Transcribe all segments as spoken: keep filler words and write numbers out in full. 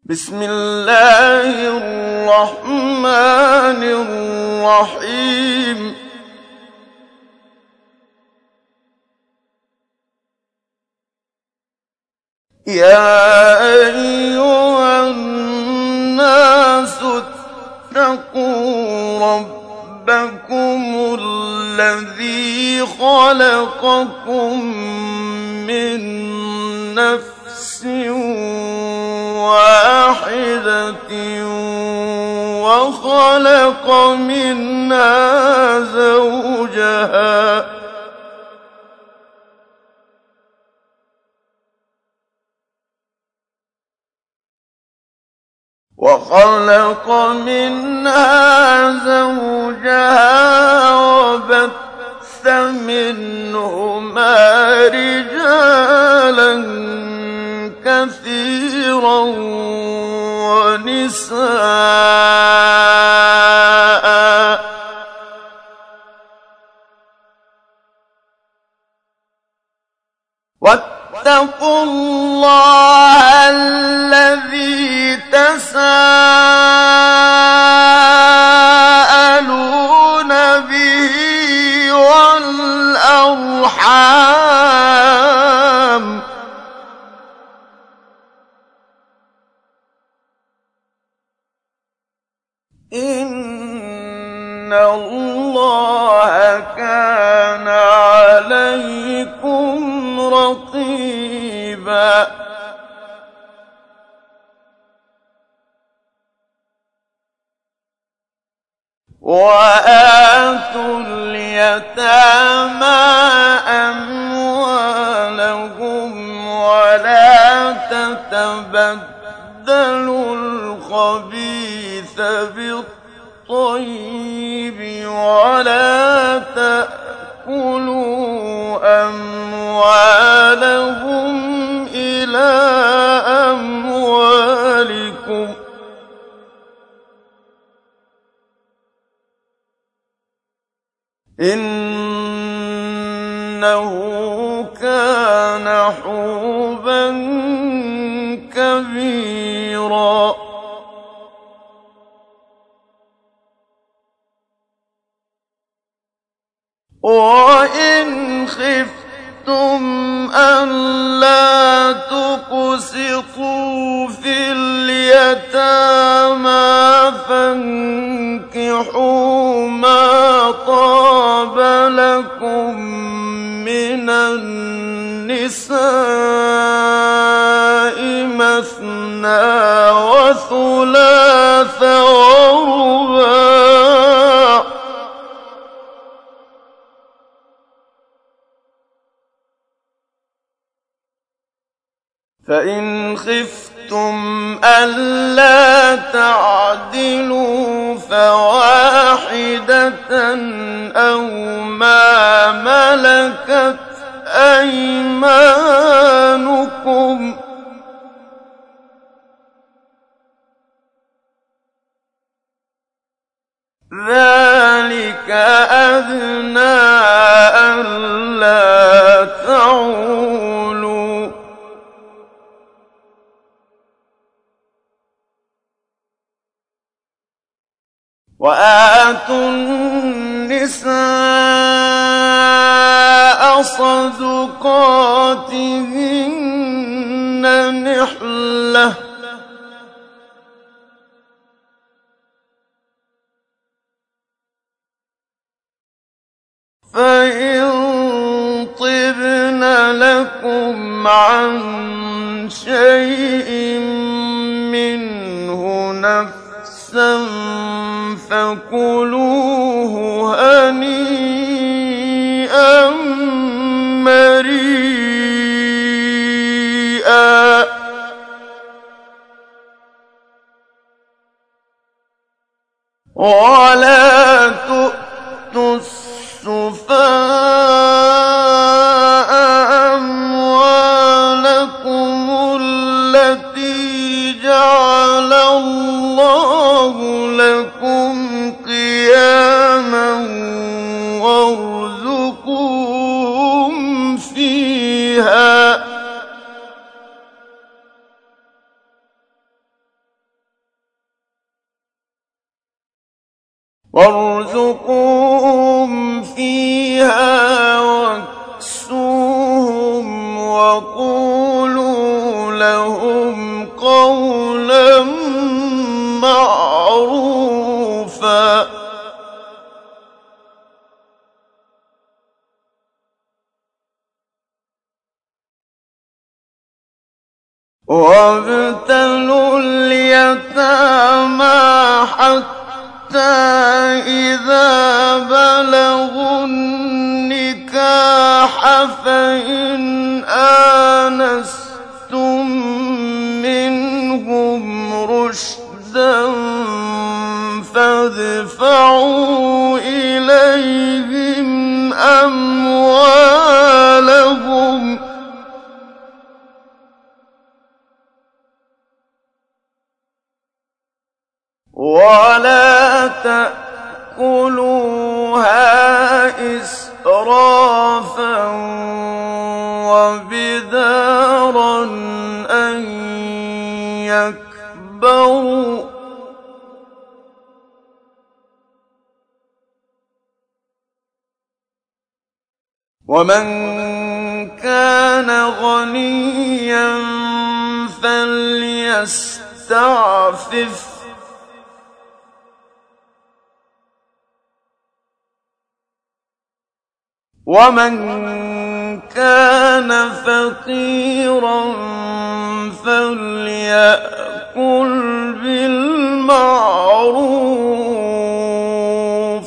بسم الله الرحمن الرحيم يا أيها الناس اتقوا ربكم الذي خلقكم من نفس واحدة وخلق منها زوجها وخلق منها زوجها وبث منهما رجالا كثيرا ونساء واتقوا الله الذي تساءلون به والأرحام إن الله كان عليكم رقيبا وآتوا اليتامى أموالهم ولا تتبدلوا الخبيث بالطيب ولا تأكلوا أموالهم إلى أموالكم إنه كان حوبا كبيرا وإن خفتم ألا تقسطوا في اليتامى فانكحوا ما طاب لكم من النساء مثنى وثلاث ورباع فإن خفتم ألا تعدلوا فواحدة أو ما ملكت أيمانكم ذلك أدنى ألا تعولوا وآتوا النساء صدقاتهن نحلة فإن طبن لكم عن شيء منه نفسا فكلوه هنيئا مريئا ولا تؤتوا السفهاء أموالكم التي جعل الله لكم قياما وارزقوهم فيها وارزقوهم فيها واكسوهم وقولوا لهم قولا معروفا وابتلوا اليتامى حتى إذا بلغوا النكاح فإن آنستم منهم رشدا فادفعوا إليهم أموالهم ولا تأكلوها إسرافا وبدارا أن يكبروا ومن كان غنيا فليستعفف ومن كان فقيرا فليأكل بالمعروف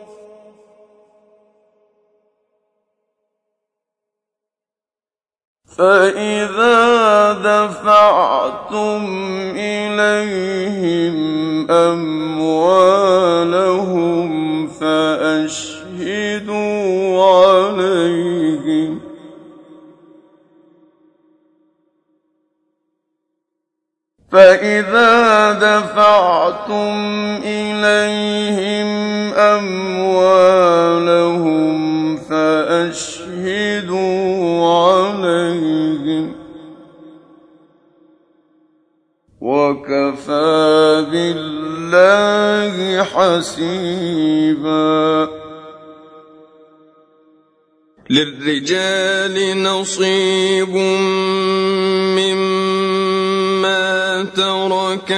فإذا دفعتم إليهم أموالهم فأشهدوا عليهم فإذا دفعتم إليهم أموالهم فأشهدوا عليهم وكفى بالله حسيبا للرجال نصيب مما ترك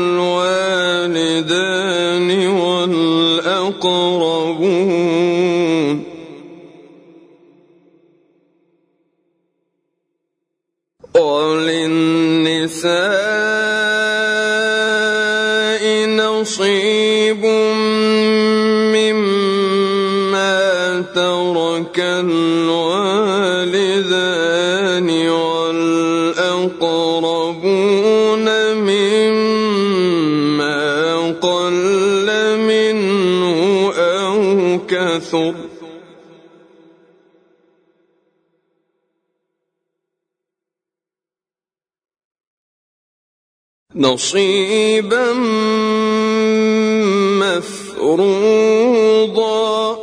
الوالدان والأقربون وللنساء نصيب مما ترك الوالدان والأقربون مما قل منه أو كثر نصيبا مفروضا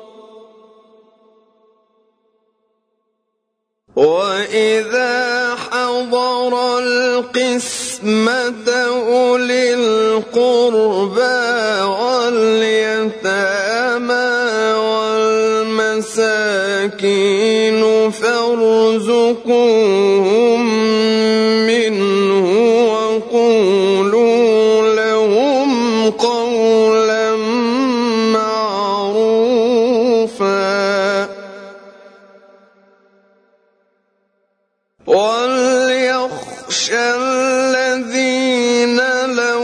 وإذا حضر القسمة أولي القربى واليتامى والمساكين فارزقوهم منه وقولوا لهم قولا معروفا وليخشى الذين لو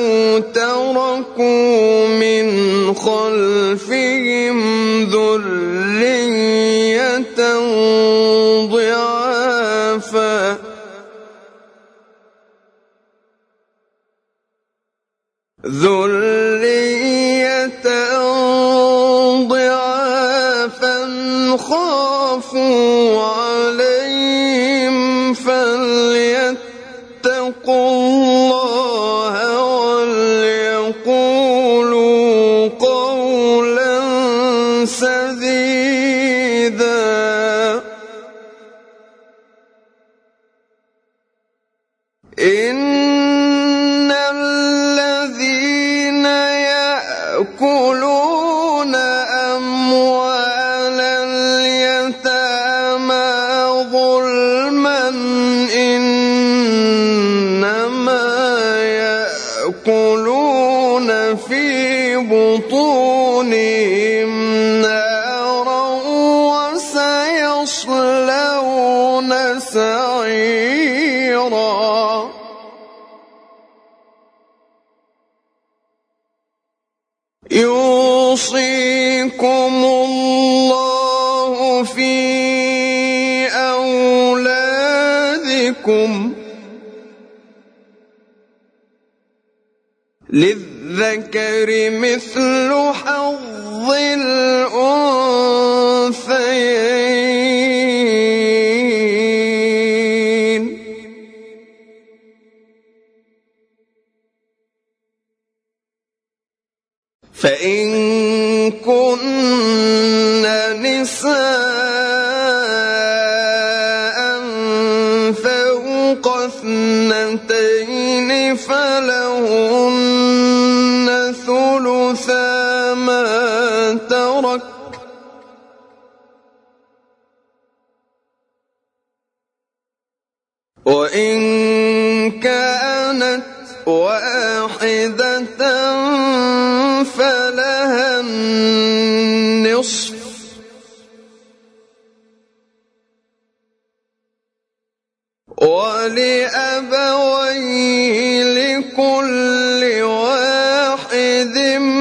تركوا من خلفهم ذرية ضعافا ذرية ضعافا خافوا عليهم فليتقوا الله وليقولوا قولا سديدا إن الذين يأكلون فيأكلون في بطونهم نارا وسيصلون سعيرا يوصيكم الله في أولادكم للذكر مثل حظ الأنثيين فإن كن نساء فوق اثنتين فلهن ثلثا ما ترك وإن كانت واحدة فلها النصف ولأبويه لكل واحد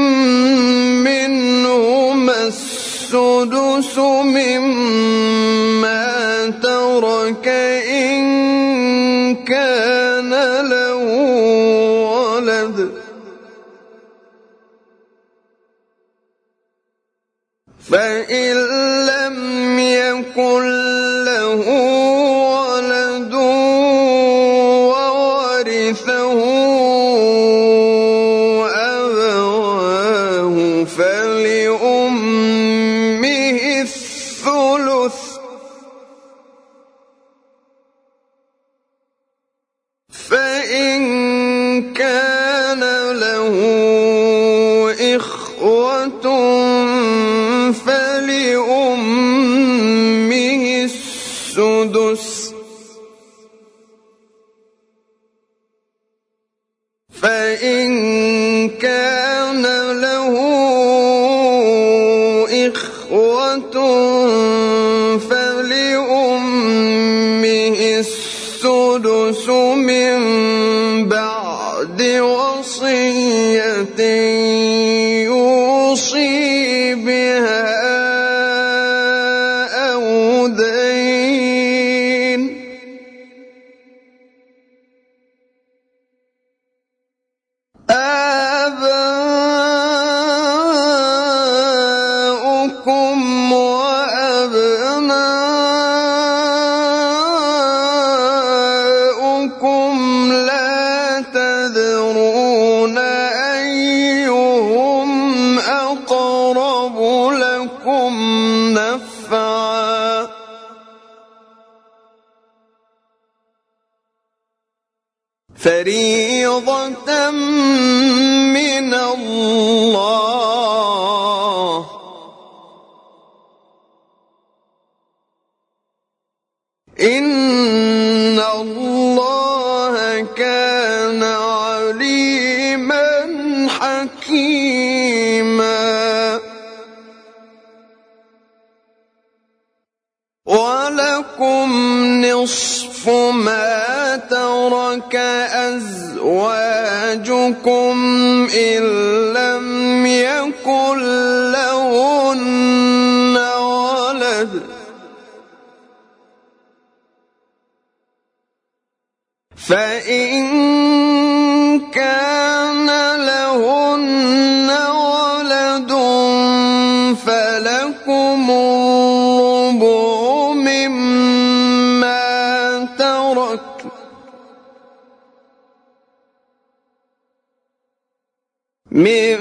منهما السدس مما ترك إن كان له ولد فإن لم يكن له ولد وورثه أبواه فلأمه الثلث فإن كان له إخوة فلأمه السدس فإن كان له إخوة فلأمه السدس من بعد وصية يوصي بها أو دين آباؤكم وأبناؤكم لا تدرون أيهم أقرب لكم نفعا فريضة من الله إن الله كان عليما حكيما ولكم نصف ما ترك أزواجكم إن لم يكن لهن ولد فإن كان لهن ولد فلكم الربع مما ترك من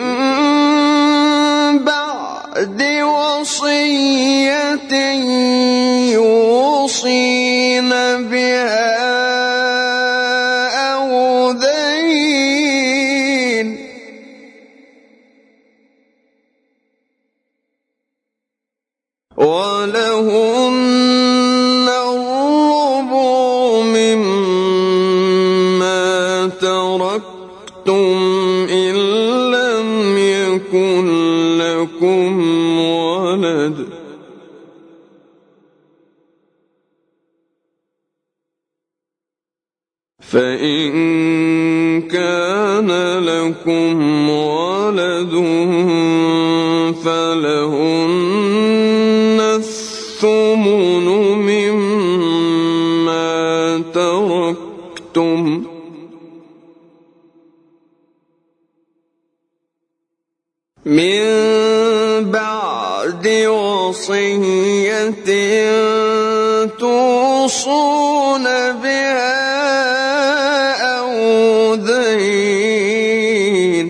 بعد وصية يوصين بها أو دين ولهن الربع مما تركتم إن لم يكن لكم ولد فإن كان لكم ولد فلهن الثمن مما تركتم من بعد وصية توصون بها أو دين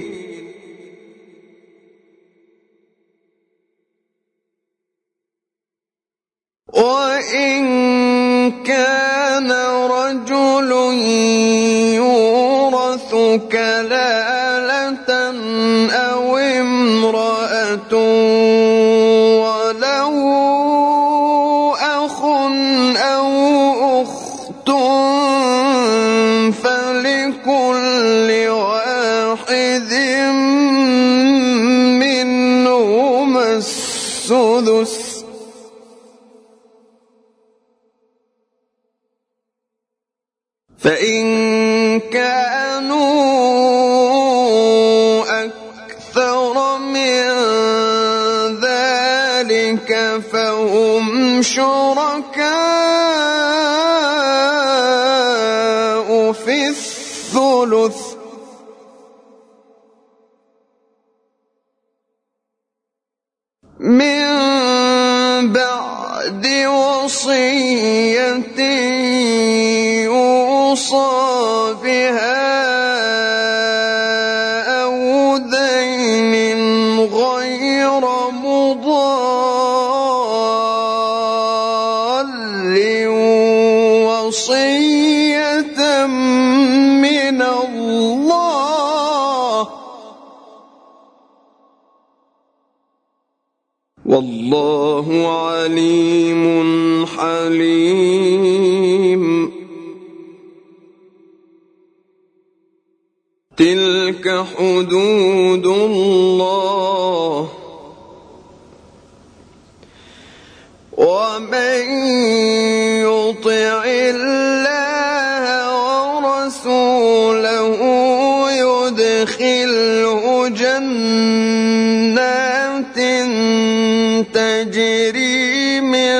وإن كان رجل يورث كلالة أو امرأة وله أخ أو أخت فلكل واحد منهما السدس فإن كانوا أكثر من ذلك فهم شركاء في الثلث من بعد وصية يوصى بها أو دين غير مضار وصية من الله والله عليم حليم تلك حدود الله ومن يطع الله ورسوله يدخله جنات تجري من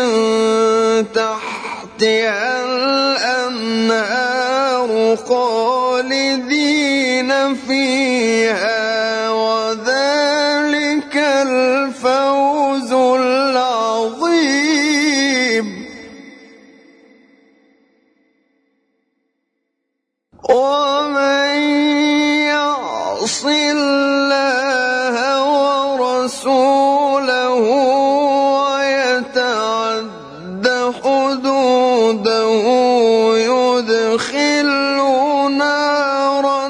تحتها الأنهار خالدين فيها وذلك الفوز العظيم ومن يعص الله ورسوله ويتعد حدوده يدخله نارا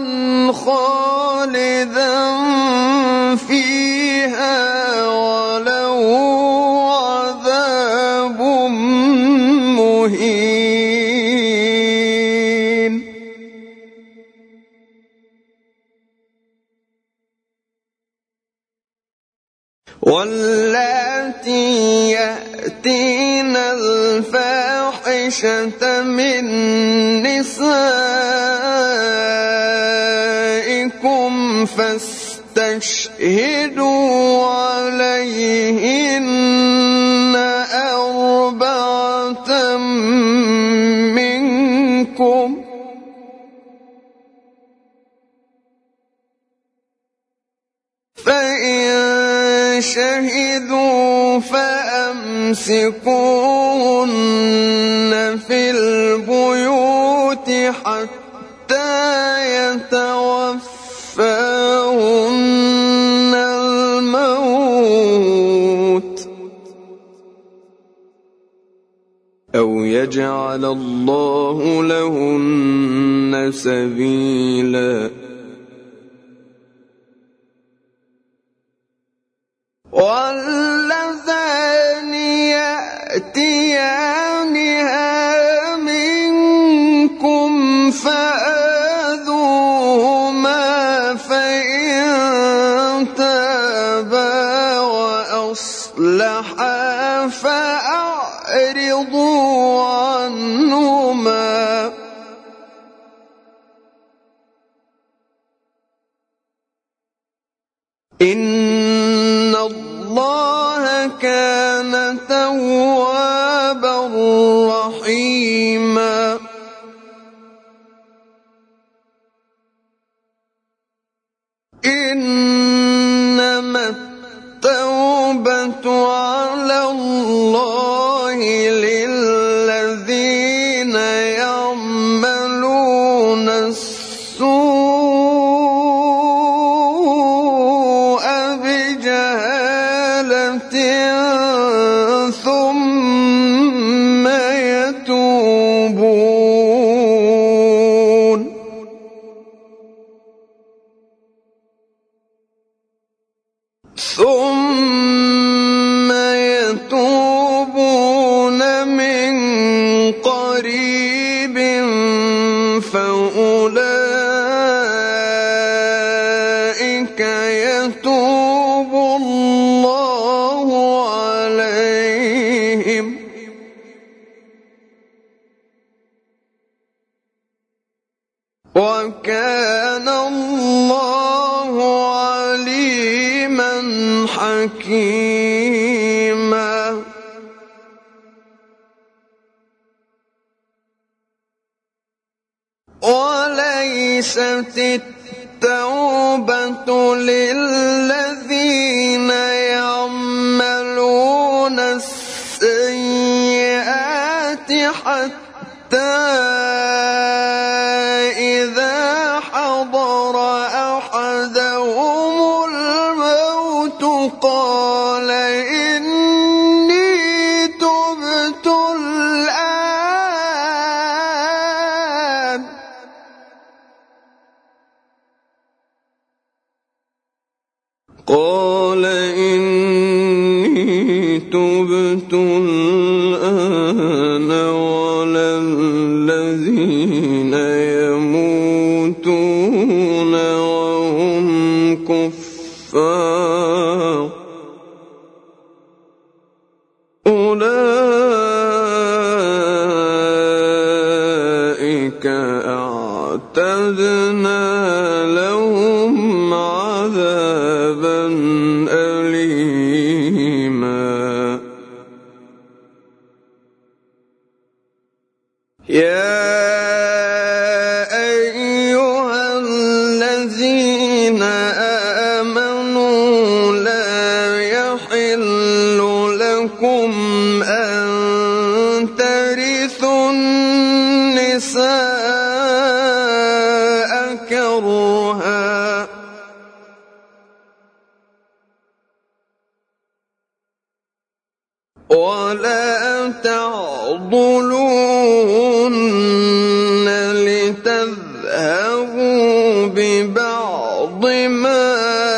خالدا فيها وله عذاب مهين واللاتي يأتين الفاحشة من نسائكم فاستشهدوا عليهن أربعة منكم فإن شهدوا فأمسكوهن في البيوت حتى يتوفاهن الموت أو يجعل الله لهن سبيلا واللذان يأتيانها منكم فآذوهما أصلحا فأعرضوا عنهما إن الله كان توابا رحيما إنما التوبة على الله للذين يعملون السوء بجهالة ثم يتوبون ثم يتوبون من قريب فأولئك يتوب الله عليهم وكان الله عليما حكيما وليست التوبة للذين يعملون السيئات حتى إذا حضر أحدهم الموت قال إني تبت الآن قال إني تبت الآن ولا الذين يموتون وهم كفار أولئك أعتدنا لهم عذابا أليما يا أيها الذين آمنوا لا يحل لكم أن ترثوا النساء كرها ولا تعضلوهن لتذهبوا ببعض ما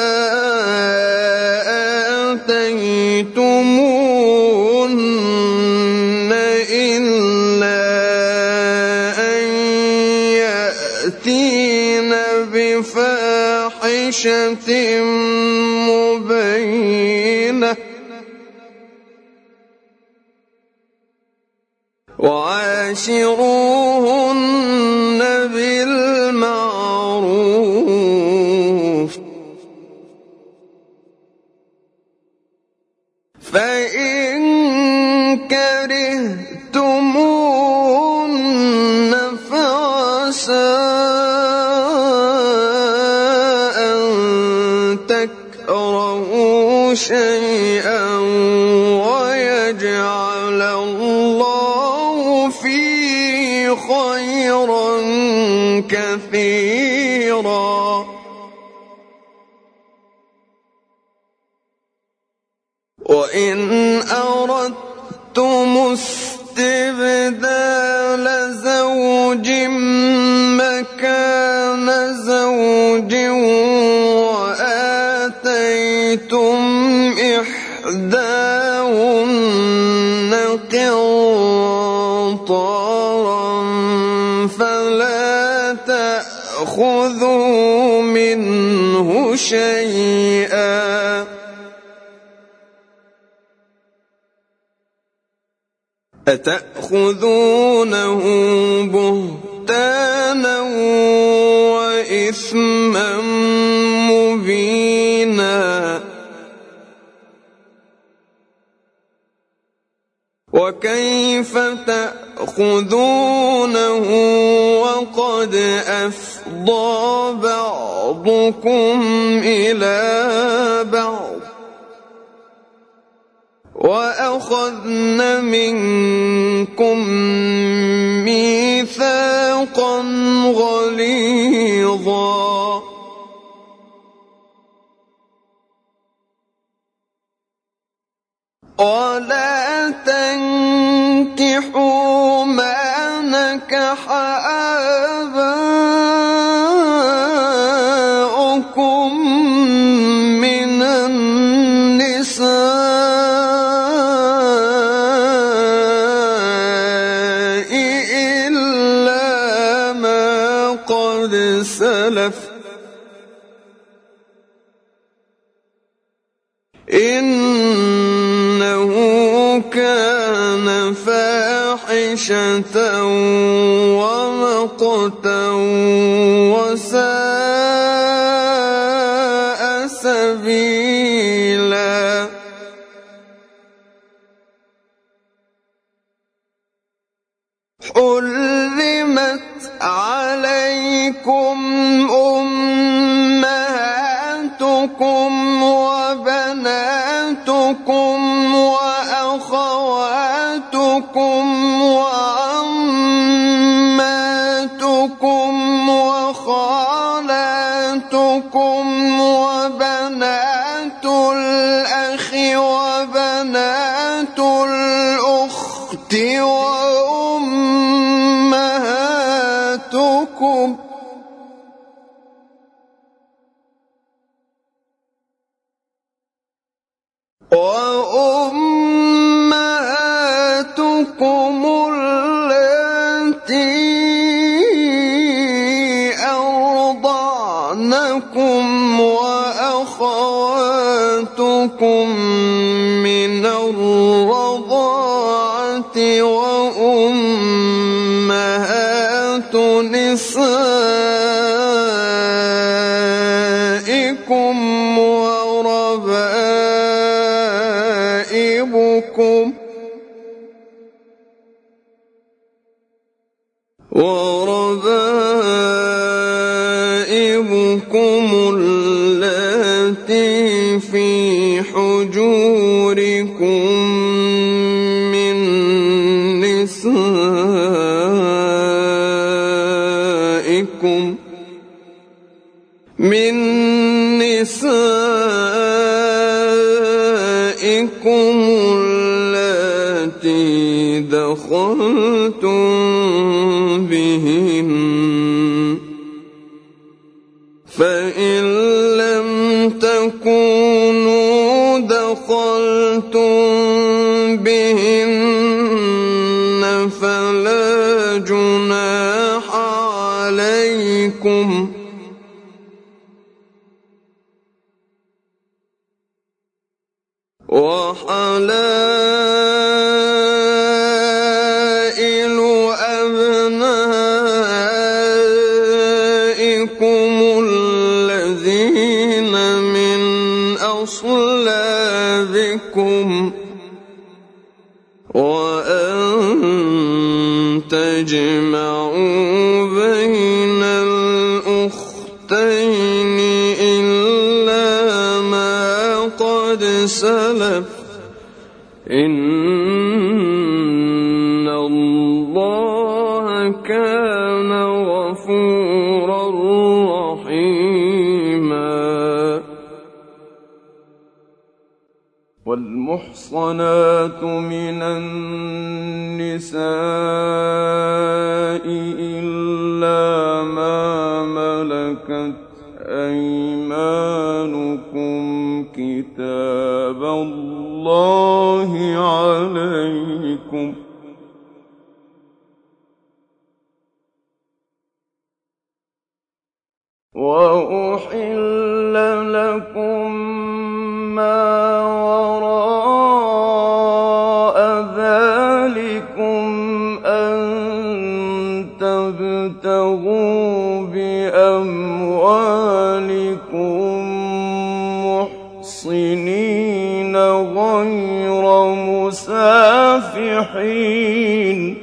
آتيتموهن إلا أن يأتين بفاحشة مبينة وعاشروهن بالمعروف فإن كرهتموهن فعسى أن تكرهوا شيئا ويجعل الله فيه خيرا كثيرا وإن أردتم استبدال زوج مكان زوج وآتيتم إحداهن قنطارا فلا تأخذوا منه شيئا أتأخذونه بهتانا وإثما مبينا وكيف تأخذونه وقد أفضى بعضكم إلى بعض وأخذن منكم ميثاقا غليظا ولا تنكحوا ما نكح آباؤكم من النساء إلا ما قد سلف إنه كان فاحشة ومقتا وساء سبيلا حرمت عليكم أمهاتكم وبناتكم وأخواتكم وعماتكم وخالاتكم وبنات الأخ وبنات الأخت وأمهاتكم وأمهاتكم اللاتي أرضعنكم وأخواتكم من الرضاعة وأمهات نسائكم وربائبكم وربائبكم اللاتي في حجوركم من نسائكم من نسائكم اللاتي دخلتم بهن فإن لم تكونوا دخلتم بهن فلا جناح عليكم وحلائل أبنائكم الذين من أصلابكم وأن تجمعوا بين الأختين إلا ما قد سلف إن الله كان غفورا رحيما والمحصنات من النساء إلا ما ملكت أيمانكم كتاب الله عليكم وأحل لكم ما وراء ذلكم بِأَمْوَالِكُم مُّحْصِنِينَ غَيْرَ مُسَافِحِينَ ۚ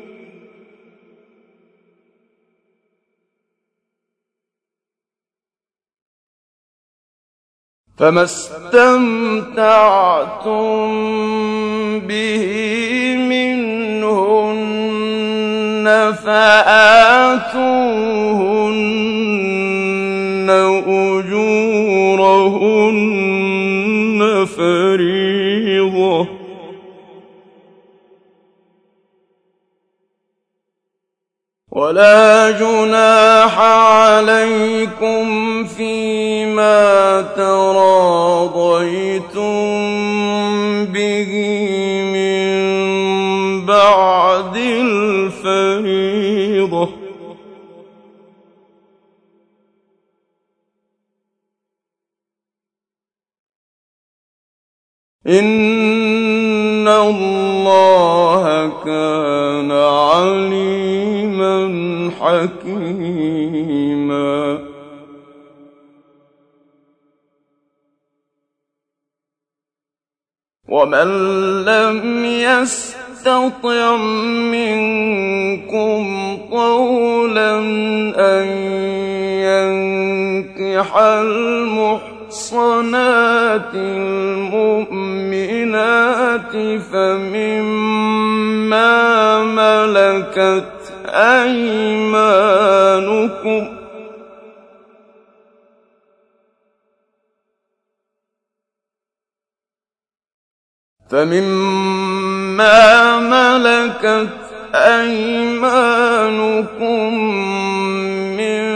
فَمَا اسْتَمْتَعْتُم بِهِ مِنْهُنَّ فَآتُوهُنَّ أُجُورَهُنَّ فَرِيضَةً ۚ وَلَا جُنَاحَ عَلَيْكُمْ فِيمَا تَرَاضَيْتُم بِهِ مِن بَعْدِ الْفَرِيضَةِ ۚ إِنَّ اللَّهَ كَانَ عَلِيمًا حَكِيمًا. وَمَن لَّمْ يَسْتَطِعْ مِنكُمْ طَوْلًا أَن يَنكِحَ الْمُحْصَنَاتِ الْمُؤْمِنَاتِ فَمِمَّا مَلَكَتْ أَيْمَانُكُمْ فَمِمَّا مَلَكَتْ أَيْمَانُكُم مِّن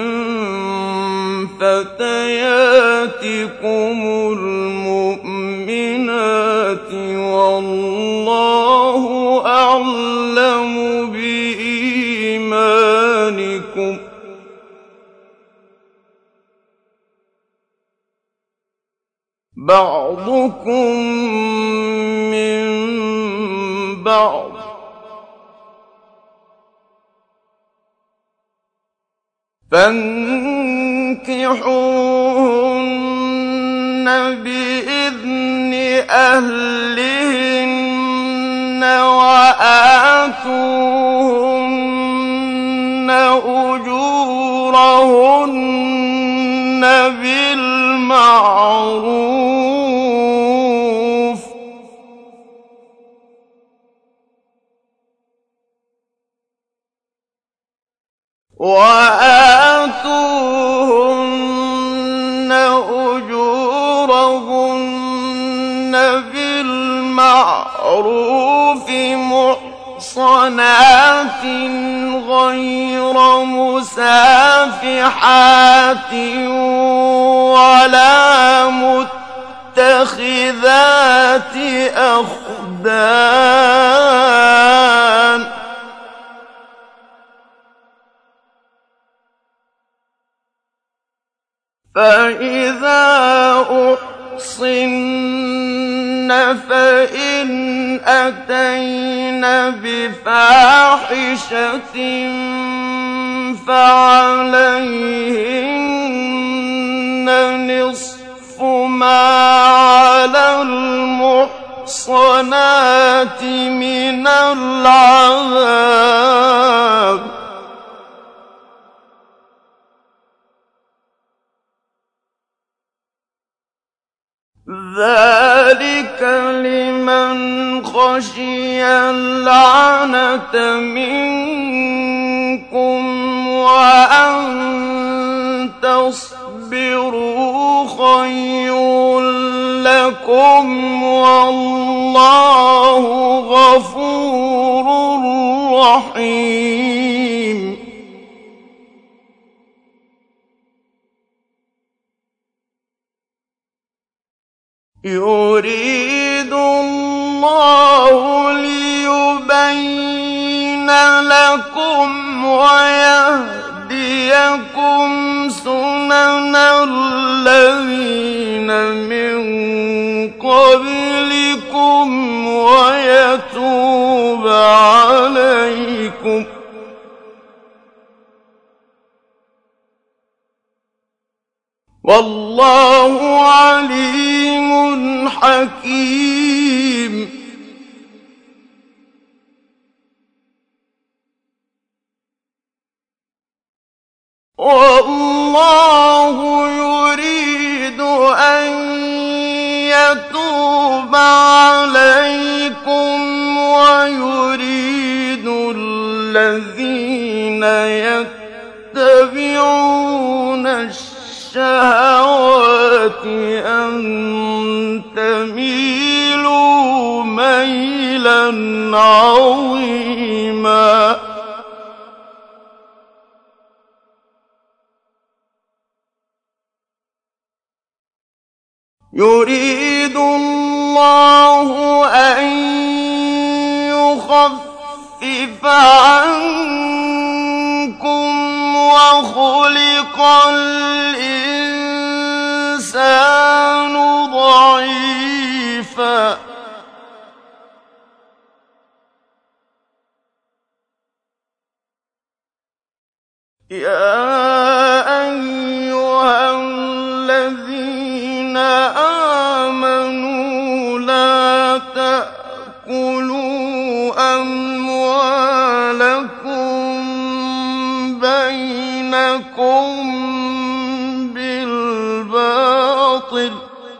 فَتَيَاتِكُمُ الْمُؤْمِنَاتِ ۚ وَاللَّهُ أَعْلَمُ بِإِيمَانِكُم ۚ بَعْضُكُم مِّن بَعْضٍ ۚ فَانكِحُوهُنَّ بِإِذْنِ أَهْلِهِنَّ وَآتُوهُنَّ أُجُورَهُنَّ بِالْمَعْرُوفِ ۚ وَآتُوهُنَّ أُجُورَهُنَّ بِالْمَعْرُوفِ مُحْصَنَاتٍ غَيْرَ مُسَافِحَاتٍ وَلَا مُتَّخِذَاتِ أَخْدَانٍ ۚ فَإِذَا أُحْصِنَّ فَإِنْ أَتَيْنَ بِفَاحِشَةٍ فَعَلَيْهِنَّ نِصْفُ مَا عَلَى الْمُحْصَنَاتِ مِنَ الْعَذَابِ ۚ ذَٰلِكَ لِمَنْ خَشِيَ الْعَنَتَ مِنكُمْ ۚ وَأَن تَصْبِرُوا خَيْرٌ لَّكُمْ ۗ وَاللَّهُ غَفُورٌ رَّحِيمٌ. يُرِيدُ اللَّهُ لِيُبَيِّنَ لَكُمْ وَيَهْدِيَكُمْ سُنَنَ الَّذِينَ مِن قَبْلِكُمْ وَيَتُوبَ عَلَيْكُمْ ۗ والله عليم حكيم. والله يريد أن يتوب عليكم ويريد الذين يتبعون الشهوات أن تميلوا ميلا عظيما. يريد الله أن يخفف عنكم وخلق الإنسان ضعيفا. يا أيها الذين آمنوا لا تأكلوا أموالكم بينكم بالباطل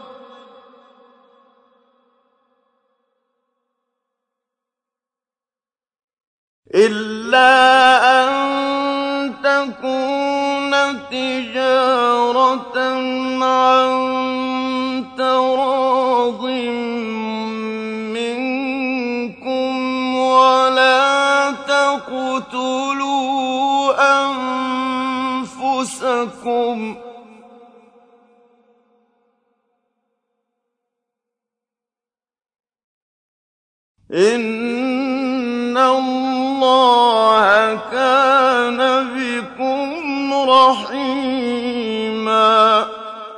إلا أن تكون تجارة عن تراض منكم ولا تقتلوا أنفسكم إن الله كان بكم رحيما.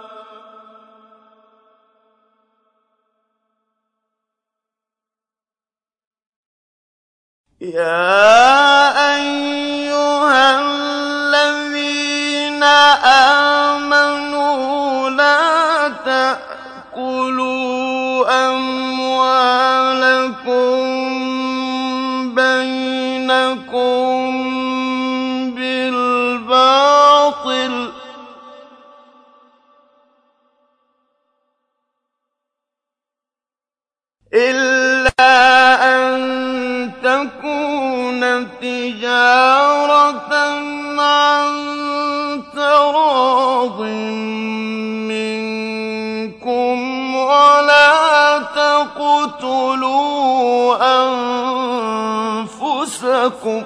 يا أيها الذين آمنوا لا تأكلوا أموالكم بينكم بالباطل إلا أن تكون تجارة عن تراض منكم ولا تقتلوا أنفسكم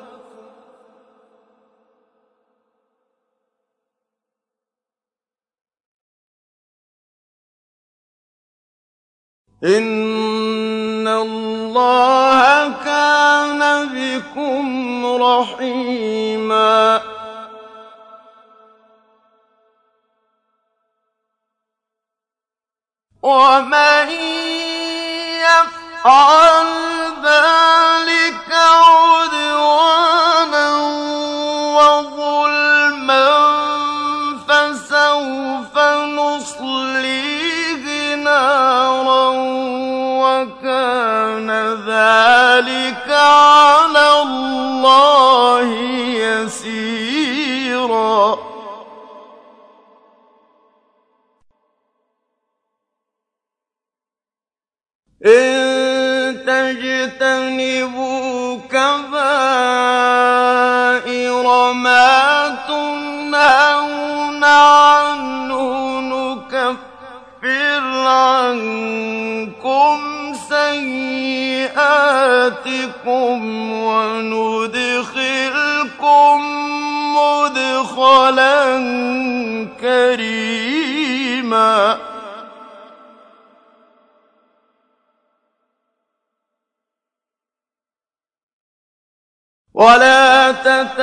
إن الله كان بكم رحيما. ومن يفعل ذلك عدوانا وظلما فسوف نصليه نارا وكان ذلك على الله يسيرا. إن تجتنبوا كبائر ما تنهون عنه نكفر عنكم سيئاتكم وندخلكم مدخلا كريما. ولا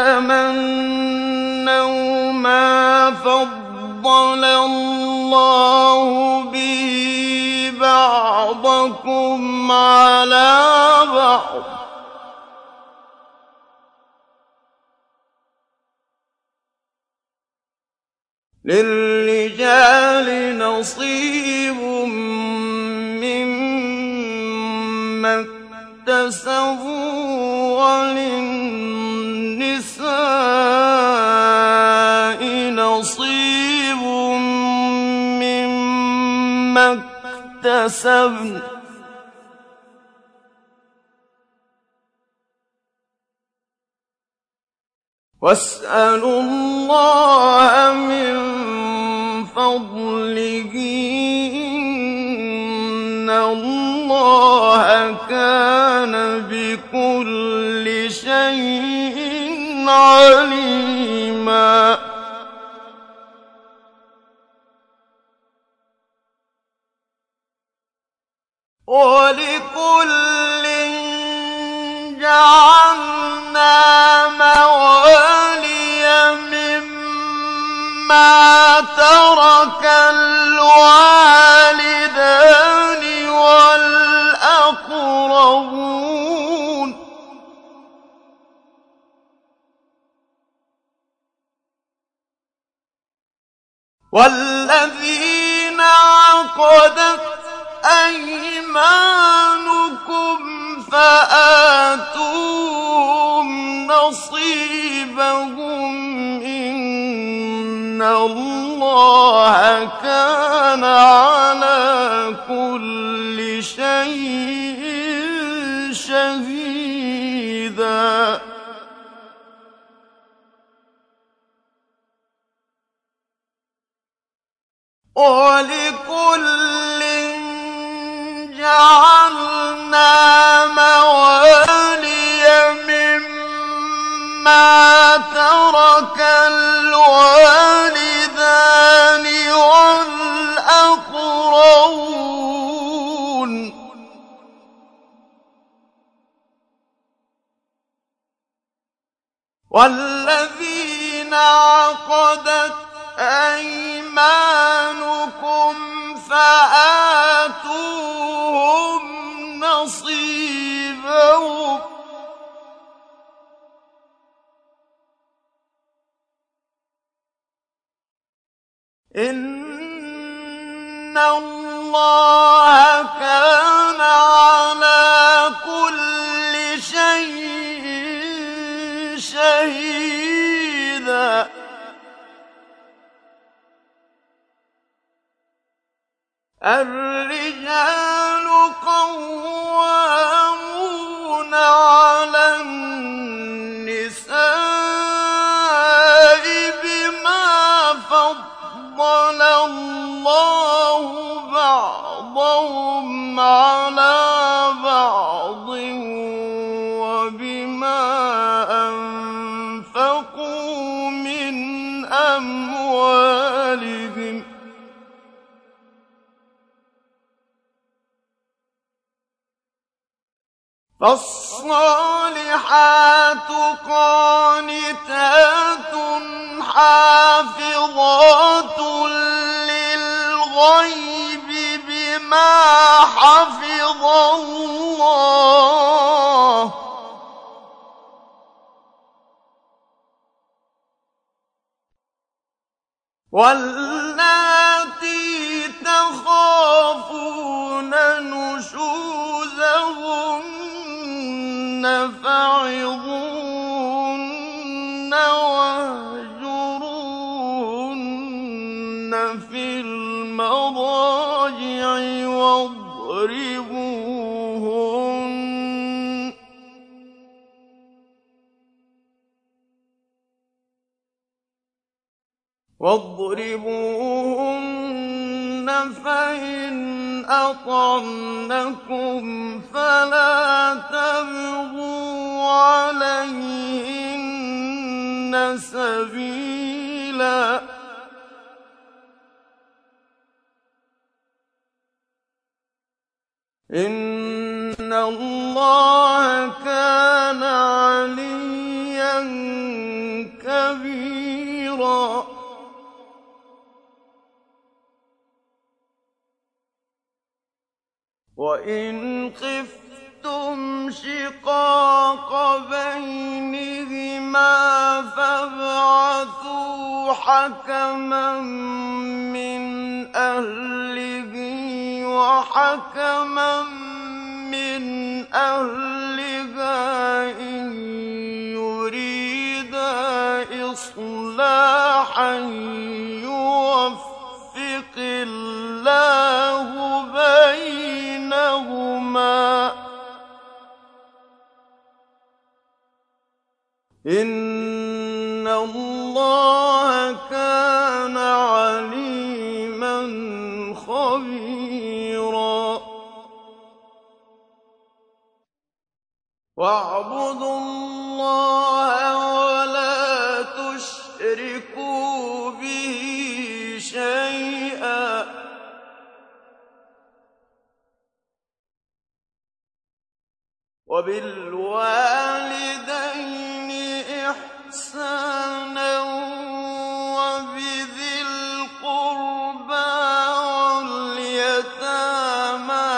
تتمنوا ما فضل الله به بعضكم على بعض للرجال نصيب مما اكتسبوا وللنساء نصيب مما اكتسبن واسألوا الله من فضله إن الله كان بكل شيء عليما ولكل جعلنا موالي مما ترك الوالدان والأقربون والذين عقدت أيمانكم فآتوهم نصيبهم إن الله كان على كل شيء شهيدا ولكل جعلنا موالي مما ترك الوالدان والأقربون والذين عقدت أيمانكم فآتوهم نصيبهم إن الله كان على كل شيء شهيدا الرجال قوامون على النساء بما فضل الله بعضهم على بعض وبما أنفقوا من أموالهم فالصالحات قانتات حافظات للغيب بما حفظ الله واللاتي تخافون نشوزهن فعظوهن واهجروهن في المضاجع واضربوهن واضربوهن فإن أطعنكم فلا تبغوا عليهن سبيلا إن الله كان عليا كبيرا وإن خفتم خفتم شقاق بينهما فابعثوا حكما من أهله وحكما من أهلها إن يريدا إصلاحا يوفق الله بينهما إن الله كان عليما خبيرا واعبدوا الله ولا تشركوا به شيئا وبالوالدين إحسانا وبذي القربى واليتامى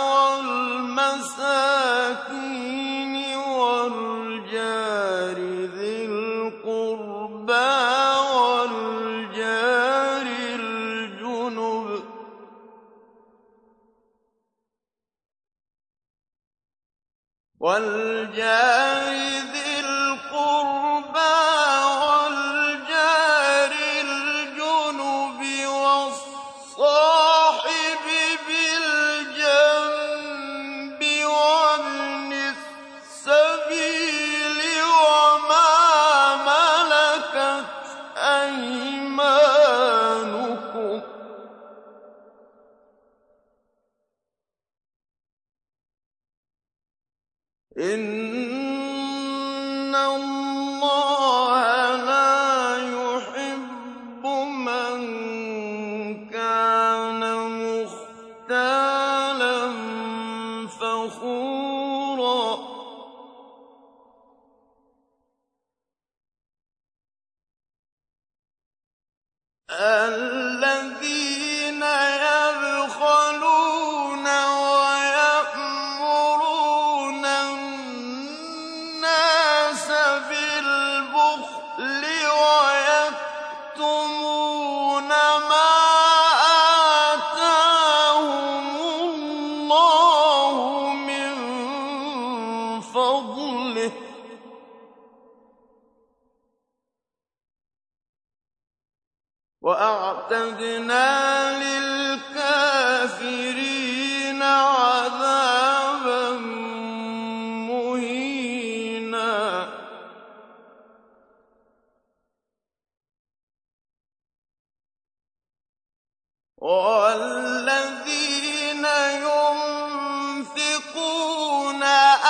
والمساكين والجار ذي القربى والجار الجنب والجار ذي القربى والجار الجنب والصاحب بالجنب وابن السبيل وما ملكت أيمانكم إن الله لا يحب من كان مختالا فخورا الذين يبخلون ويأمرون الناس بالبخل ويكتمون ما آتاهم الله من فضله وأعتدنا للكافرين عذابا مهينا والذين ينفقون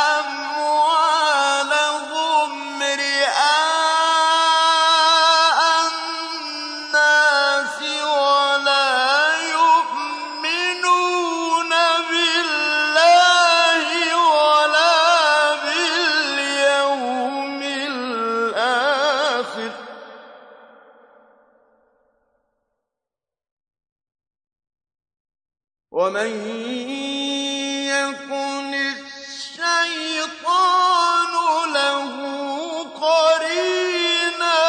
أموالهم رئاء الناس ولا يؤمنون بالله ولا باليوم الآخر ومن يكن الشيطان له قرينا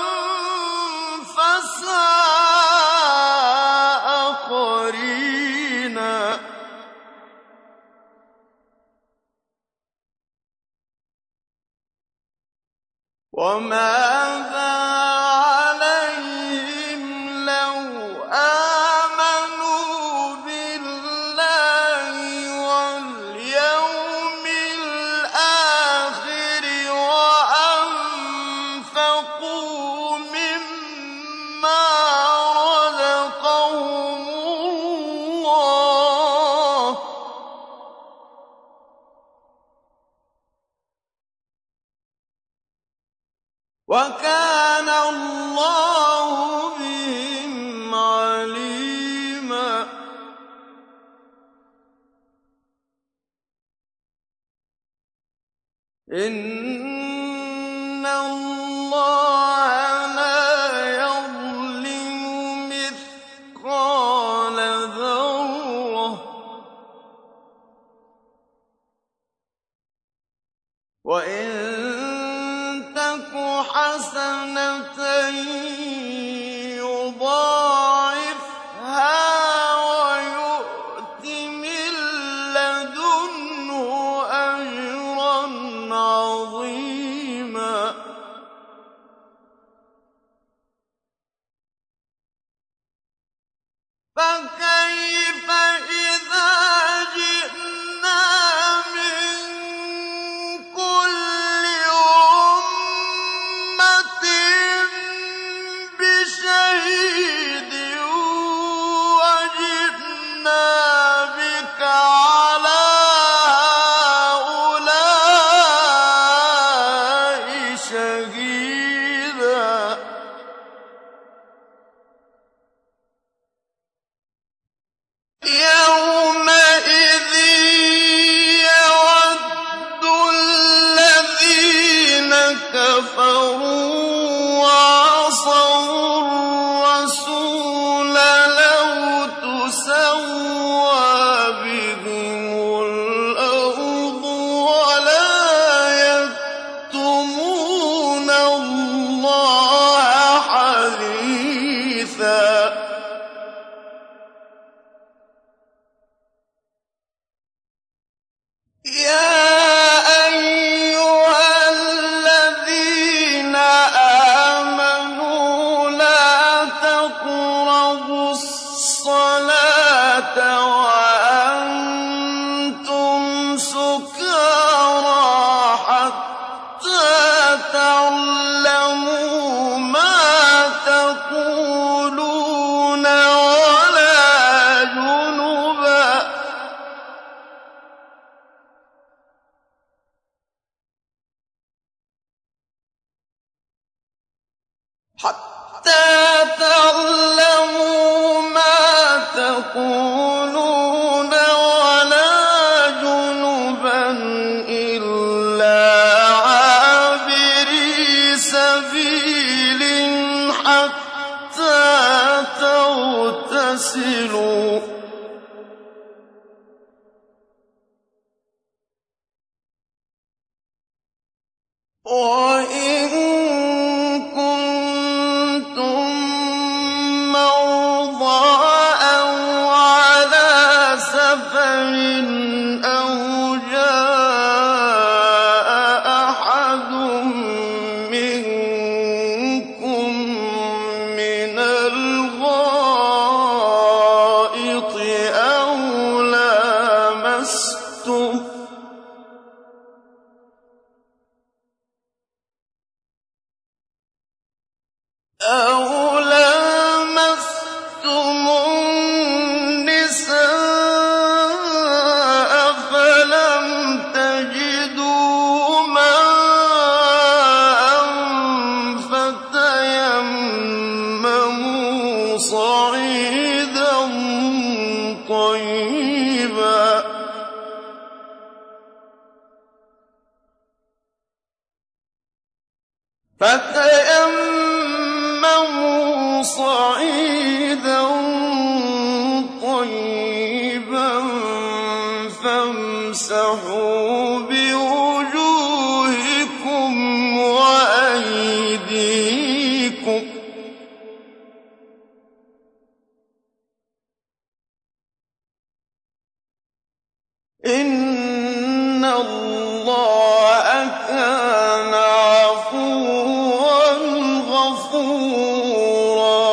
فساء قرينا وماذا عليهم لو آمنوا بالله واليوم الآخر وأنفقوا مما رزقهم الله وكان الله بهم عليما إن الله لا يظلم مثقال ذرة وَإِن تَكُ حَسَنَةً يُضَاعِفْهَا وَيُؤْتِ مِن لَّدُنْهُ أَجْرًا عَظِيمًا. فَكَيْفَ إِذَا جِئْنَا مِن كُلِّ أُمَّةٍ بِشَهِيدٍ وَجِئْنَا بِكَ عَلَىٰ هَٰؤُلَاءِ شَهِيدًا؟ يَوْمَئِذٍ يَوَدُّ الَّذِينَ كَفَرُوا وَعَصَوُا الرَّسُولَ لَوْ تُسَوَّىٰ بِهِمُ الْأَرْضُ وَلَا يَكْتُمُونَ اللَّهَ حَدِيثًا. يَا أَيُّهَا الَّذِينَ آمَنُوا لَا تَقْرَبُوا الصَّلَاةَ وَأَنتُمْ سُكَارَىٰ حَتَّىٰ تَعْلَمُوا مَا تَقُولُونَ وَلَا جُنُبًا حَتَّىٰ تَعْلَمُوا مَا تَقُولُونَ وَلَا جُنُبًا إِلَّا عَابِرِي سَبِيلٍ حَتَّىٰ تَغْتَسِلُوا ۚ وَإِن كُنتُم مَّرْضَىٰ أَوْ عَلَىٰ سَفَرٍ أَوْ جَاءَ أَحَدٌ مِّنكُم مِّنَ الْغَائِطِ أَوْ لَامَسْتُمُ أَوْ لَامَسْتُمُ النِّسَاءَ فَلَمْ تَجِدُوا مَاءً فَتَيَمَّمُوا صَعِيدًا طَيِّبًا فَتَيَمَّمُوا صَعِيدًا طَيِّبًا فَامْسَحُوا بِوُجُوهِكُمْ وَأَيْدِيكُمْ ۗ إِنَّ اللَّهَ كَانَ عَفُوًّا غَفُورًا.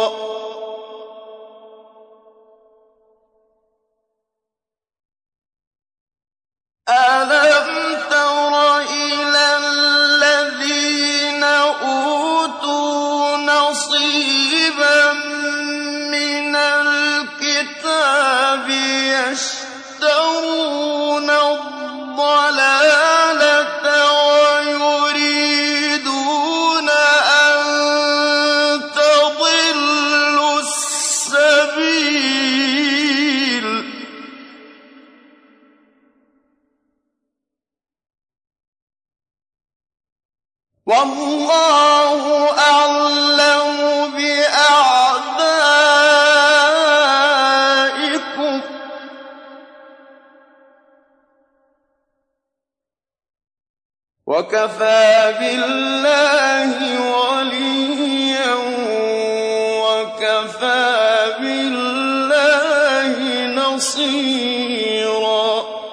أَلَمْ تَرَ إِلَى الَّذِينَ أُوتُوا نَصِيبًا مِّنَ الْكِتَابِ يَشْتَرُونَ الضَّلَالَةَ وَيُرِيدُونَ أَن تَضِلُّوا السَّبِيلَ. وَاللَّهُ أَعْلَمُ بِأَعْدَائِكُمْ ۚ وَكَفَىٰ بِاللَّهِ وَلِيًّا وَكَفَىٰ بِاللَّهِ نَصِيرًا.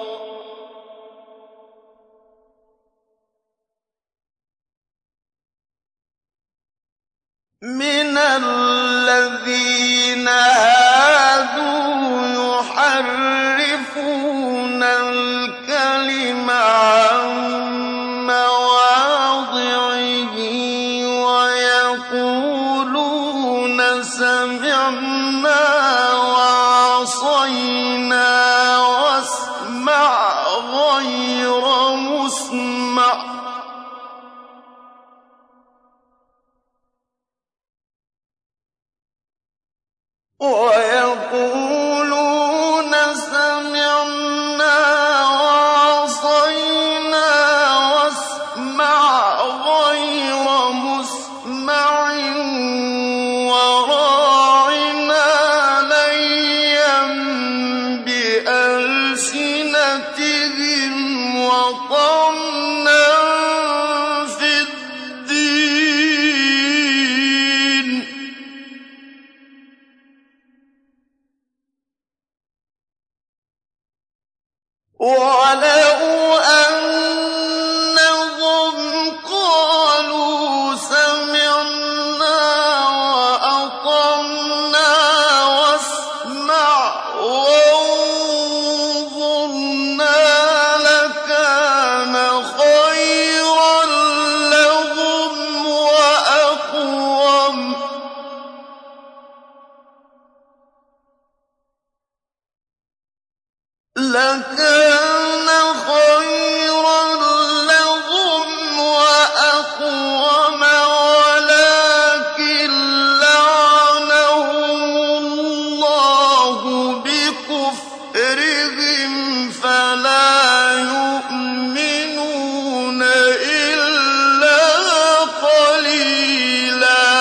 مِنَ الَّذِينَ هَادُوا يُحَرِّفُونَ الْكَلِمَ عَن مَّوَاضِعِهِ وَيَقُولُونَ سَمِعْنَا وَعَصَيْنَا وَاسْمَعْ غَيْرَ مُسْمَعٍ ۖ وَيَقُولُونَ سَمِعْنَا وَعَصَيْنَا وَاسْمَعْ غَيْرَ مُسْمَعٍ وَرَاعِنَا لَيًّا بِأَلْسِنَتِهِمْ وَطَعْنًا فِي الدِّينِ ۚ وَلَوْ أَنَّهُمْ قَالُوا سَمِعْنَا وَأَطَعْنَا وَاسْمَعْ وَانظُرْنَا لَكَانَ خَيْرًا لَّهُمْ وَأَقْوَمَ. لَكَانَ خَيْرًا لَّهُمْ وَأَقْوَمَ وَلَٰكِن لَّعَنَهُمُ اللَّهُ بِكُفْرِهِمْ فَلَا يُؤْمِنُونَ إِلَّا قَلِيلًا.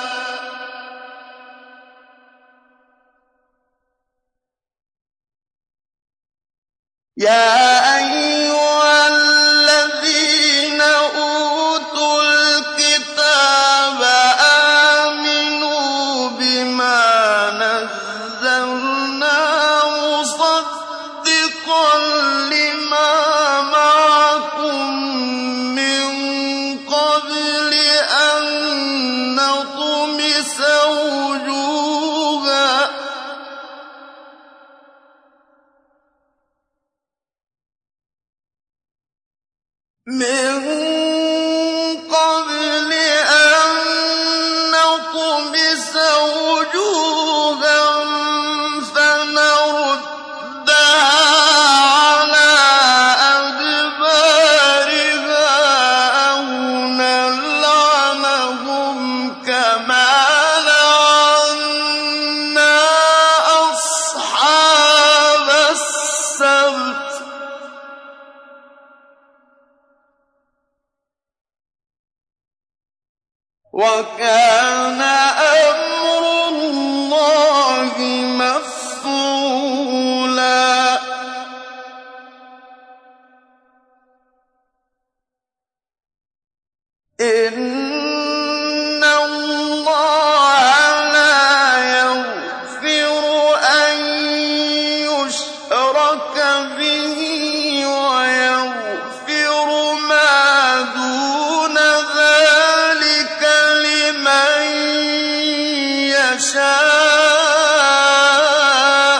يَا أَيُّهَا الَّذِينَ أُوتُوا الْكِتَابَ آمِنُوا بِمَا نَزَّلْنَا مُصَدِّقًا لِّمَا مَعَكُم مِّن قَبْلِ أَن نَّطْمِسَ وُجُوهًا من قبل أن نطمس وجوها فنردها على أدبارها أو نلعنهم كما لعنا أصحاب السبت وَكَانَ أَمْرُ اللَّهِ مَفْعُولًا. إِنَّ اللَّهَ لَا يَغْفِرُ أَن يُشْرَكَ بِهِ وَيَغْفِرُ مَا دُونَ ذَٰلِكَ لِمَن يَشَاءُ ۚ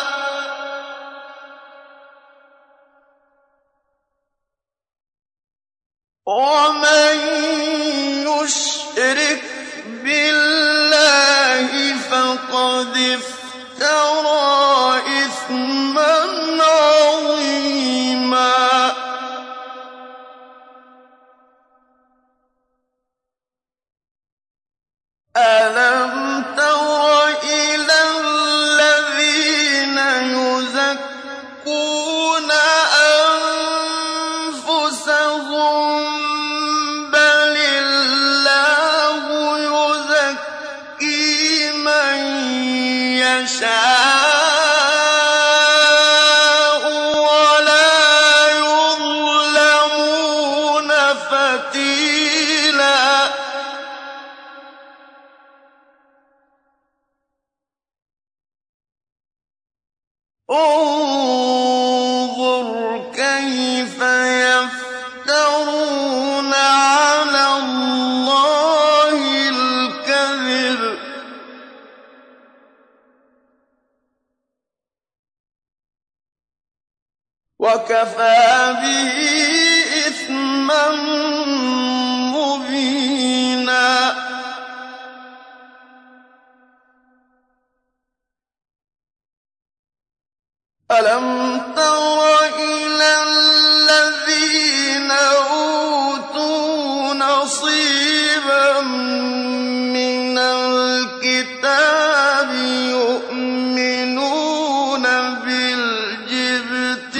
وَمَن يُشْرِكْ بِاللَّهِ فَقَدِ افْتَرَىٰ إِثْمًا عَظِيمًا. أَلَمْ تَرَ إِلَى الَّذِينَ يُزَكُّونَ أَنفُسَهُم بَلِ انظُرْ كَيْفَ يَفْتَرُونَ عَلَى اللَّهِ الْكَذِبَ ۖ وَكَفَىٰ بِهِ إِثْمًا مُّبِينًا. أَلَمْ تَرَ إِلَى الَّذِينَ أُوتُوا نَصِيبًا مِّنَ الْكِتَابِ يُؤْمِنُونَ بِالْجِبْتِ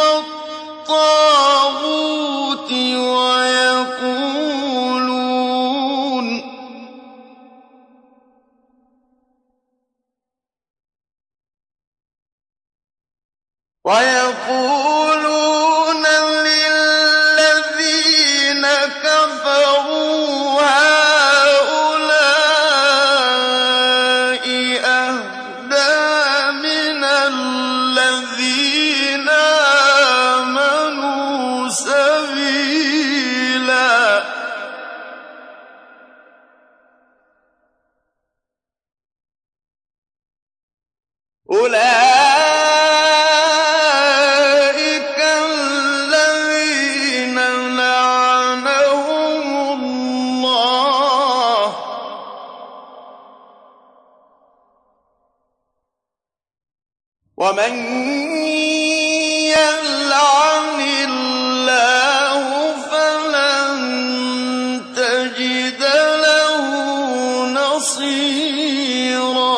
وَالطَّاغُوتِ وَيَقُولُونَ وَيَقُولُونَ لِلَّذِينَ كَفَرُوا هَٰؤُلَاءِ أَهْدَىٰ مِنَ الَّذِينَ آمَنُوا سَبِيلًا. أُولَٰئِكَ الَّذِينَ لَعَنَهُمُ اللَّهُ ۖ وَمَن يَلْعَنِ اللَّهُ فَلَن تَجِدَ لَهُ نَصِيرًا.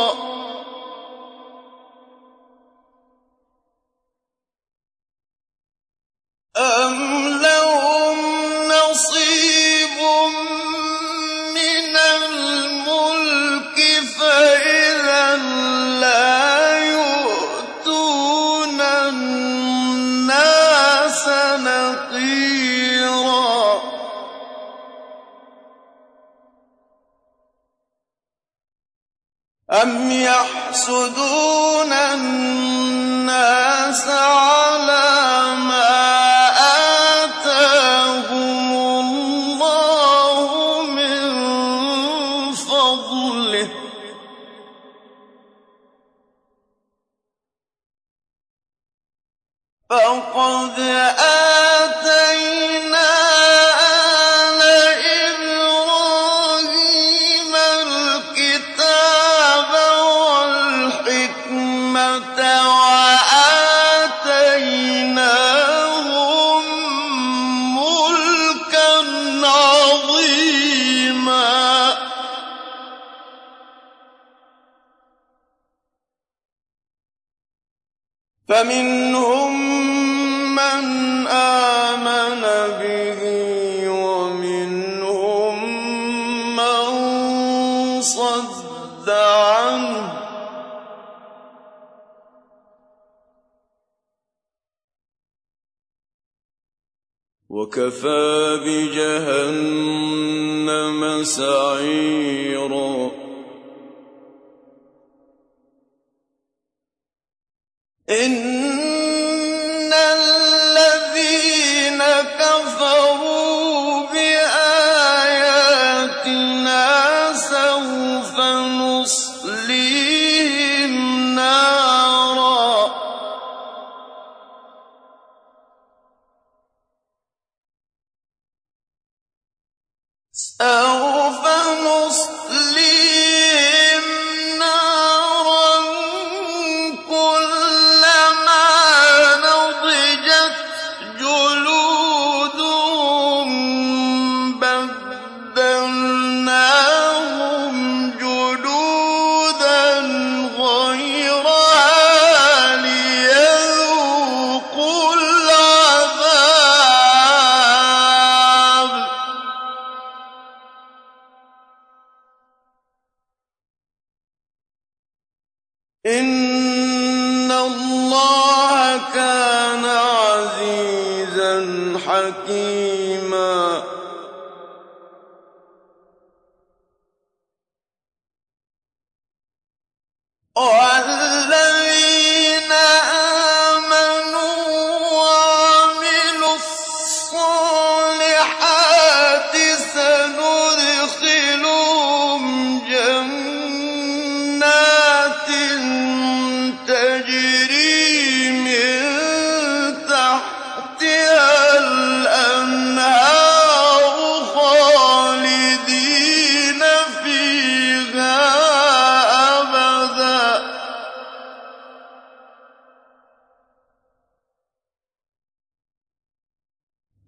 أَمْ لَهُمْ نَصِيبٌ مِّنَ الْمُلْكِ فَإِذًا لَّا يُؤْتُونَ النَّاسَ نَقِيرًا. أَمْ يَحْسُدُونَ النَّاسَ عَلَىٰ مَا آتَاهُمُ اللَّهُ مِن فَضْلِهِ ۖ فَقَدْ آتَيْنَا آلَ إِبْرَاهِيمَ الْكِتَابَ وَالْحِكْمَةَ وَآتَيْنَاهُم مُّلْكًا عَظِيمًا. فَمِنْهُم مَّنْ آمَنَ بِهِ وَمِنْهُم مَّن صَدَّ عَنْهُ ۚ وَكَفَىٰ بِجَهَنَّمَ سَعِيرًا. إِنَّ الَّذِينَ كَفَرُوا بِآيَاتِنَا سَوْفَ نُصْلِيهِمْ نَارًا سَوْفَ نُصْلِيهِمْ نَارًا كُلَّمَا نَضِجَتْ جُلُودُهُم بَدَّلْنَاهُمْ جُلُودًا غَيْرَهَا لِيَذُوقُوا الْعَذَابَ ۗ إِنَّ اللَّهَ كَانَ عَزِيزًا حَكِيمًا. وَالَّذِينَ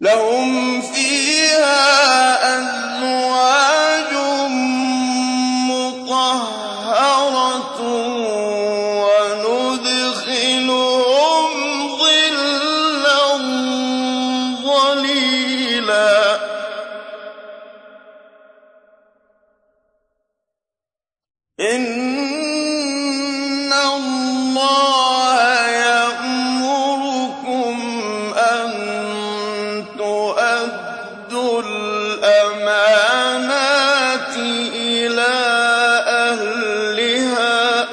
لهم فيها أزواج مطهرة وندخلهم ظلا ظليلا إن الله يأمركم أن تؤدوا الأمانات إلى أهلها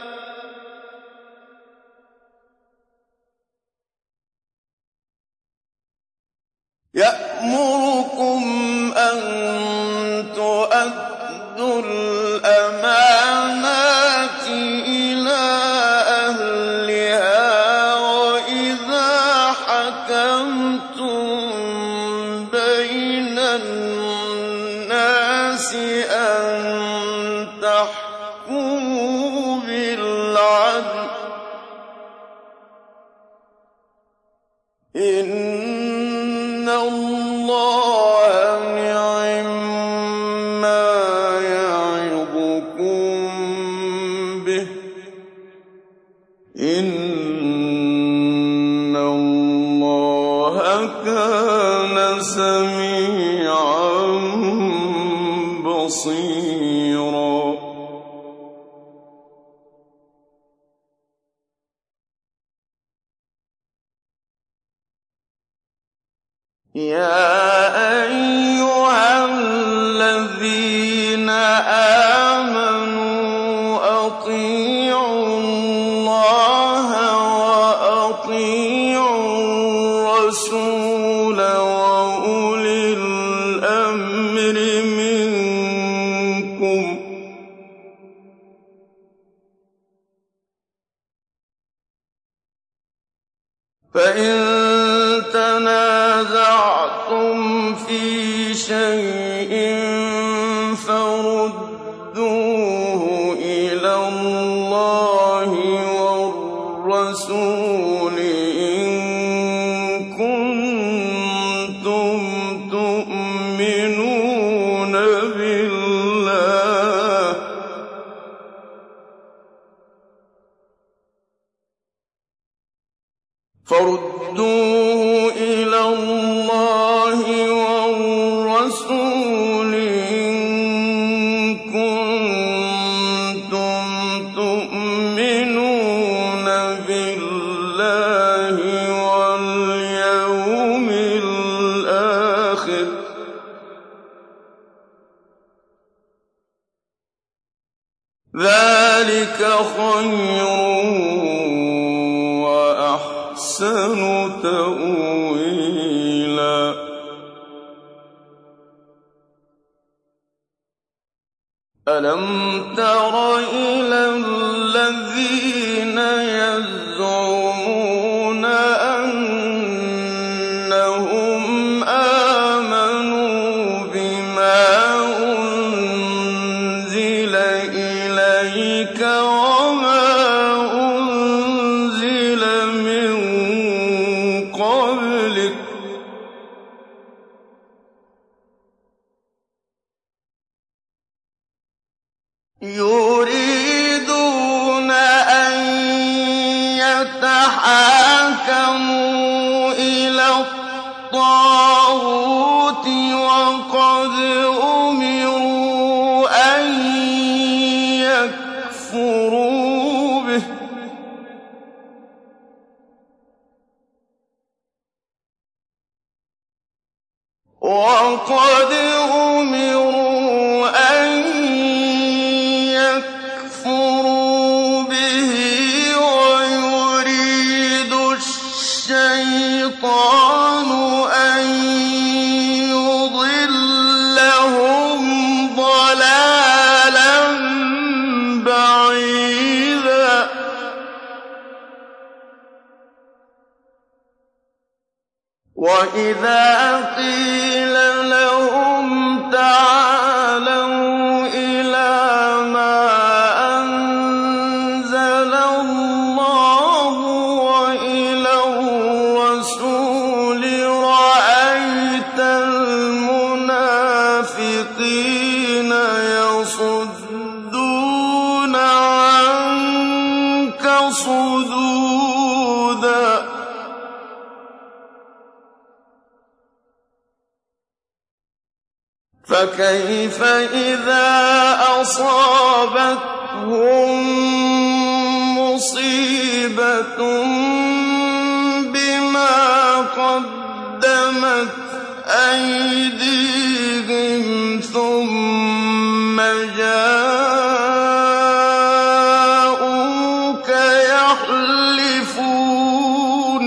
يأمركم أن تؤدوا الأمانات إلى أهلها وإذا حكمتم بين الناس أن تحكموا بالعدل إن الله نعم ما يعظكم به إن الله كان سميعا بصيرا يا أيها الذين آمنوا أطيعوا الله وأطيعوا الرسول وأولي الأمر منكم فإن تنازعتم في شيء فردوه إلى الله والرسول إن كنتم تؤمنون بالله فردوه إلى الله والرسول إن كنتم تؤمنون بالله واليوم الآخر ذلك خير وأحسن تأويلا ألم تر إلى الذين يزعمون أنهم آمنوا بما أنزل إليك وما أنزل من قبلك يريدون أن يتحاكموا إلى الطاغوت وقد أمروا أن يكفروا به وقد أمروا أن يكفروا به ويريد الشيطان أن يضلهم ضلالا بعيدا وإذا قيل لهم تعالوا إلى ما أنزل الله وإلى الرسول رأيت مَوْجُودًا فَكَيْفَ إِذَا أَصَابَتْهُم مُّصِيبَةٌ بِمَا قَدَّمَتْ أَيْدِيهِمْ ثُمَّ جَاءُوكَ يَحْلِفُونَ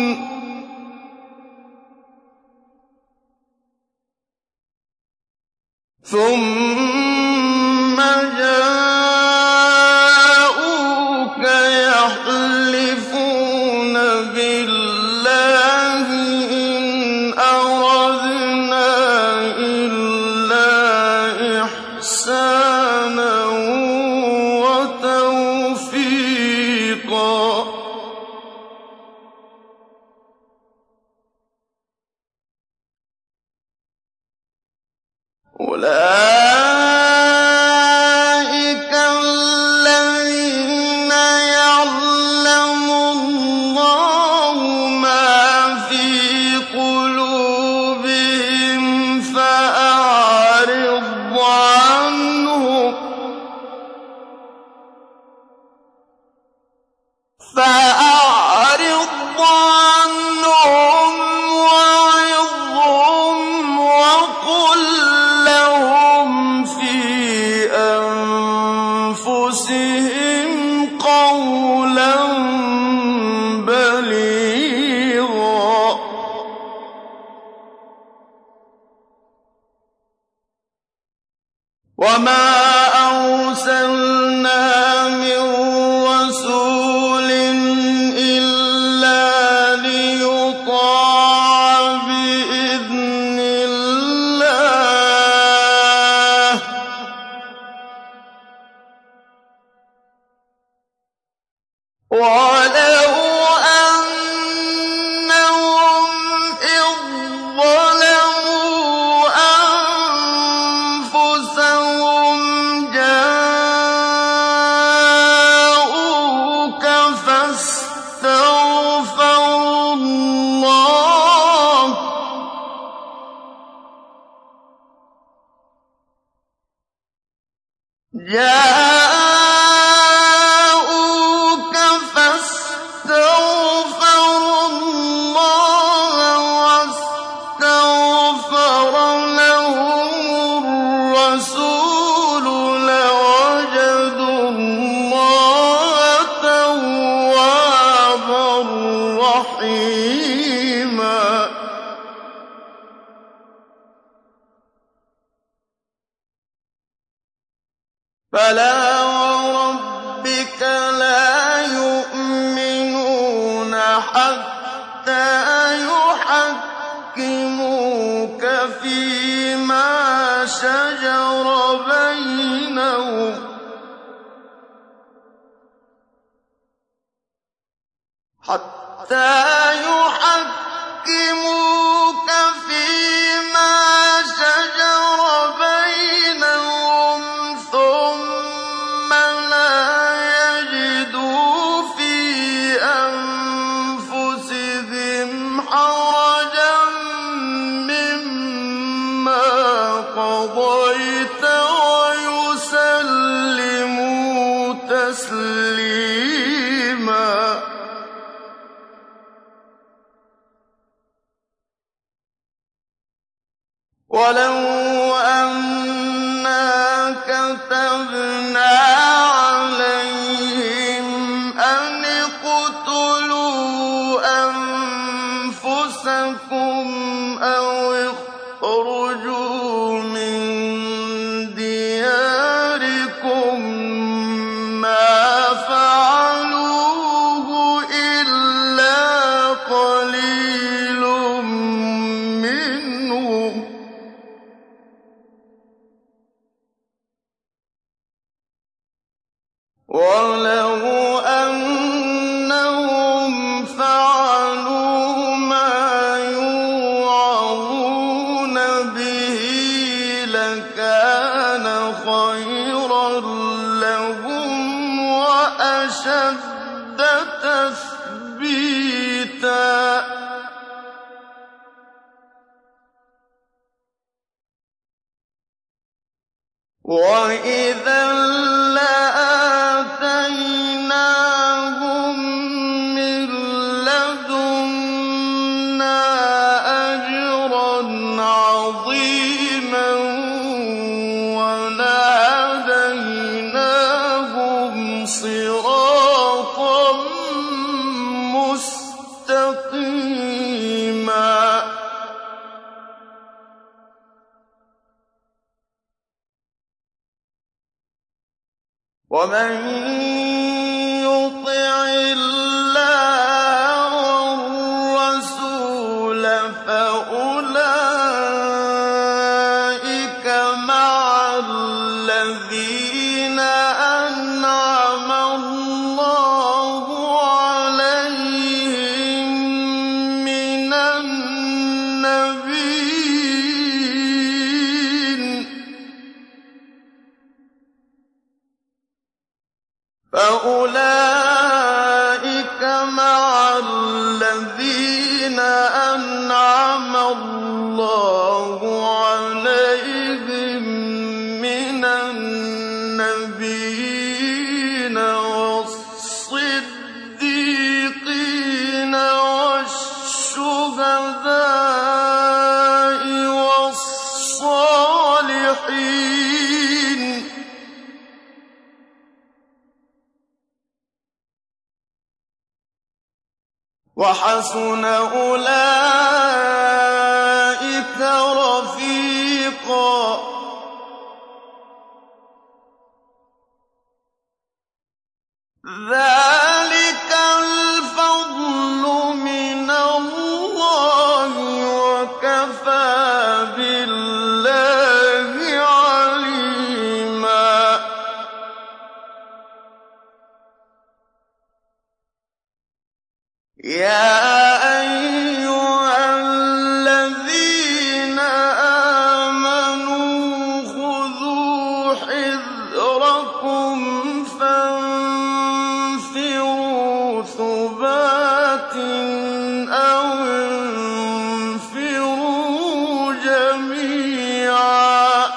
ثُمَّ جَاءُوكَ يَحْلِفُونَ بِاللَّهِ إِنْ أَرَدْنَا إِلَّا إِحْسَانًا وَتَوْفِيقًا أُولَٰئِكَ الَّذِينَ يَعْلَمُ اللَّهُ مَا فِي قُلُوبِهِمْ فَأَعْرِضْ عَنْهُمْ فَأَعْرِضْ عَنْهُمْ وَعِظْهُمْ وَقُل لَّهُمْ فِي أَنفُسِهِمْ قَوْلًا بَلِيغًا وَمَا أَرْسَلْنَا مِن رَّسُولٍ إِلَّا لِيُطَاعَ بِإِذْنِ اللَّهِ ۚ وَلَوْ أَنَّهُمْ إِذ ظَّلَمُوا أَنفُسَهُمْ جَاءُوكَ فَاسْتَغْفَرُوا اللَّهَ جاءوك فاستغفروا الله واستغفر لهم الرسول لوجدوا الله توابا رحيما فَلَا وَرَبِّكَ لَا يُؤْمِنُونَ حَتَّىٰ يُحَكِّمُوكَ فِيمَا شَجَرَ بَيْنَهُمْ حَتَّىٰ يُحَكِّمُوكَ فِيمَا شَجَرَ بَيْنَهُمْ ثُمَّ لَا يَجِدُوا فِي أَنفُسِهِمْ حَرَجًا مِّمَّا قَضَيْتَ وَيُسَلِّمُوا تَسْلِيمًا وَلَوْ أَنَّا كَتَبْنَا عَلَيْهِمْ أَنِ اقْتُلُوا أَنفُسَكُمْ أَوِ اخْرُجُوا مِن دِيَارِكُم مَّا فَعَلُوهُ إِلَّا قَلِيلٌ مِّنْهُمْ ۖ وَلَوْ أَنَّهُمْ فَعَلُوا مَا يُوعَظُونَ وَإِذًا لَّآتَيْنَاهُم مِّن لَّدُنَّا أَجْرًا عَظِيمًا وَلَهَدَيْنَاهُمْ صِرَاطًا مُّسْتَقِيمًا وَمَن يُطِعِ اللَّهَ وَالرَّسُولَ فَأُولَٰئِكَ مَعَ الَّذِينَ أَنْعَمَ اللَّهُ عَلَيْهِم مِّنَ النَّبِيِّينَ فَأُولَٰئِكَ مَعَ الَّذِينَ أَنْعَمَ اللَّهُ عَلَيْهِم مِّنَ النَّبِيِّينَ وَالصِّدِّيقِينَ وَالشُّهَدَاءِ وَالصَّالِحِينَ ۚ وَحَسُنَ أُولَٰئِكَ رَفِيقًا ذَٰلِكَ الْفَضْلُ مِنَ اللَّهِ وَكَفَىٰ بِاللَّهِ عَلِيمًا يَا أَيُّهَا الَّذِينَ آمَنُوا خُذُوا حِذْرَكُمْ فَانفِرُوا ثُبَاتٍ أَوِ انفِرُوا جَمِيعًا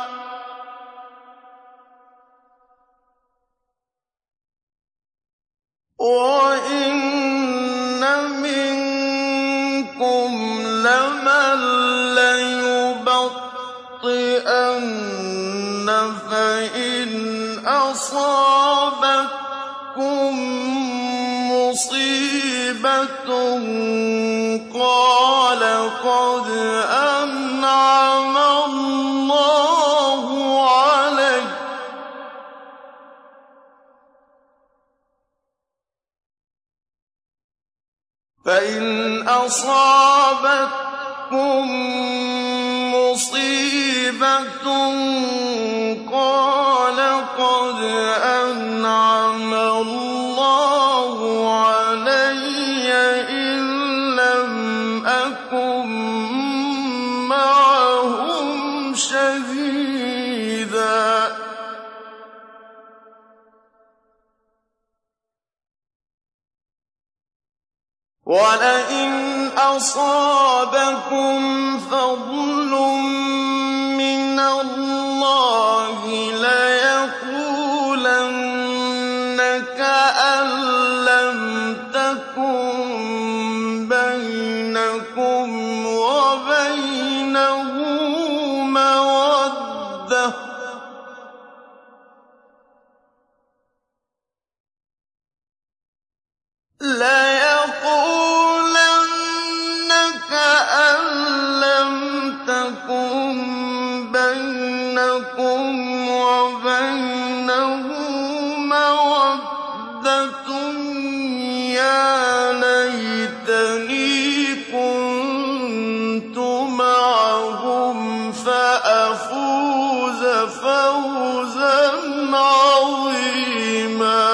وَإِنَّ مِنكُمْ لَمَن لَّيُبَطِّئَنَّ فَإِنْ أَصَابَتْكُم مُّصِيبَةٌ قَالَ قَدْ أَنْعَمَ اللَّهُ عَلَيَّ فَإِنْ أَصَابَتْكُم مُّصِيبَةٌ قَالَ قَدْ أَنْعَمَ اللَّهُ عَلَيَّ إِذْ لَمْ أَكُن مَّعَهُمْ شَهِيدًا وَلَئِنْ أَصَابَكُمْ فَضْلٌ مِّنَ اللَّهِ لَيَقُولَنَّ كَأَن لَّمْ تَكُن بَيْنَكُمْ وَبَيْنَهُ مَوَدَّةٌ لَيَقُولَنَّ كَأَن لَّمْ تَكُن بَيْنَكُمْ وَبَيْنَهُ مَوَدَّةٌ يَا لَيْتَنِي كُنتُ مَعَهُمْ فَأَفُوزَ فَوْزًا عَظِيمًا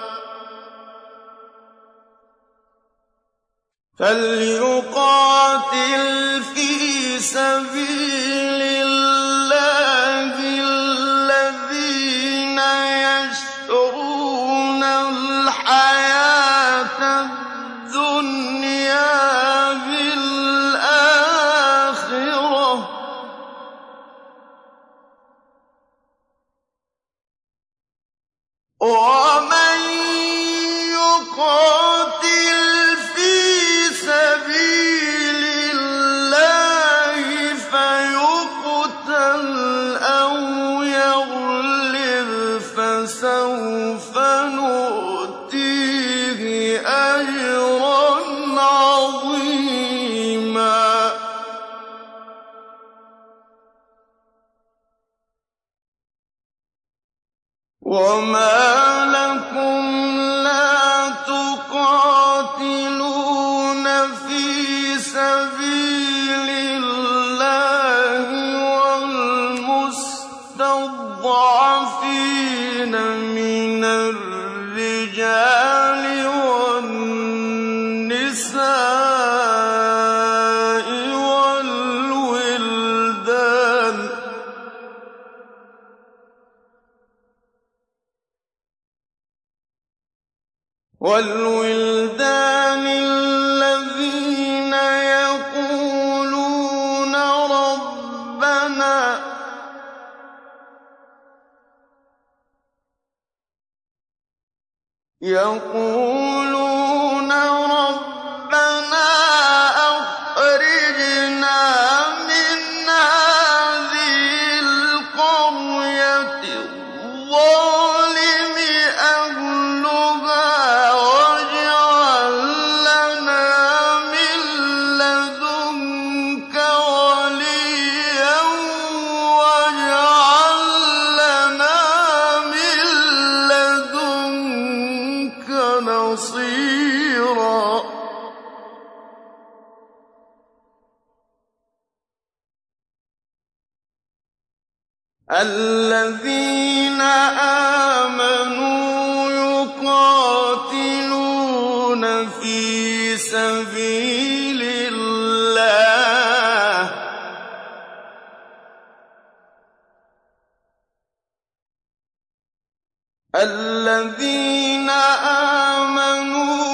فَلْيُقَاتِلْ فِي سَبِيلِ اللَّهِ الَّذِينَ يَشْرُونَ الْحَيَاةَ الدُّنْيَا بِالْآخِرَةِ وَمَا لَكُمْ لَا تُقَاتِلُونَ فِي سَبِيلِ اللَّهِ وَالْمُسْتَضْعَفِينَ مِنَ الرِّجَالِ وَالنِّسَاءِ وَالْوِلْدَانِ وَالْوِلْدَانِ الَّذِينَ يَقُولُونَ رَبَّنَا يَقُولُونَ رَبَّنَا أَخْرِجْنَا مِنْ هَٰذِهِ الْقَرْيَةِ الظَّالِمِ أَهْلُهَا وَاجْعَل لَّنَا مِن لَّدُنكَ وَلِيًّا وَاجْعَل لَّنَا مِن لَّدُنكَ نَصِيرًا الَّذِينَ آمَنُوا يُقَاتِلُونَ فِي سَبِيلِ اللَّهِ الَّذِينَ آمَنُوا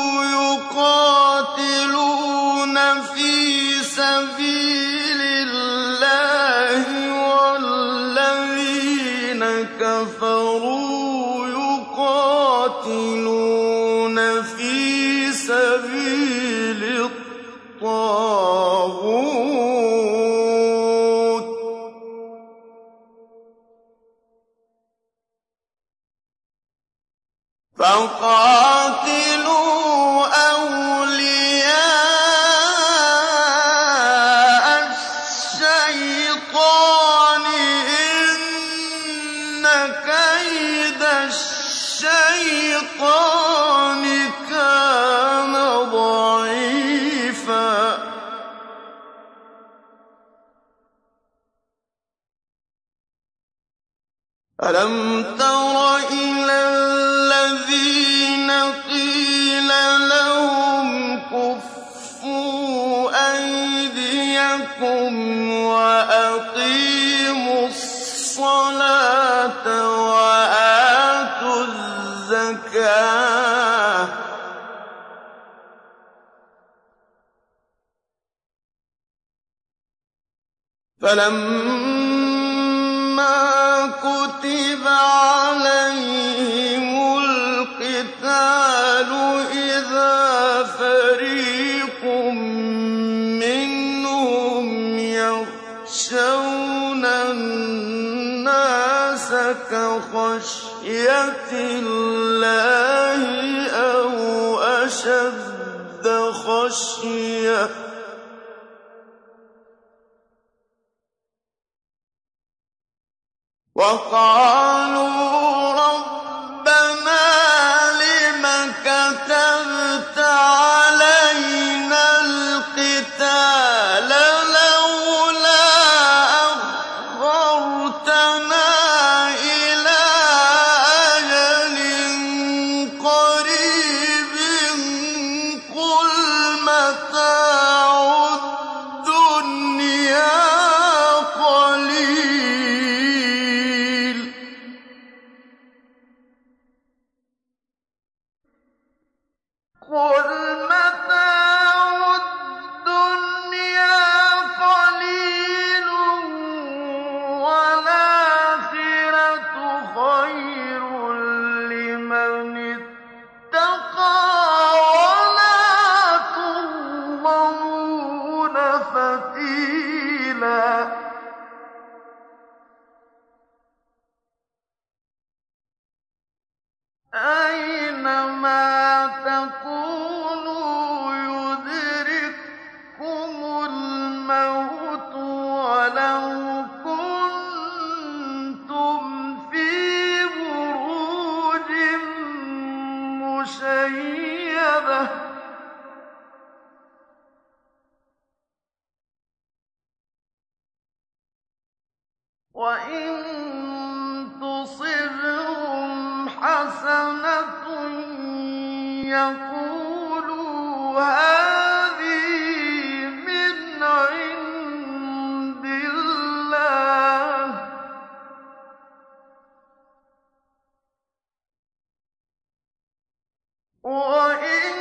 يُقَاتِلُونَ فِي سَبِيلِ اللَّهِ وَالَّذِينَ كَفَرُوا يُقَاتِلُونَ فِي سَبِيلِ الطَّاغُوتِ فَقَاتِلُوا أَوْلِيَاءَ الشَّيْطَانِ إِنَّ كَيْدَ الشَّيْطَانِ كَانَ ضَعِيفًا أَلَمْ تَرَ إِلَى الَّذِينَ قِيلَ لَهُمْ كُفُّوا أَيْدِيَكُمْ وَأَقِيمُوا الصَّلَاةَ وَآتُوا الزَّكَاةَ فَلَمَّا كُتِبَ عَلَيْهِمُ الْقِتَالُ إِذَا فَرِيقٌ مِّنْهُمْ يَخْشَوْنَ النَّاسَ كَخَشْيَةِ اللَّهِ أَوْ أَشَدَّ خَشْيَةً وَقَالُوا رَبَّنَا لِمَ كَتَبْتَ عَلَيْنَا الْقِتَالَ لَوْلَا أَخَّرْتَنَا إِلَىٰ أَجَلٍ قَرِيبٍ قُلْ مَتَاعُ الدُّنْيَا قَلِيلٌ قُلْ مَتَاعُ الدُّنْيَا قَلِيلٌ وَالْآخِرَةُ خَيْرٌ لِّمَنِ اتَّقَىٰ وَلَا تُظْلَمُونَ وَإِن تُصِبْهُمْ حَسَنَةٌ يَقُولُوا هَٰذِهِ مِنْ عِندِ اللَّهِ ۖ وَإِن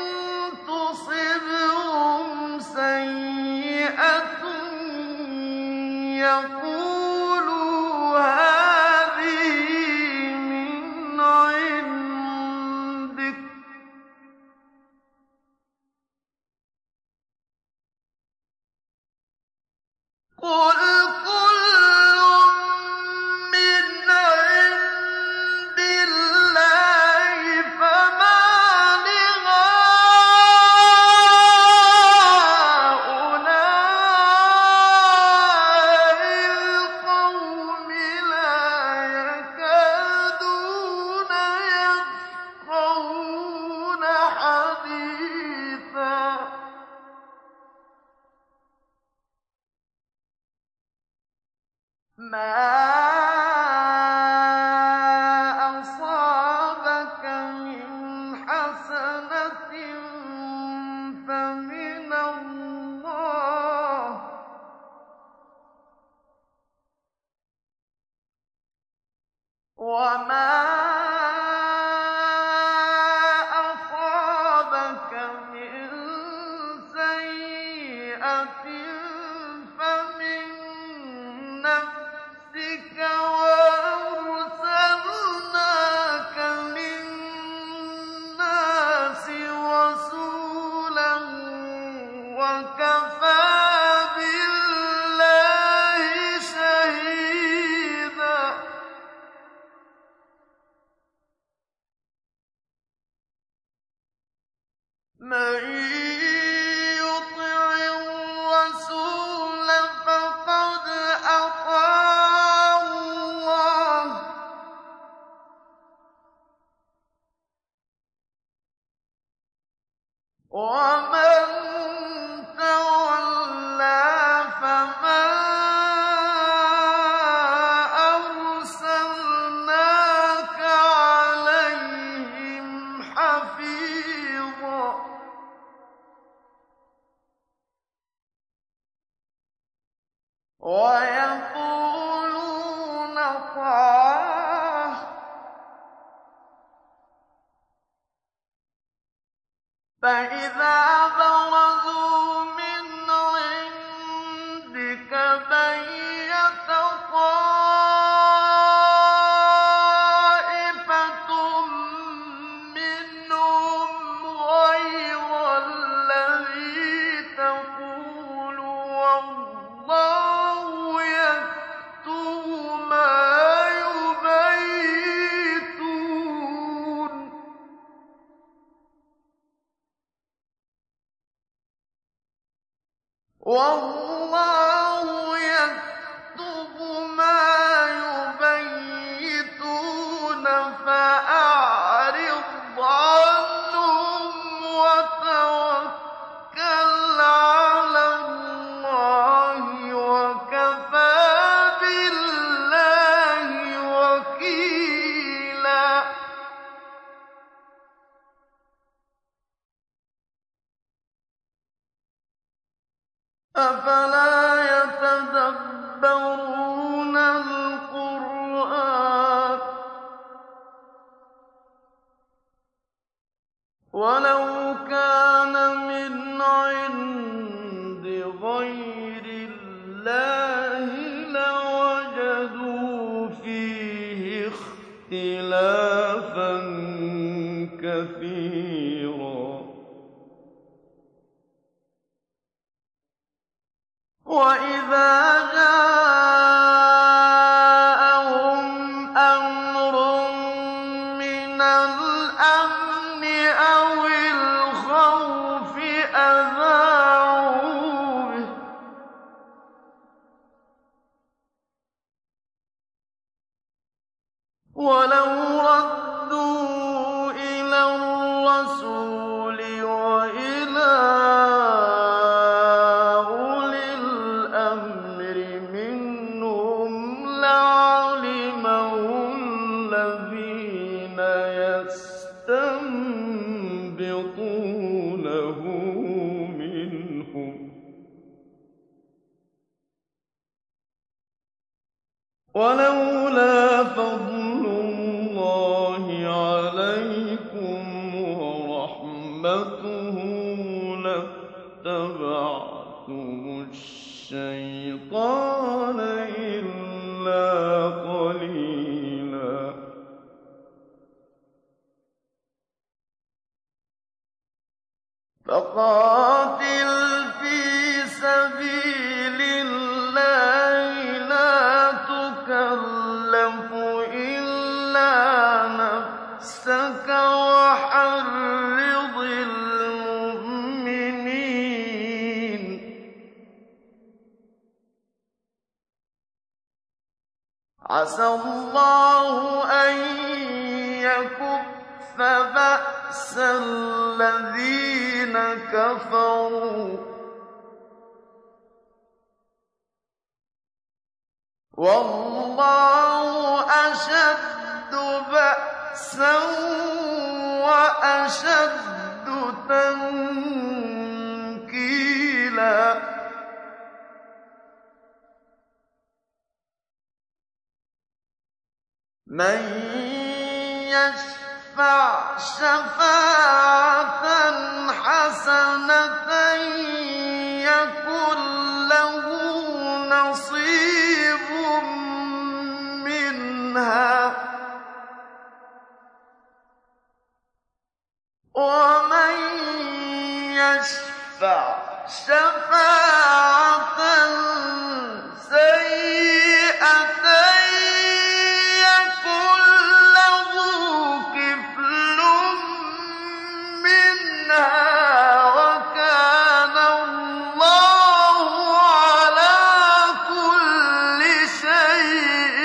تُصِبْهُمْ سَيِّئَةٌ يَقُولُوا هَٰذِهِ مِنْ عِندِكَ ۚ قُلْ كُلٌّ مِّنْ عِندِ اللَّهِ فَمَالِ هَٰؤُلَاءِ الْقَوْمِ لَا يَكَادُونَ يَفْقَهُونَ حَدِيثًا مَا أَصَابَكَ مِنْ حَسَنَةٍ فَمِنَ اللَّهِ ۖ وَمَا أَصَابَكَ مِن سَيِّئَةٍ فَمِن نَّفْسِكَ ۚ وَأَرْسَلْنَاكَ لِلنَّاسِ رَسُولًا ۚ وَكَفَىٰ بِاللَّهِ شَهِيدًا. مَن يُطِعِ الرَّسُولَ فَقَدْ أَطَاعَ اللَّهَ ۖ وَمَن تَوَلَّىٰ فَمَا أَرْسَلْنَاكَ عَلَيْهِمْ حَفِيظًا. وَيَقُولُونَ طَاعَةٌ ۚ فَإِذَا بَرَزُوا مِنْ عِندِكَ بَيَّتَ طَائِفَةٌ مِّنْهُمْ غَيْرَ الَّذِي تَقُولُ وَاللَّهُ يَكْتُبُ مَا يُبَيِّتُونَ ۖ وَاللَّهُ يَكْتُبُ مَا يُبَيِّتُونَ فَأَعْرِضْ عَنْهُمْ وَتَوَكَّلْ عَلَى اللَّهِ ۚ وَكَفَىٰ بِاللَّهِ وَكِيلًا. أَفَلَا يَتَدَبَّرُونَ الْقُرْآنَ ۚ وَلَوْ كَانَ مِنْ عِندِ غَيْرِ اللَّهِ لَوَجَدُوا فِيهِ اخْتِلَافًا كَثِيرًا. وَإِذَا جَاءَهُمْ أَمْرٌ مِّنَ الْأَمْنِ أَوِ الْخَوْفِ أَذَاعُوا بِهِ ۖ وَلَوْ رَدُّوهُ إِلَى الرَّسُولِ وَإِلَىٰ أُولِي الْأَمْرِ لَاتَّبَعْتُمُ الشَّيْطَانَ إِلَّا قَلِيلًا فَقَاتِلْ فِي سَبِيلِ اللَّهِ لَا تُكَلَّفُ إِلَّا نَفْسَكَ وَحَرِّضِ الْمُؤْمِنِينَ ۖ عَسَى اللَّهُ أَن يَكُفَّ بَأْسَ الَّذِينَ كَفَرُوا ۚ وَاللَّهُ أَشَدُّ بَأْسًا وَأَشَدُّ تَنكِيلًا مَن يَشْفَعْ شَفَاعَةً حَسَنَةً يَكُن لَّهُ نَصِيبٌ مِّنْهَا ۖ وَمَن يَشْفَعْ شَفَاعَةً سَيِّئَةً يَكُن لَّهُ كِفْلٌ مِّنْهَا ۗ وَكَانَ اللَّهُ عَلَىٰ كُلِّ شَيْءٍ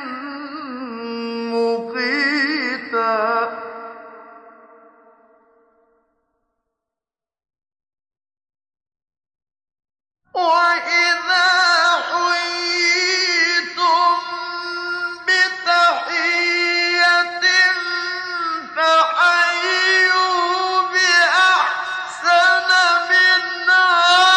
مُّقِيتًا وَإِذَا حُيِّيتُم بِتَحِيَّةٍ فَحَيُّوا بِأَحْسَنَ مِنْهَا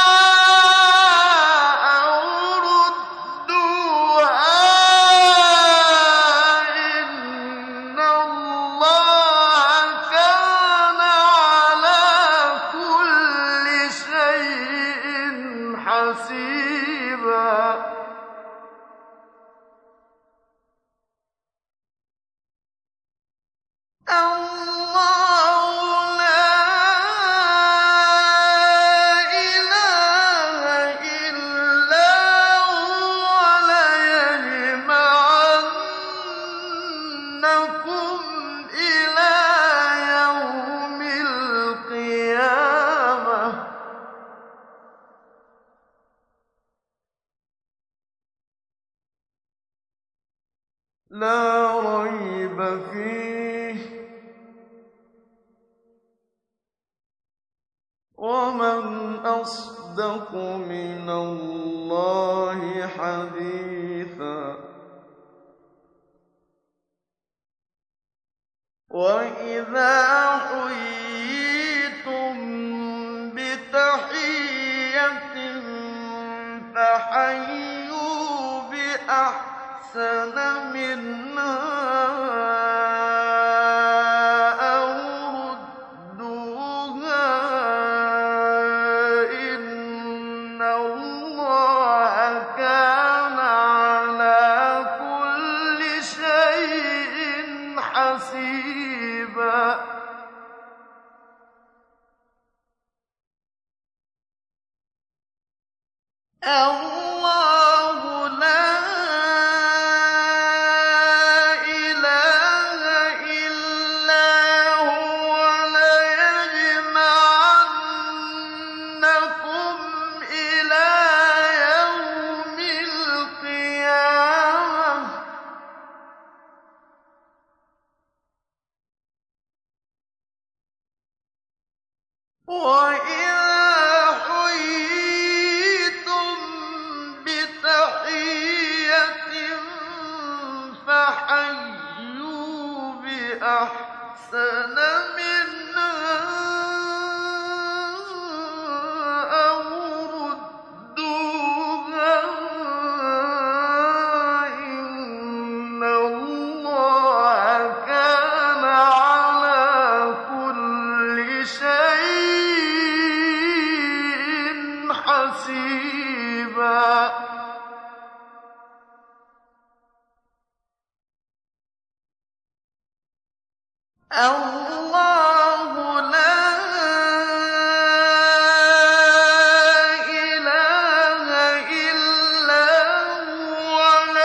أَوْ رُدُّوهَا ۗ إِنَّ اللَّهَ كَانَ عَلَىٰ كُلِّ شَيْءٍ حَسِيبًا اللَّهُ لَا إِلَٰهَ إِلَّا هُوَ ۖ لَيَجْمَعَنَّكُمْ إِلَىٰ يَوْمِ الْقِيَامَةِ ۗ لَا رَيْبَ فِيهِ ۗ وَمَنْ أَصْدَقُ مِنَ اللَّهِ حَدِيثًا وَإِذَا حُيِّيتُم بِتَحِيَّةٍ فَحَيُّوا بِأَحْسَنَ مِنْهَا أَوْ رُدُّوهَا ۗ إِنَّ اللَّهَ كَانَ عَلَىٰ كُلِّ شَيْءٍ حَسِيبًا اللَّهُ لَا إِلَٰهَ إِلَّا هُوَ ۖ لَيَجْمَعَنَّكُمْ إِلَىٰ يَوْمِ الْقِيَامَةِ ۗ وَإِذَا حُيِّيتُم حسيبا الله لا إله إلا هو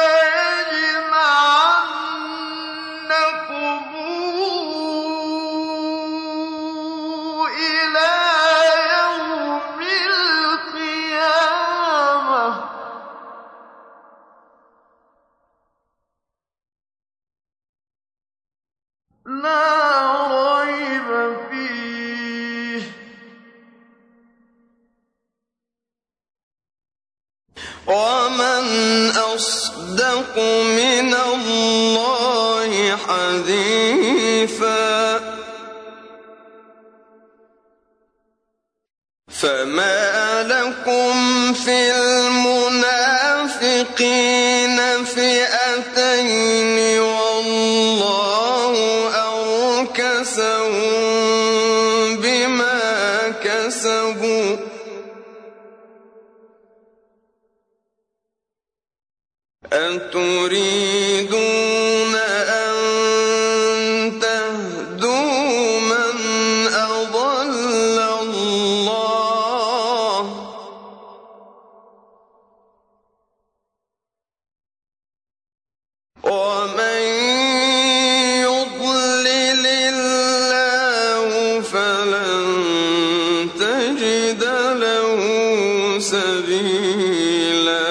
ليجمعنكم إلى يوم القيامة لا ريب فيه ومن أصدق من الله حديثا فما لكم في المنافقين فئتين والله أركسهم بما كسبوا أتريدون أن تهدوا من أضل الله ومن يضلل الله فلن تجد له سبيلا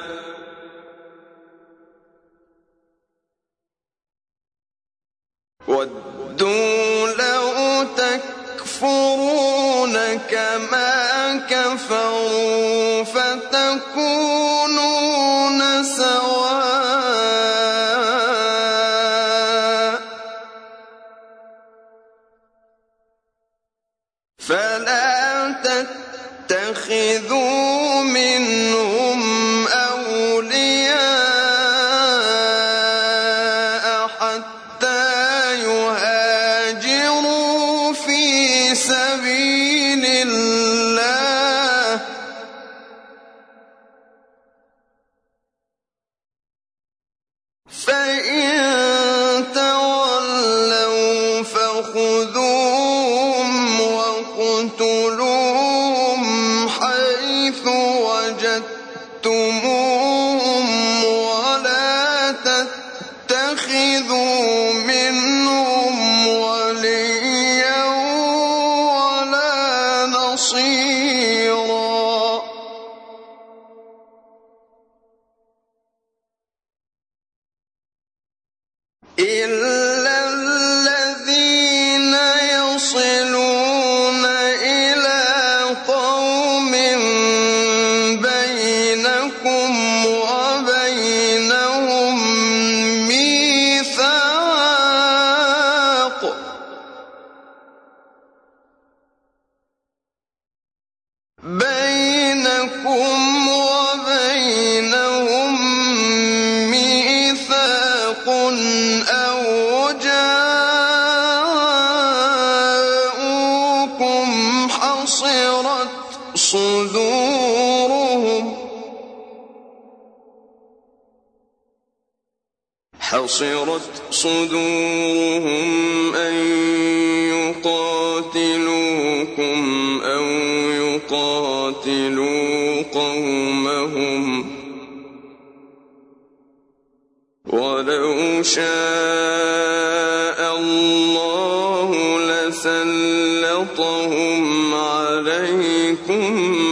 وَدُّوا لَوْ تَكْفُرُونَ كَمَا كَفَرُوا فَتَكُونُونَ سَوَاءً فَلَا تَتَّخِذُوا مِنْهُمْ أَوْلِيَاءَ حَتَّى يهاجروا في سبيل الله فإن تولوا فخذوهم واقتلوهم حيث وجدتموهم ولا تتخذوا منهم وليا ولا نصيرا إلا الذين يصلون إلى قوم بينكم وبينهم ميثاق بينكم وبينهم ميثاق أو جاءوكم حصرت صدورهم حصرت صدورهم أن يقاتلوكم أو يقاتلوا قومهم ولو شاء الله لسلطهم عليكم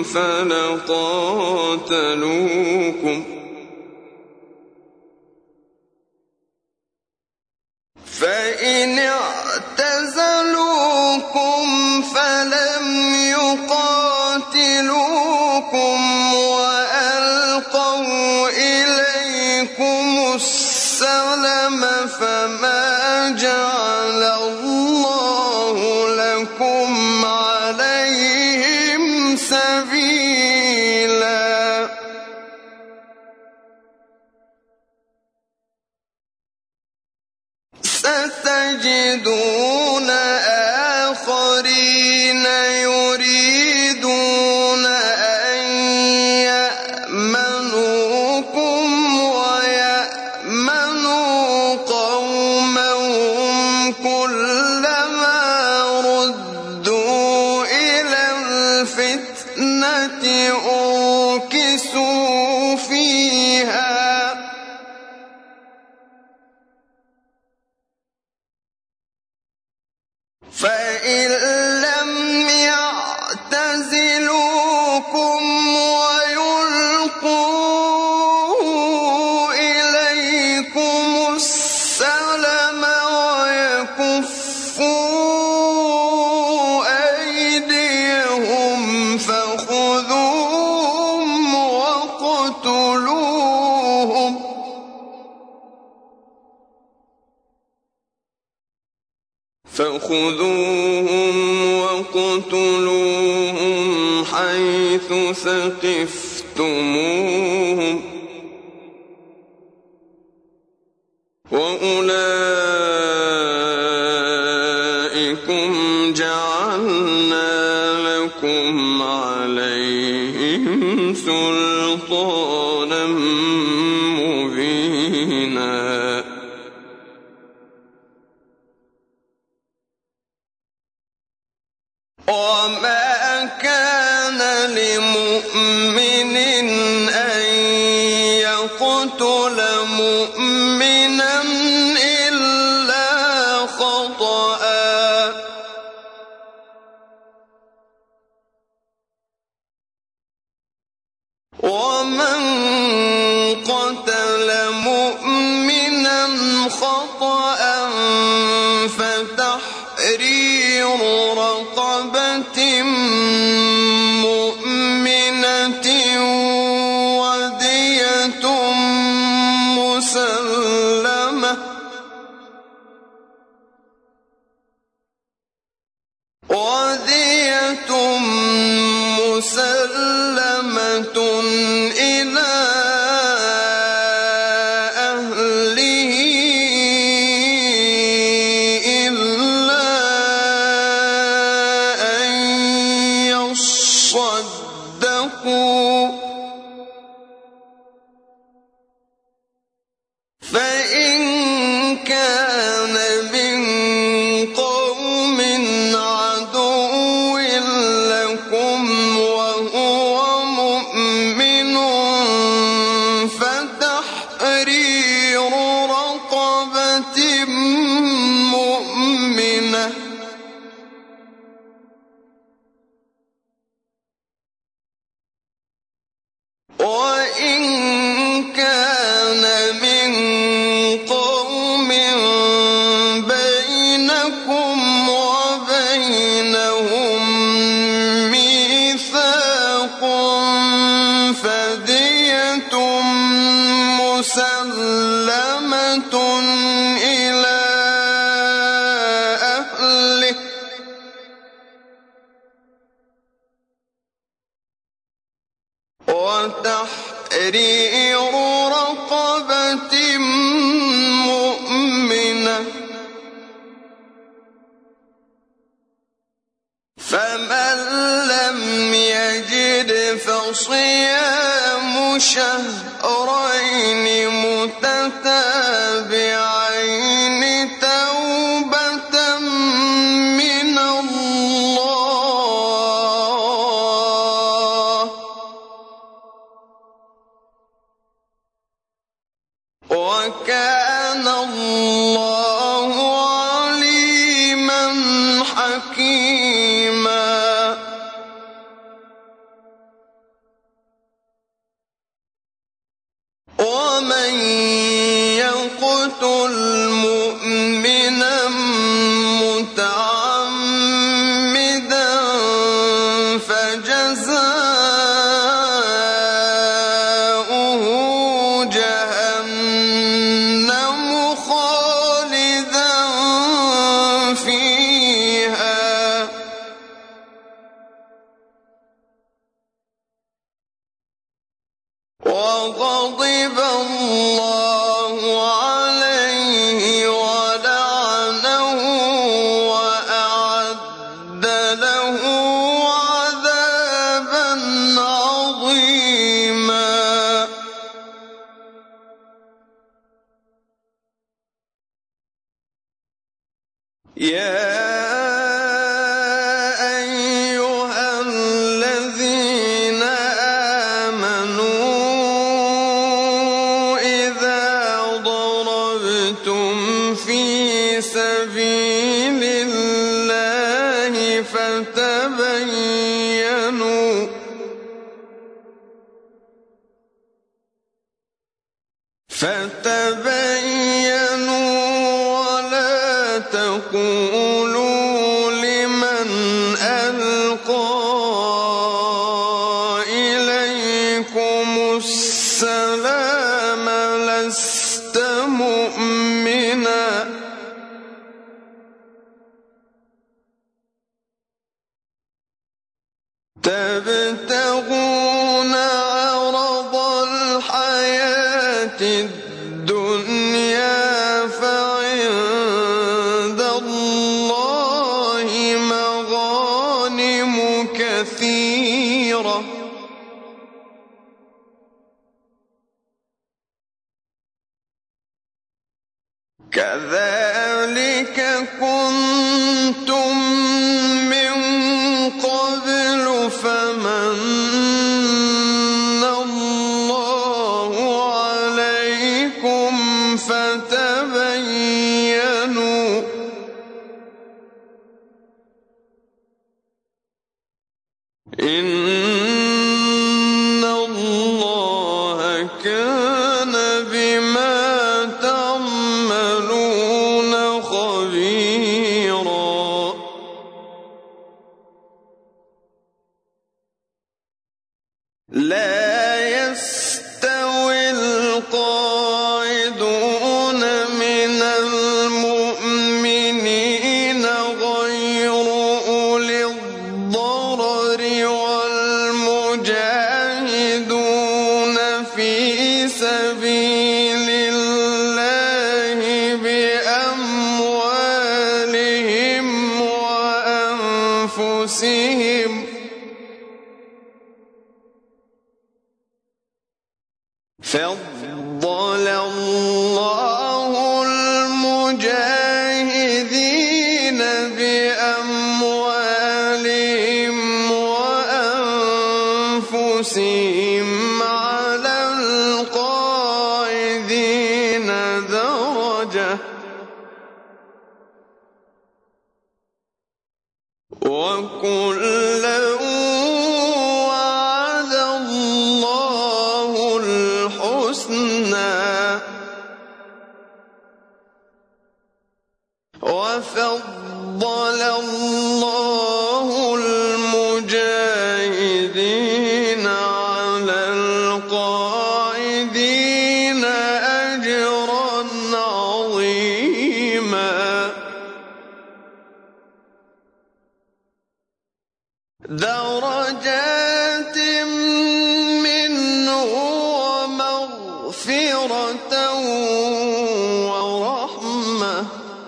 فلقاتلوكم فإن اعتزلوكم فلم يقاتلوكم وألقوا إليكم السلم فما جعل الله لكم عليهم سبيلا ستجدون آخرين يريدون أن الْفِتْنَةِ أُرْكِسُوا فِيهَا فَإِن لَّمْ يَعْتَزِلُوكُمْ وَيُلْقُوا إِلَيْكُمُ السَّلَمَ وَيَكُفُّوا أَيْدِيَهُمْ فَخُذُوهُمْ وَاقْتُلُوهُمْ فَخُذُوهُمْ وَاقْتُلُوهُمْ حَيْثُ ثَقِفْتُمُوهُمْ ۚ وَأُولَٰئِكُمْ جَعَلْنَا لَكُمْ عَلَيْهِمْ سُلْطَانًا مُّبِينًا. وَمَا كَانَ لِمُؤْمِنٍ أَن يَقْتُلَ مُؤْمِنًا إِلَّا خَطَأً ۚ وَمَن قَتَلَ مُؤْمِنًا خَطَأً فَتَحْرِيرُ رَقَبَةٍ مُّؤْمِنَةٍ وَدِيَةٌ مُّسَلَّمَةٌ وَدِيَةٌ مُّسَلَّمَةٌ إِلَىٰ أَهْلِهِ إِلَّا أَن يَصَّدَّقُوا ۚ فَإِن كَانَ مِن قَوْمٍ عَدُوٍّ لَّكُمْ وَهُوَ مُؤْمِنٌ فَتَحْرِيرُ رَقَبَةٍ مُّؤْمِنَةٍ ۖ وَإِن كَانَ مِن قَوْمٍ بَيْنَكُمْ وَبَيْنَهُم مِّيثَاقٌ فَدِيَةٌ مُّسَلَّمَةٌ إِلَىٰ أَهْلِهِ ۖ وَتَحْرِيرُ رَقَبَةٍ مُّؤْمِنَةٍ ۖ فَمَن لَّمْ يَجِدْ فَصِيَامُ شَهْرَيْنِ مُتَتَابِعَيْنِ تَوْبَةً مِّنَ اللَّهِ ۗ وَكَانَ اللَّهُ عَلِيمًا حَكِيمًا. وَمَن يَقْتُلْ مُؤْمِنًا مُّتَعَمِّدًا فَجَزَاؤُهُ جَهَنَّمُ خَالِدًا فِيهَا وَغَضِبَ اللَّهُ عَلَيْهِ وَلَعَنَهُ وَأَعَدَّ لَهُ عَذَابًا عَظِيمًا. يَا أَيُّهَا الَّذِينَ فتبينوا ولا تقولوا لمن ألقى إليكم السلام لست مؤمنا تبتغون عرض الحياة الدنيا فعند الله مغانم كثيرة كذلك كنتم من قبل فمن الله عليكم فتبينوا إن الله كان بما تعملون خبيرا لا يستوي القاعدون من المؤمنين غير أولي الضرر والمجاهدون في سبيل الله بأموالهم وأنفسهم فضل الله المجاهدين بأموالهم وأنفسهم على القاعدين درجة وكلا وعد الله الحسنى وفضل الله المجاهدين على القاعدين أجرا عظيما درجات منه ومغفرة ورحمة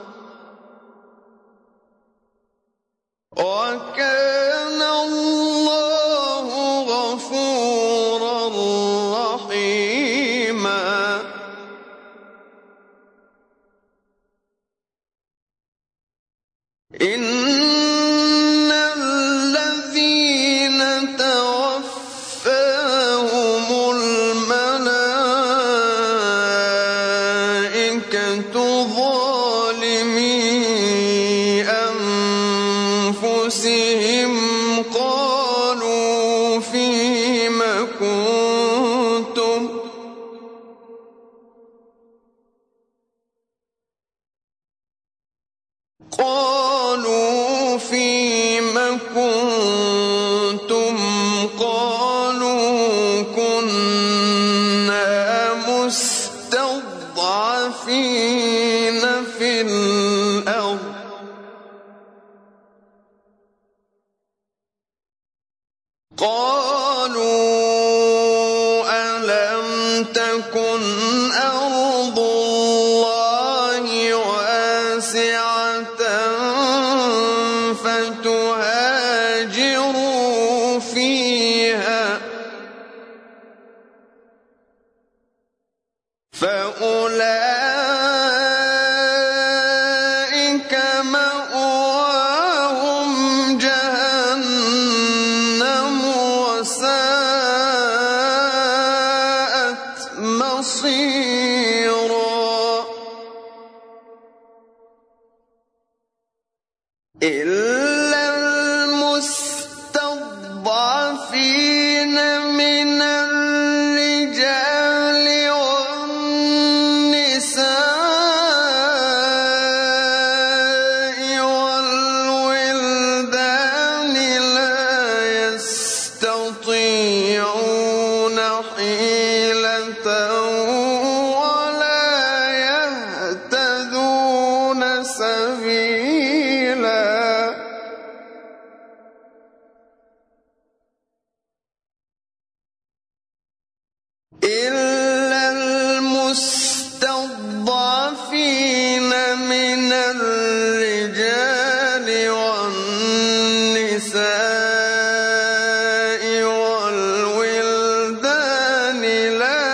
وكان الله غفورا رحيما إن الذين توفاهم الملائكة ظالمي أنفسهم قالوا فيم كنتم قالوا فيم كنتم قالوا كنا مستضعفين في الأرض قالوا ألم تكن أرض الله واسعة فتهاجروا فيها فأولئك مأواهم جهنم وساءت مصيرا إلا المستضعفين من الرجال والنساء يستطيعون حيلة ولا يهتدون سبيلا إلا المستضعفين من الرجال والنساء والولدان لا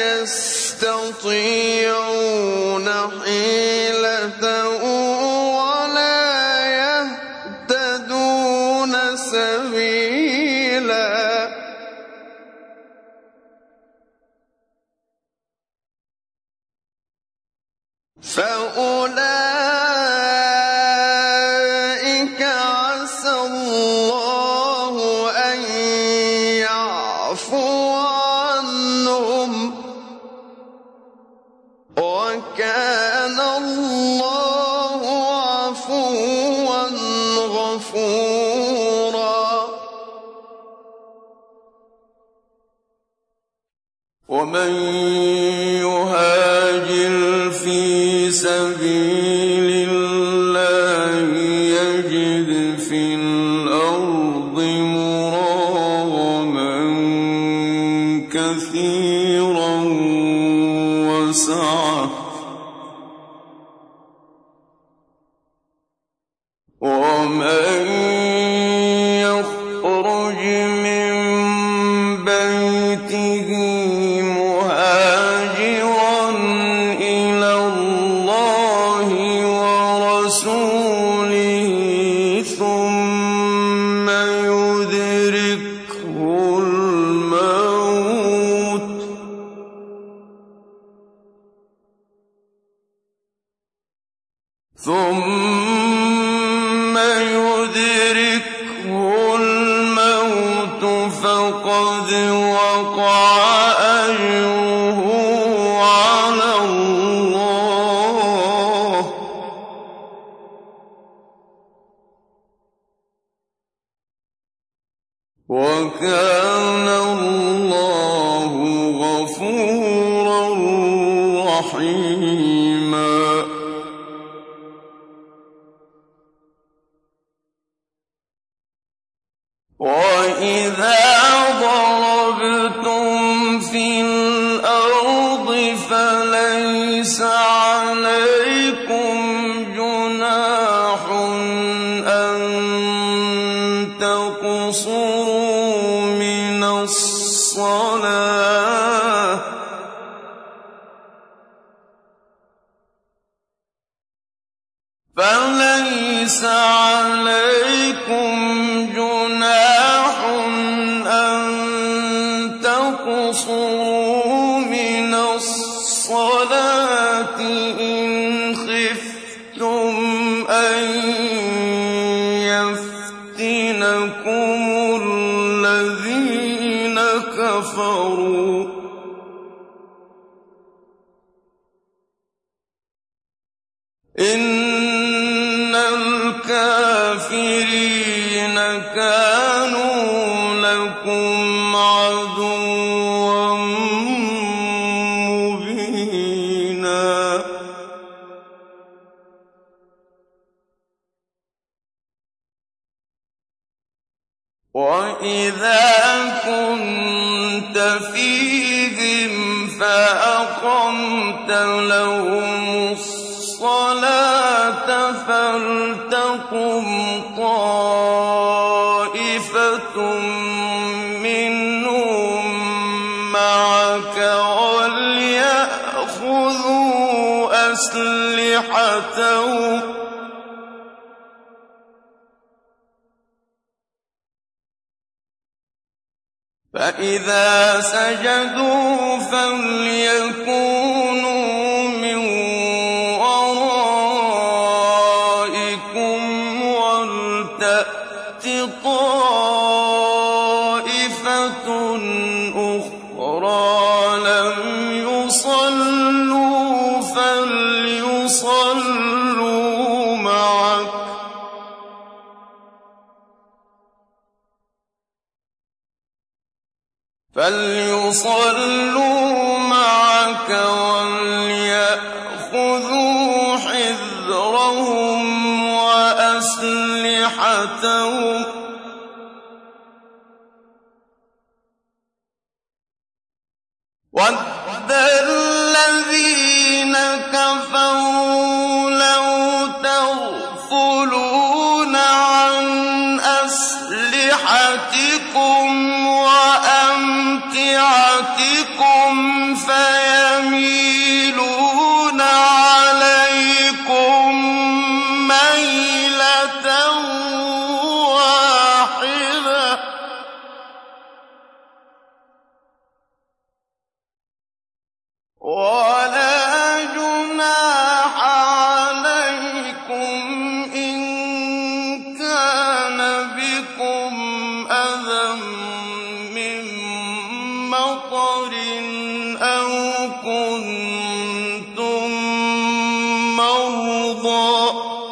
يستطيعون حيلة ولا يهتدون سبيلا فأولئك عسى الله أن يعفو عنهم وكان الله عفوا غفورا ومن يهاجر في سبيل الله يجد في الأرض مراغما كثيرا وسعة ومن يخرج من بيته مهاجرا إلى الله ورسوله ثم يدركه الموت ثم يدركه الموت فقد وقع أجره على الله وكان الله غفورا رحيما وإذا ضربتم في الأرض فليس عليكم جناح أن تقصروا من الصلاة فليس عليكم جناح أن تقصروا من الصلاة إن خفتم أن يفتنكم الذين كفروا إن الكافرين كانوا لكم عدوا مبينا وإذا كنت فيهم فأقمت لهم الصلاة فلتقم طائفة منهم معك وليأخذوا أسلحتهم فإذا سجدوا فليكونوا من ورائكم ولتأت طائفة أخرى لم يصلوا فليصلوا معك فليصلوا معك وليأخذوا حذرهم وأسلحتهم وَدَّ الَّذِينَ كَفَرُوا لَوْ تَغْفُلُونَ عَنْ أَسْلِحَتِكُمْ وَأَمْتِعَتِكُمْ فَيَمِيلُونَ عَلَيْكُم مَّيْلَةً وَاحِدَةً وَلَا جُنَاحَ عَلَيْكُمْ إِن كَانَ بِكُمْ أَذًى مِّن مَّطَرٍ أَوْ كُنتُم مَّرْضَىٰ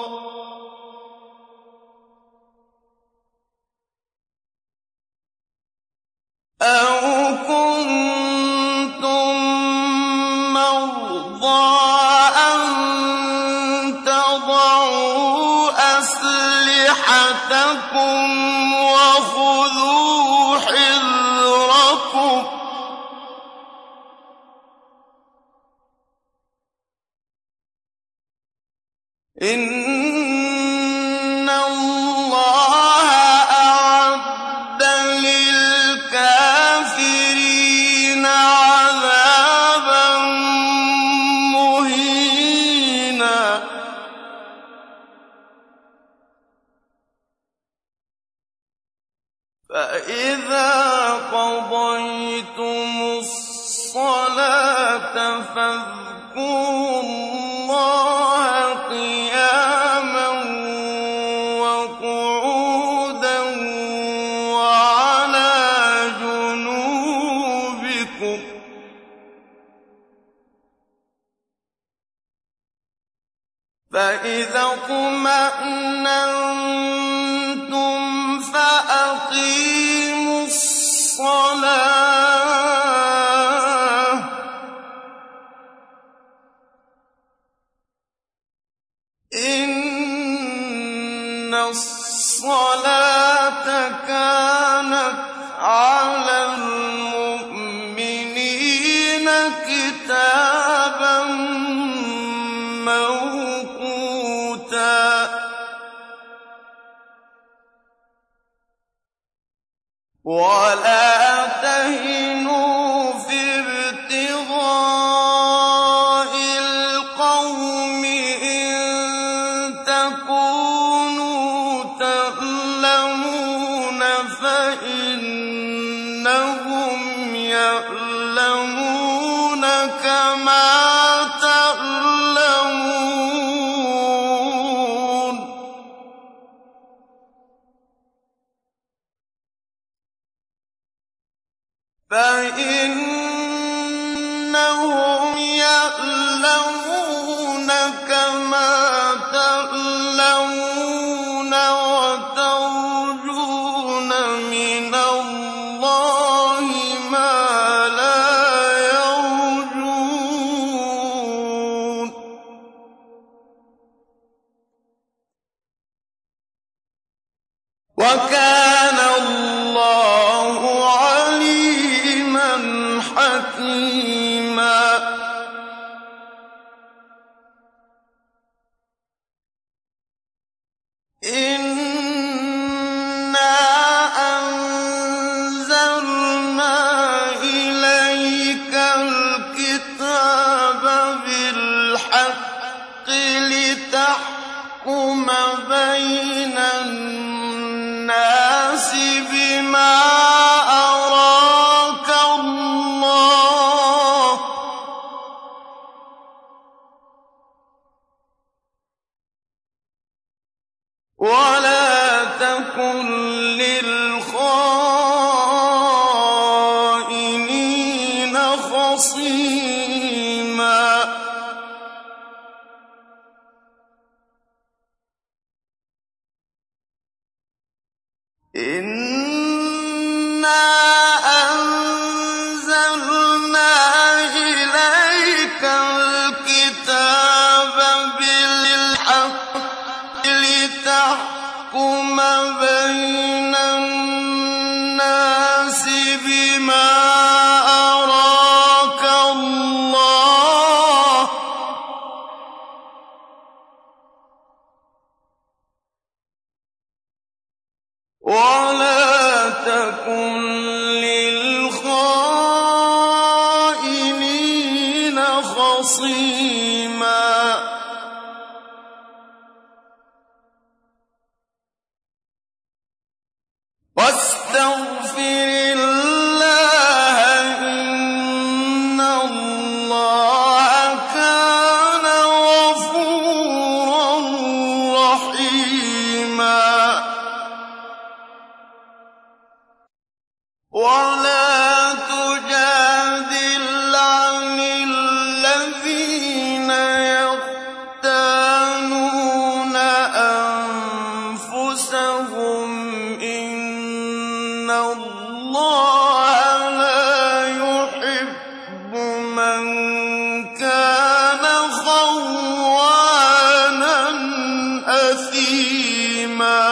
أَوْ كُنتُم مَّرْضَىٰ أَن تَضَعُوا أَسْلِحَتَكُمْ وَخُذُوا حِذْرَكُمْ ۗ إِنَّ اللَّهَ أَعَدَّ لِلْكَافِرِينَ عَذَابًا مُّهِينًا فَإِذَا قَضَيْتُمُ الصَّلَاةَ فَاذْكُرُوا اللَّهَ قِيَامًا وَقُعُودًا وَعَلَىٰ جُنُوبِكُمْ ۚ فَإِذَا اطْمَأْنَنتُمْ فَأَقِيمُوا الصَّلَاةَ ۚ إِنَّ الصَّلَاةَ كَانَتْ عَلَى الْمُؤْمِنِينَ كِتَابًا مَّوْقُوتًا وَلَا تَهِنُوا فِي ابْتِغَاءِ الْقَوْمِ إِن تَكُونُوا تَأْلَمُونَ فَإِنَّهُمْ يَأْلَمُونَ كَمَا تَأْلَمُونَ فَإِنَّهُمْ يَأْلَمُونَ كَمَا تَأْلَمُونَ وَتَرْجُونَ مِنَ اللَّهِ مَا لَا يَرْجُونَ ۗ وَكَانَ اللَّهُ عَلِيمًا حَكِيمًا إِنَّا أَنزَلْنَا إِلَيْكَ الْكِتَابَ بِالْحَقِّ لِتَحْكُمَ بَيْنَ النَّاسِ بِمَا أَرَاكَ اللَّهُ ۚ وَلَا تَكُن لِّلْخَائِنِينَ خَصِيمًا إِنَّا أَنزَلْنَا بما أراك الله ولا تكن للخائنين خصيما واستغفر الله إن الله كان غفورا رحيما ولا تجادل عن الذين يختانون أنفسهم إن الله لا يحب من كان خوانا أثيما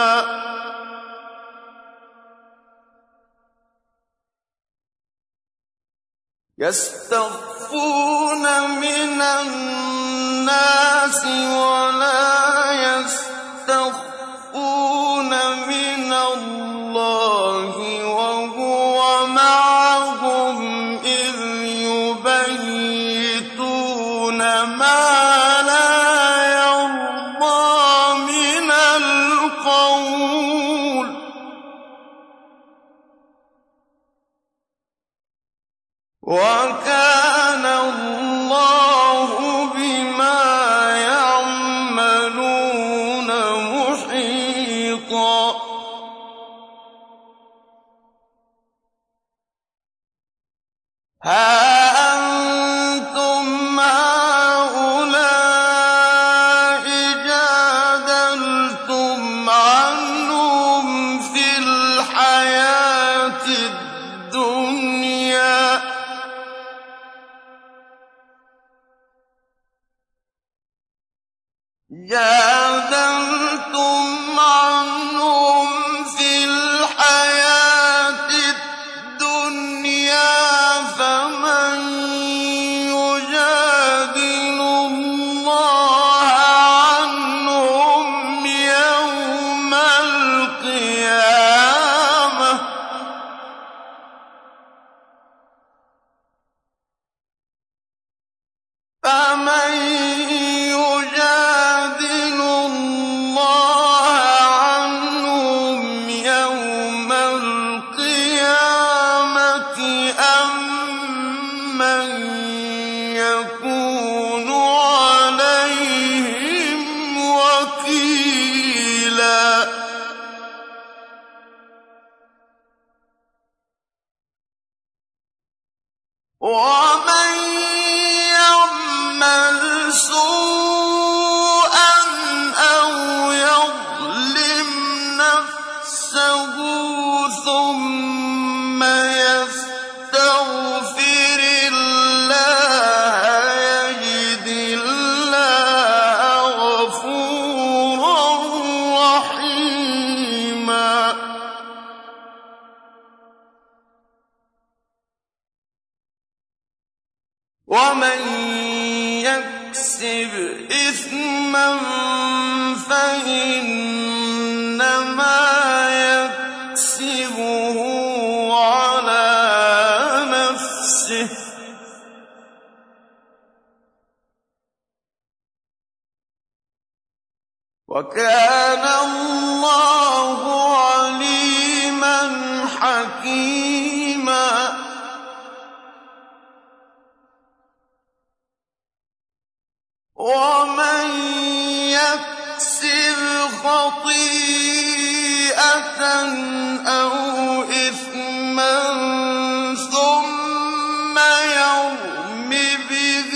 يستخفون من الناس ولا يستخفون من الله وهو معهم إذ يبيتون ما لا يرضى من القول وكان الله بما يعملون محيطا ها أنتم هؤلاء جادلتم عنهم في الحياة الدنيا جادلتم عنهم في الحياة الدنيا فمن يجادل الله عنهم يوم القيامة فمن يجادل الله عنهم يوم القيامة أم من يكون عليهم وكيلا ومن يعمل سوءا أو يظلم نفسه ثم يستغفر الله يجد الله غفورا رحيما ومن يكسب إثما فإنما يكسبه على نفسه وكان الله عليما حكيما ومن يكسب خطيئة أو إثما ثم يرم به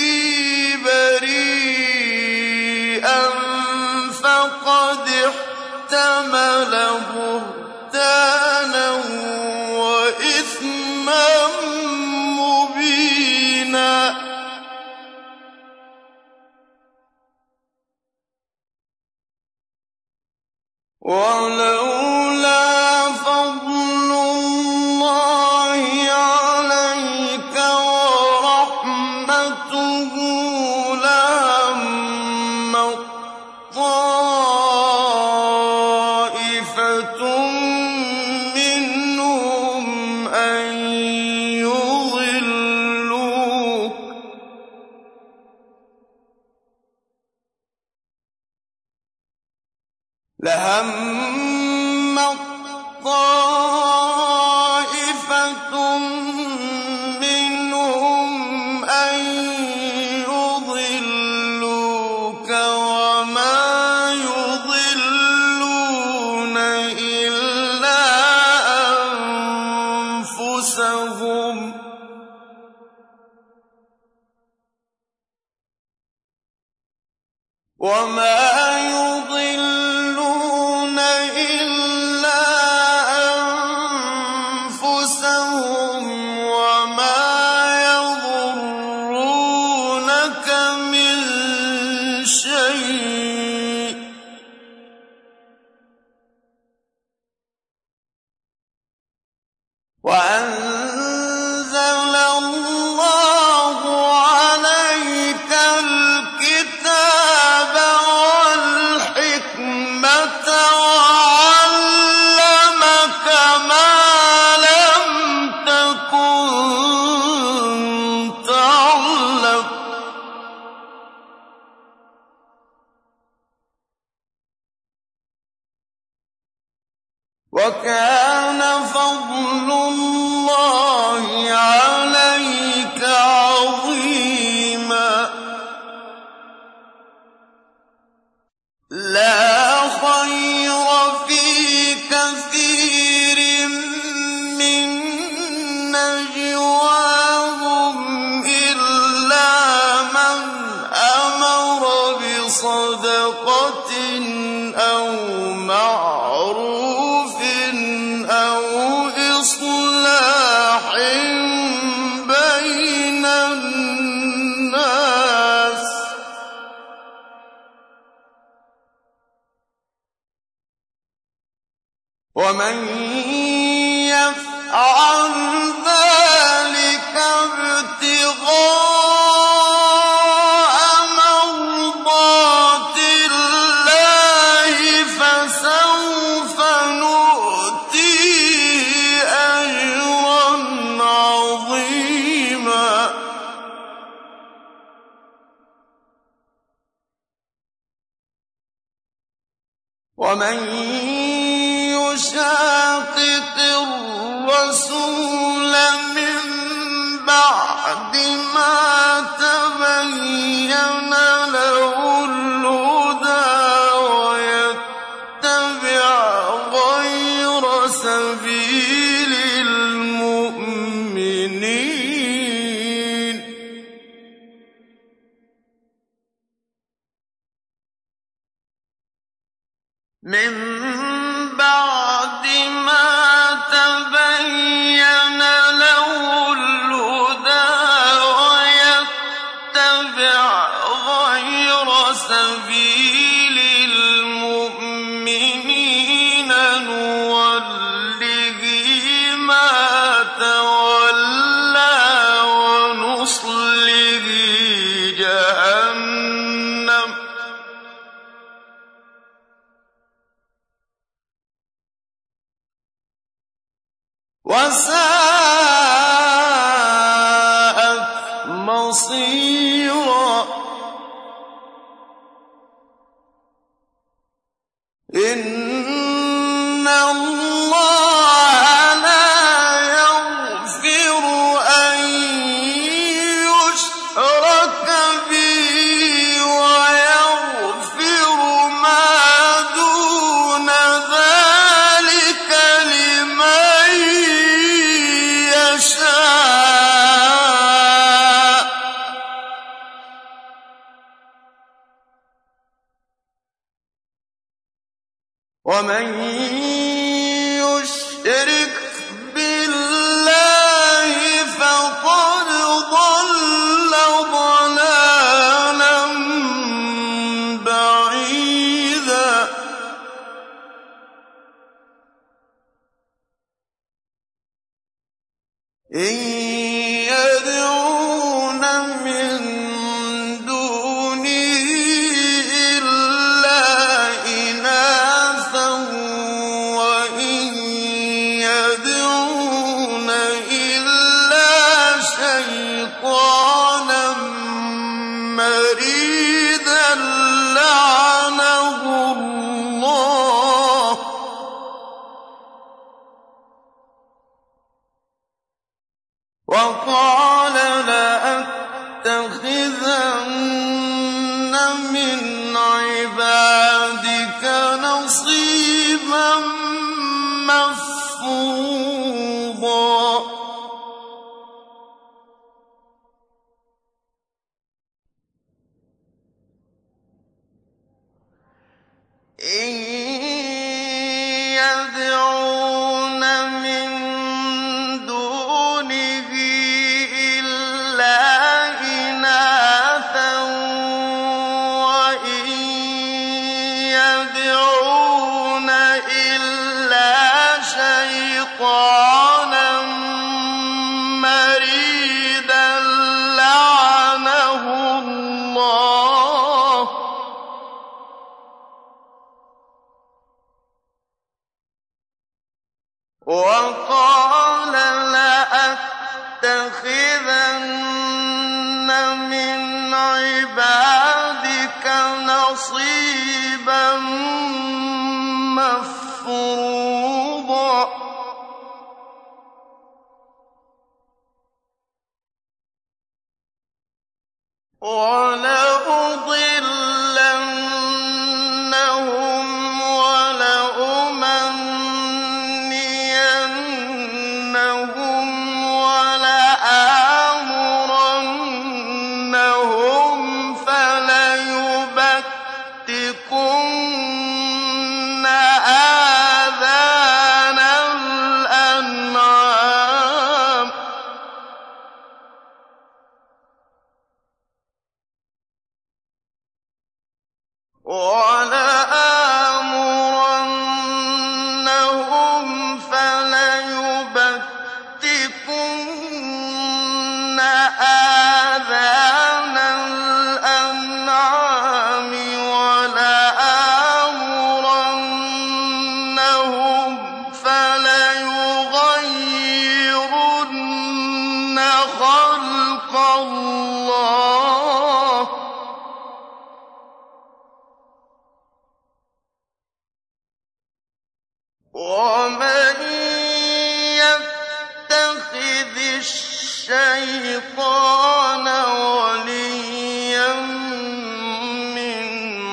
بريئا فقد احتمل بهتانا وإثما مبينا ولولا فضل الله عليكم لَهَمَّت طَّائِفَةٌ مِّنْهُمْ أَن يُضِلُّوكَ وَمَا يُضِلُّونَ إِلَّا أَنفُسَهُمْ ۖ وَمَا يُضِلُّونَ إِلَّا أَنفُسَهُمْ وَمَا يَضُرُّونَكَ مِن شَيْءٍ ۚ وَأَنزَلَ اللَّهُ عَلَيْكَ الْكِتَابَ وَالْحِكْمَةَ وَعَلَّمَكَ مَا لَمْ تَكُن تَعْلَمُ ۚ وَكَانَ فَضْلُ اللَّهِ عَلَيْكَ عَظِيمًا. لَّا خَيْرَ فِي كَثِيرٍ مِّن نَّجْوَاهُمْ إِلَّا مَنْ أَمَرَ بِصَدَقَةٍ أَوْ مَعْرُوفٍ أَوْ إِصْلَاحٍ بَيْنَ النَّاسِ ۚ وَمَن يَفْعَلْ ذَٰلِكَ ابْتِغَاءَ مَرْضَاتِ اللَّهِ فَسَوْفَ نُؤْتِيهِ أَجْرًا عَظِيمًا. وَمَن يُشَاقِقِ الرَّسُولَ مِن بَعْدِ مَا تَبَيَّنَ لَهُ الْهُدَىٰ وَيَتَّبِعْ غَيْرَ سَبِيلِ الْمُؤْمِنِينَ مِن بَعْدِ مَا تَبَيَّنَ لَهُ الْهُدَىٰ وَيَتَّبِعْ غَيْرَ سَبِيلِ الْمُؤْمِنِينَ نُوَلِّهِ مَا تَوَلَّىٰ وَنُصْلِهِ جَهَنَّمَ ۖ وَسَاءَتْ مَصِيرًا. إِنَّ اللَّهَ لَا يَغْفِرُ أَن يُشْرَكَ بِهِ وَيَغْفِرُ مَا دُونَ ذَٰلِكَ لِمَن يَشَاءُ ۚ وَمَن يُشْرِكْ بِاللَّهِ فَقَدْ ضَلَّ ضَلَالًا بَعِيدًا. إِن يَدْعُونَ مِن دُونِهِ إِلَّا إِنَاثًا وَإِن يَدْعُونَ إِلَّا شَيْطَانًا مَّرِيدًا لَّعَنَهُ اللَّهُ وقال لأتخذن من عبادك نصيبا مفروضا إن يدعون من دونه إلا إناثا وإن يدعون إلا شيطانا مريدا لعنه الله وقال لأتخذن من عبادك نصيبا مفروضا ولأضلنهم ولأمنينهم ولآمرنهم فليبتكن آذان الأنعام وَلَآمُرَنَّهُمْ فَلَيُبَتِّكُنَّ آذَانَ الْأَنْعَامِ وَلَآمُرَنَّهُمْ فَلَيُغَيِّرُنَّ خَلْقَ اللَّهِ وَمَن يَتَّخِذِ الشَّيْطَانَ وَلِيًّا مِّن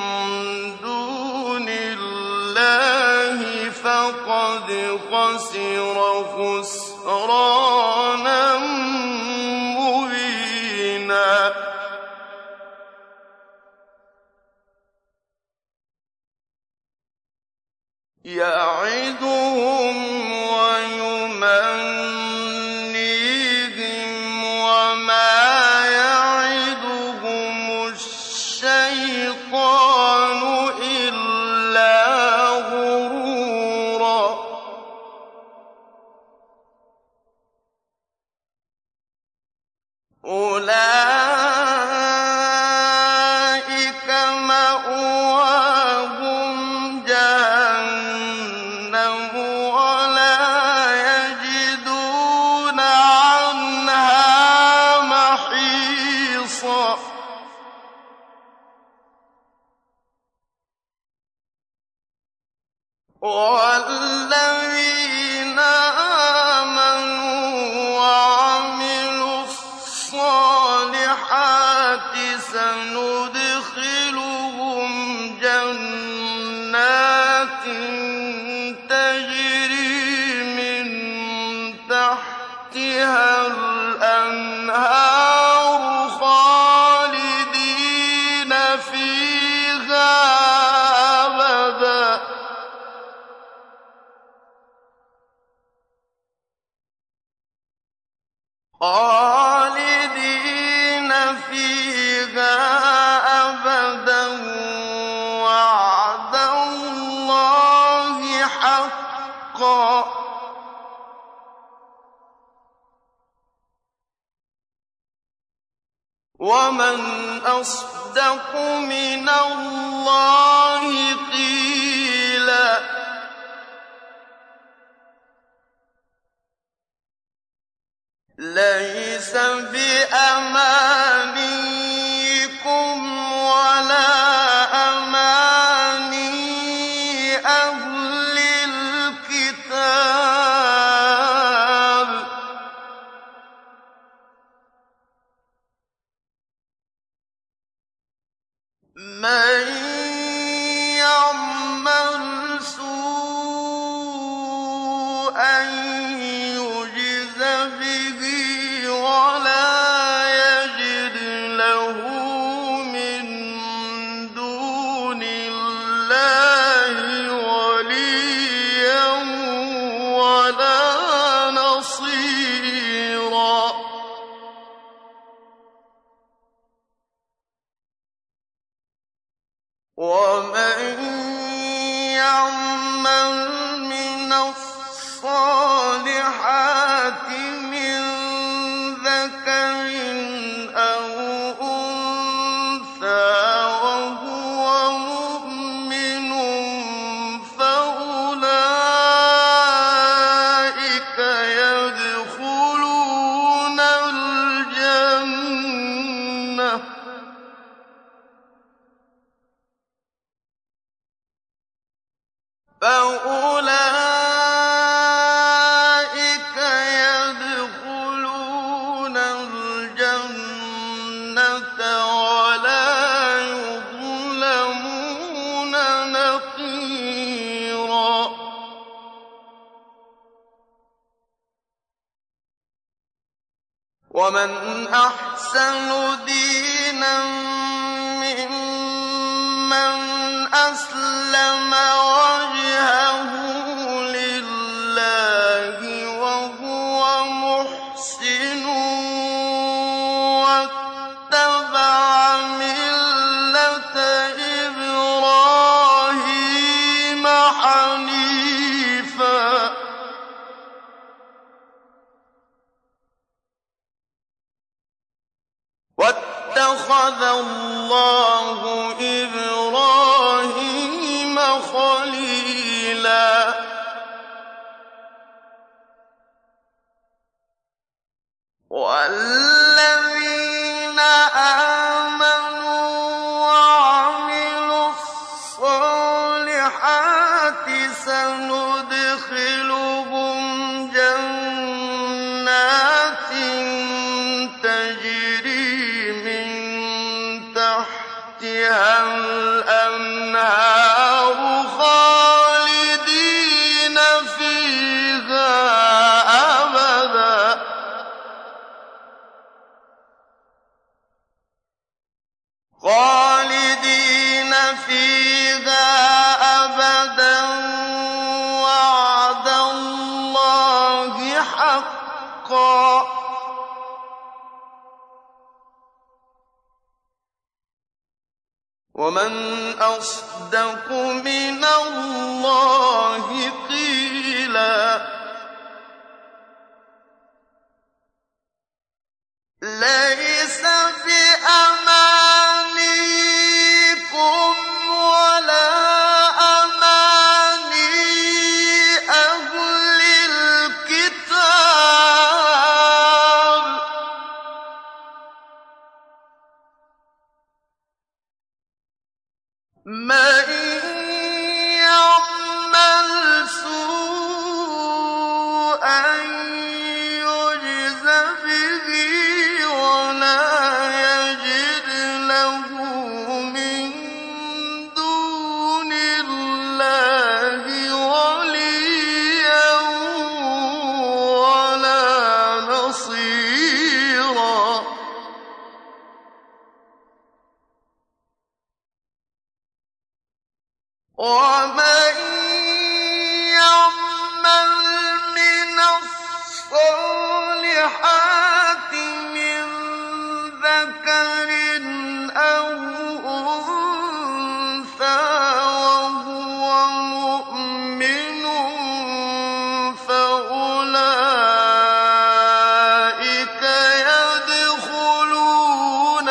دُونِ اللَّهِ فَقَدْ خَسِرَ خُسْرَانًا مُّبِينًا يَعِدُهُمْ وَيُمَنِّيهِمْ وَمَا يَعِدُهُمُ الشَّيْطَانُ إِلَّا غُرُورًا أُولَٰئِكَ مَأْوَاهُمْ جَهَنَّمُ وَلَا يَجِدُونَ عَنْهَا مَحِيصًا وَالَّذِينَ آمَنُوا وَعَمِلُوا الصَّالِحَاتِ سَنُدْخِلُهُمْ جَنَّاتٍ تَجْرِي مِن تَحْتِهَا الْأَنْهَارُ خَالِدِينَ فِيهَا أَبَدًا خالدين فيها أبدا وعد الله حقا ومن أصدق من الله قيلا ليس بأمانيكم ولا أماني أهل الكتاب مَن يَعْمَلْ سُوءًا يُجْزَ بِهِ وَلَا يَجِدْ لَهُ مِن دُونِ اللَّهِ وَلِيًّا وَلَا نَصِيرًا. وَمَن يَعْمَلْ مِنَ الصَّالِحَاتِ مِن ذَكَرٍ أَوْ أُنثَىٰ وَهُوَ مُؤْمِنٌ فَأُولَٰئِكَ يَدْخُلُونَ الْجَنَّةَ فَأُولَٰئِكَ يَدْخُلُونَ الْجَنَّةَ وَلَا يُظْلَمُونَ نَقِيرًا. وَمَنْ أَحْسَنُ دِينًا مِّمَّنْ أَسْلَمَ وَجْهَهُ لِلَّهِ وَهُوَ مُحْسِنٌ وَاتَّبَعَ مِلَّةَ إِبْرَاهِيمَ حَنِيفًا ۗ وَاتَّخَذَ اللَّهُ إِبْرَاهِيمَ خَلِيلًا. وَالَّذِينَ آمَنُوا وَعَمِلُوا الصَّالِحَاتِ سَنُدْخِلُهُمْ جَنَّاتٍ تَجْرِي مِن تَحْتِهَا الْأَنْهَارُ خَالِدِينَ فِيهَا أَبَدًا ۖ خَالِدِينَ فِيهَا أَبَدًا ۖ وَعْدَ اللَّهِ حَقًّا ۚ وَمَنْ أَصْدَقُ مِنَ اللَّهِ قِيلًا. لَيْسَ بِأَمَانِيكُمْ وَلَا أَمَانِي أَهْلِ الْكِتَابِ ۗ مَن يَعْمَلْ سُوءًا يُجْزَ بِهِ وَلَا يَجِدْ لَهُ مِن دُونِ اللَّهِ وَلِيًّا وَلَا نَصِيرًا. وَمَن يَعْمَلْ مِنَ الصَّالِحَاتِ مِن ذَكَرٍ أَوْ أُنثَىٰ وَهُوَ مُؤْمِنٌ فَأُولَٰئِكَ يَدْخُلُونَ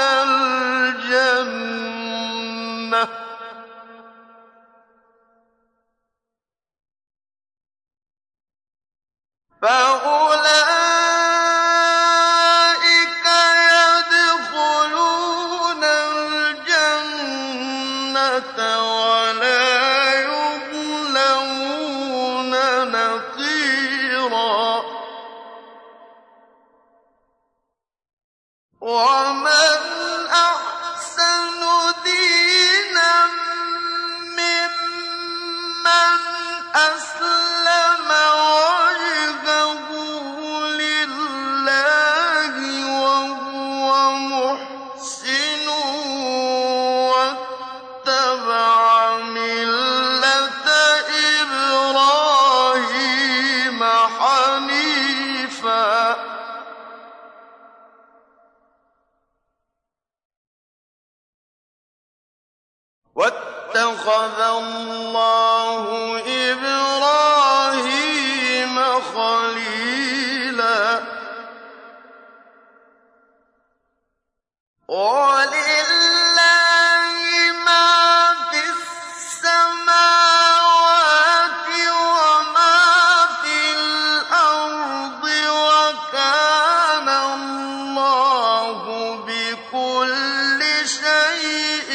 الْجَنَّةَ فَأُولَٰئِكَ يَدْخُلُونَ الْجَنَّةَ وَلَا يُظْلَمُونَ نَقِيرًا. وَمَنْ أَحْسَنُ دِينًا وَاتَّخَذَ اللَّهُ إِبْرَاهِيمَ خَلِيلًا وَلِلَّهِ مَا فِي السَّمَاوَاتِ وَمَا فِي الْأَرْضِ وَكَانَ اللَّهُ بِكُلِّ شَيْءٍ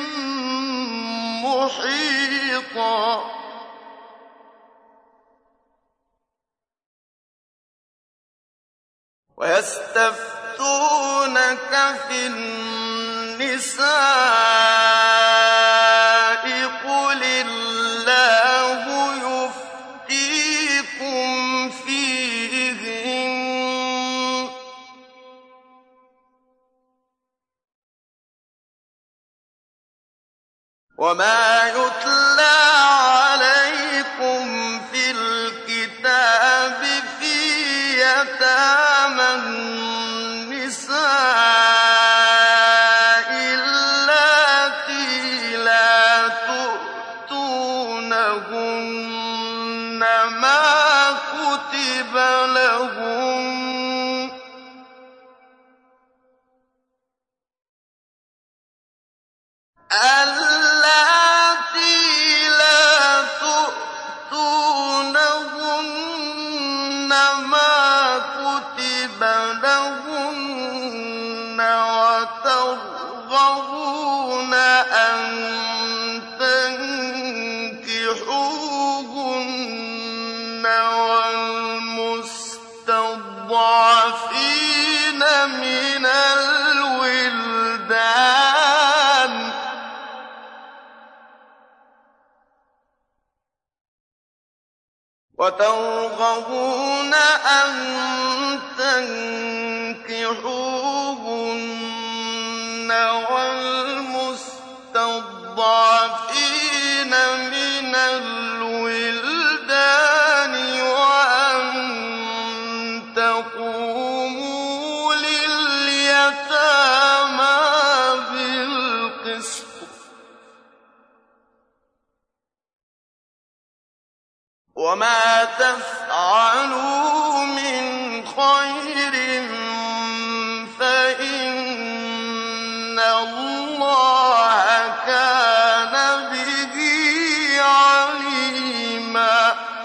مُحِيطًا وَيَسْتَفْتُونَكَ فِي النِّسَاءِ قُلِ اللَّهُ يُفْتِيكُمْ فِيهِنَّ وَمَا يُتْلَىٰ عَلَيْكُمْ فِي الْكِتَابِ فِي يَتَامَى النِّسَاءِ اللَّاتِي لَا تُؤْتُونَهُنَّ مَا كُتِبَ لَهُنَّ اللَّاتِي لَا تُؤْتُونَهُنَّ مَا كُتِبَ لَهُنَّ وَتَرْغَبُونَ أَن تَنكِحُوهُنَّ وَالْمُسْتَضْعَفِينَ مِنَ الْوِلْدَانِ وَتَرْغَبُونَ أَن تَنكِحُوهُنَّ وَالْمُسْتَضْعَفِينَ مِنَ الْوِلْدَانِ وَأَن تَقُومُوا لِلْيَتَامَىٰ بِالْقِسْطِ ۚ وَمَا تَفْعَلُوا مِنْ خَيْرٍ فَإِنَّ اللَّهَ كَانَ بِهِ عَلِيمًا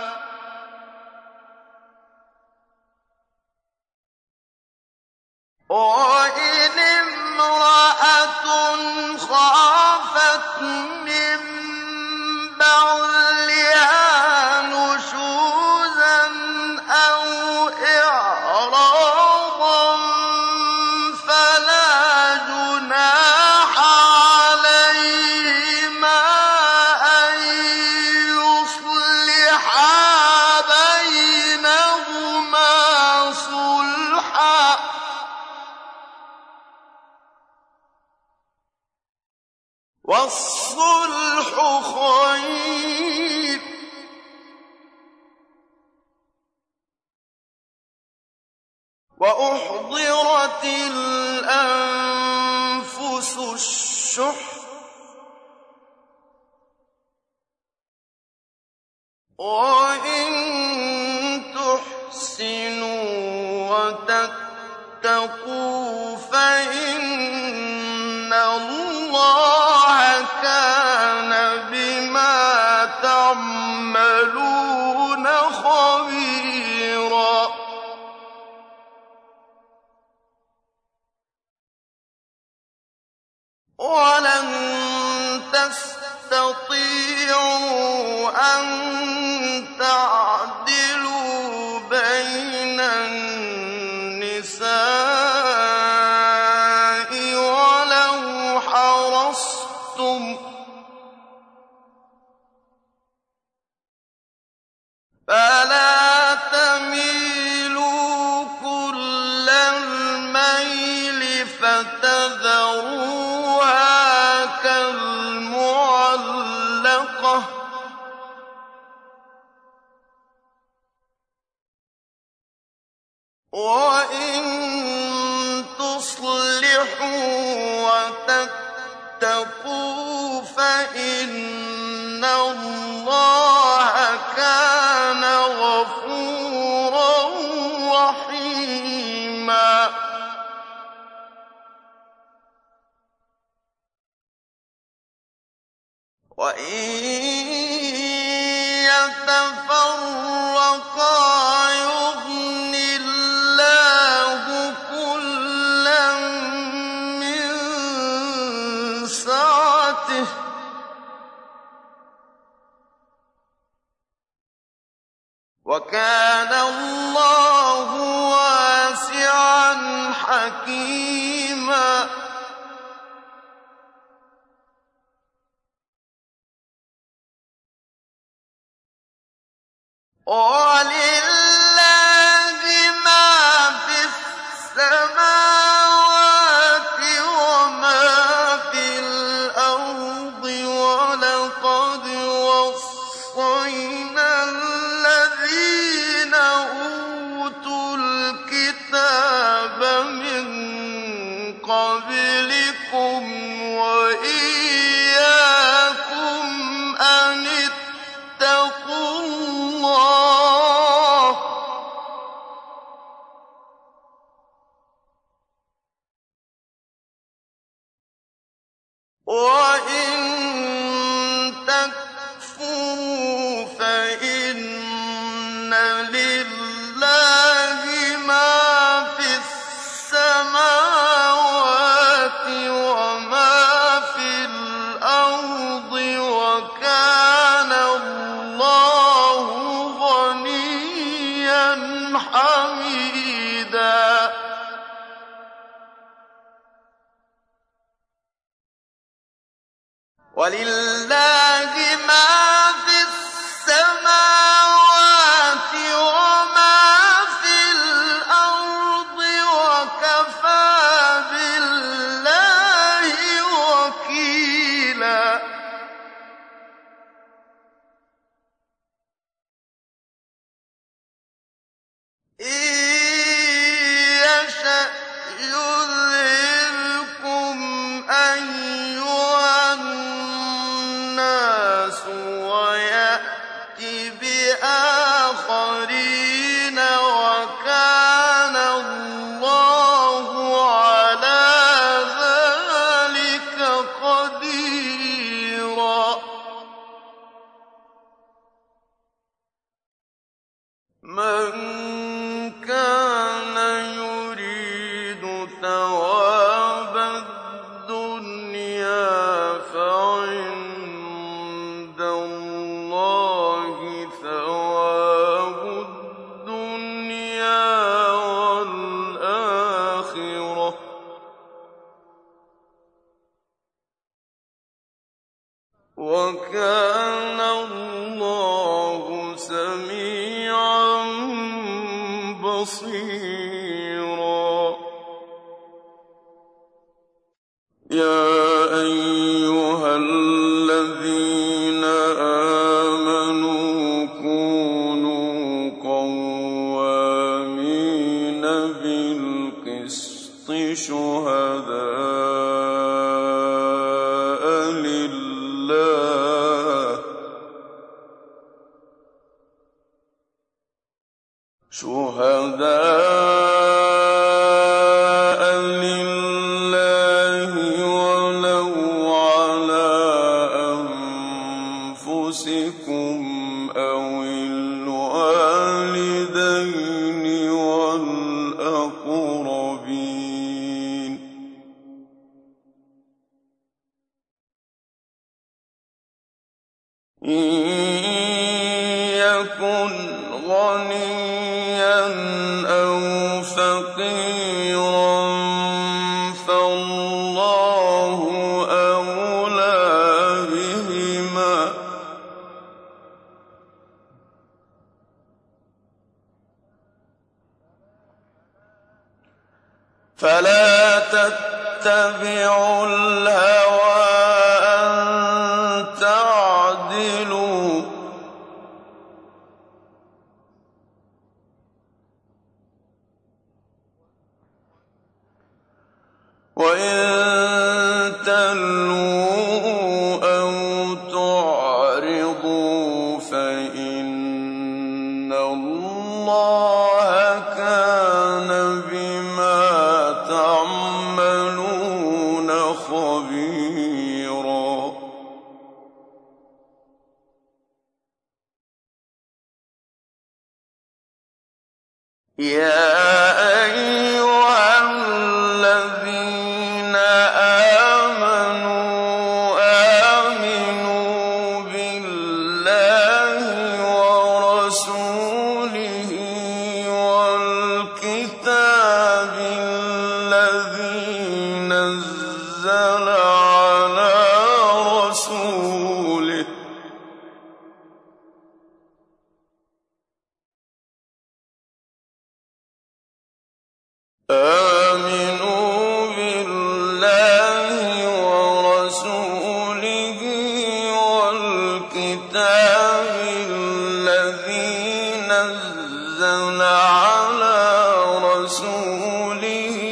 وَإِنِ امْرَأَةٌ خَافَتْ مِن بَعْلِهَا نُشُوزًا أَوْ إِعْرَاضًا فَلَا جُنَاحَ عَلَيْهِمَا أَن يُصْلِحَا بَيْنَهُمَا صُلْحًا ۚ وَالصُّلْحُ خَيْرٌ ۗ وَأُحْضِرَتِ الْأَنفُسُ الشُّحَّ ۚ وَإِن تُحْسِنُوا وَتَتَّقُوا فَإِنَّ اللَّهَ كَانَ بِمَا تَعْمَلُونَ خَبِيرًا وَلَن تَسْتَطِيعُوا أَن تَعْدِلُوا بَيْنَ النِّسَاءِ وَلَوْ حَرَصْتُمْ ۖ فَلَا تَمِيلُوا كُلَّ الْمَيْلِ فَتَذَرُوهَا كَالْمُعَلَّقَةِ ۚ وَإِن تُصْلِحُوا وَتَتَّقُوا فَإِنَّ وَإِن يَتَفَرَّقَا يُغْنِ اللَّهُ كُلًّا مِّن سَعَتِهِ ۚ وَكَانَ اللَّهُ وَاسِعًا حَكِيمًا. وَلِلَّهِ مَا فِي السَّمَاوَاتِ وَمَا فِي الْأَرْضِ ۗ وَلَقَدْ وَصَّيْنَا الَّذِينَ أُوتُوا الْكِتَابَ مِن قَبْلِكُمْ وَإِيَّاكُمْ أَنِ اتَّقُوا اللَّهَ ۚ وَإِن تَكْفُرُوا فَإِنَّ لِلَّهِ مَا فِي السَّمَاوَاتِ وَمَا فِي الْأَرْضِ ۚ وَكَانَ اللَّهُ غَنِيًّا حَمِيدًا. وَلِلَّهِ مَا فِي السَّمَاوَاتِ وَمَا فِي الْأَرْضِ ۚ وَكَفَىٰ بِاللَّهِ وَكِيلًا. إِن يَشَأْ يُذْهِبْكُمْ أَيُّهَا النَّاسُ وَيَأْتِ بِآخَرِينَ ۚ وَكَانَ اللَّهُ عَلَىٰ ذَٰلِكَ قَدِيرًا. مَن كَانَ يُرِيدُ ثَوَابَ الدُّنْيَا فَعِندَ اللَّهِ ثَوَابُ الدُّنْيَا وَالْآخِرَةِ ۚ وَكَانَ اللَّهُ سَمِيعًا بَصِيرًا. يَا أَيُّهَا الَّذِينَ آمَنُوا كُونُوا قَوَّامِينَ بِالْقِسْطِ شُهَدَاءَ لِلَّهِ شُهَدَاءَ لِلَّهِ وَلَوْ عَلَىٰ أَنفُسِكُمْ أَوِ الْوَالِدَيْنِ وَالْأَقْرَبِينَ ۚ إِن يَكُنْ غَنِيًّا أَوْ فَقِيرًا فَاللَّهُ أَوْلَىٰ بِهِمَا ۖ فَلَا تَتَّبِعُوا الْهَوَىٰ أَن تَعْدِلُوا ۚ وَإِن تَلْوُوا أَوْ تُعْرِضُوا فَإِنَّ اللَّهَ كَانَ بِمَا تَعْمَلُونَ خَبِيرًا. يَا أَيُّهَا الَّذِينَ آمَنُوا آمِنُوا بِاللَّهِ وَرَسُولِهِ وَالْكِتَابِ الَّذِي نَزَّلَ عَلَىٰ رَسُولِهِ آمِنُوا بِاللَّهِ وَرَسُولِهِ وَالْكِتَابِ الَّذِي نَزَّلَ عَلَىٰ رَسُولِهِ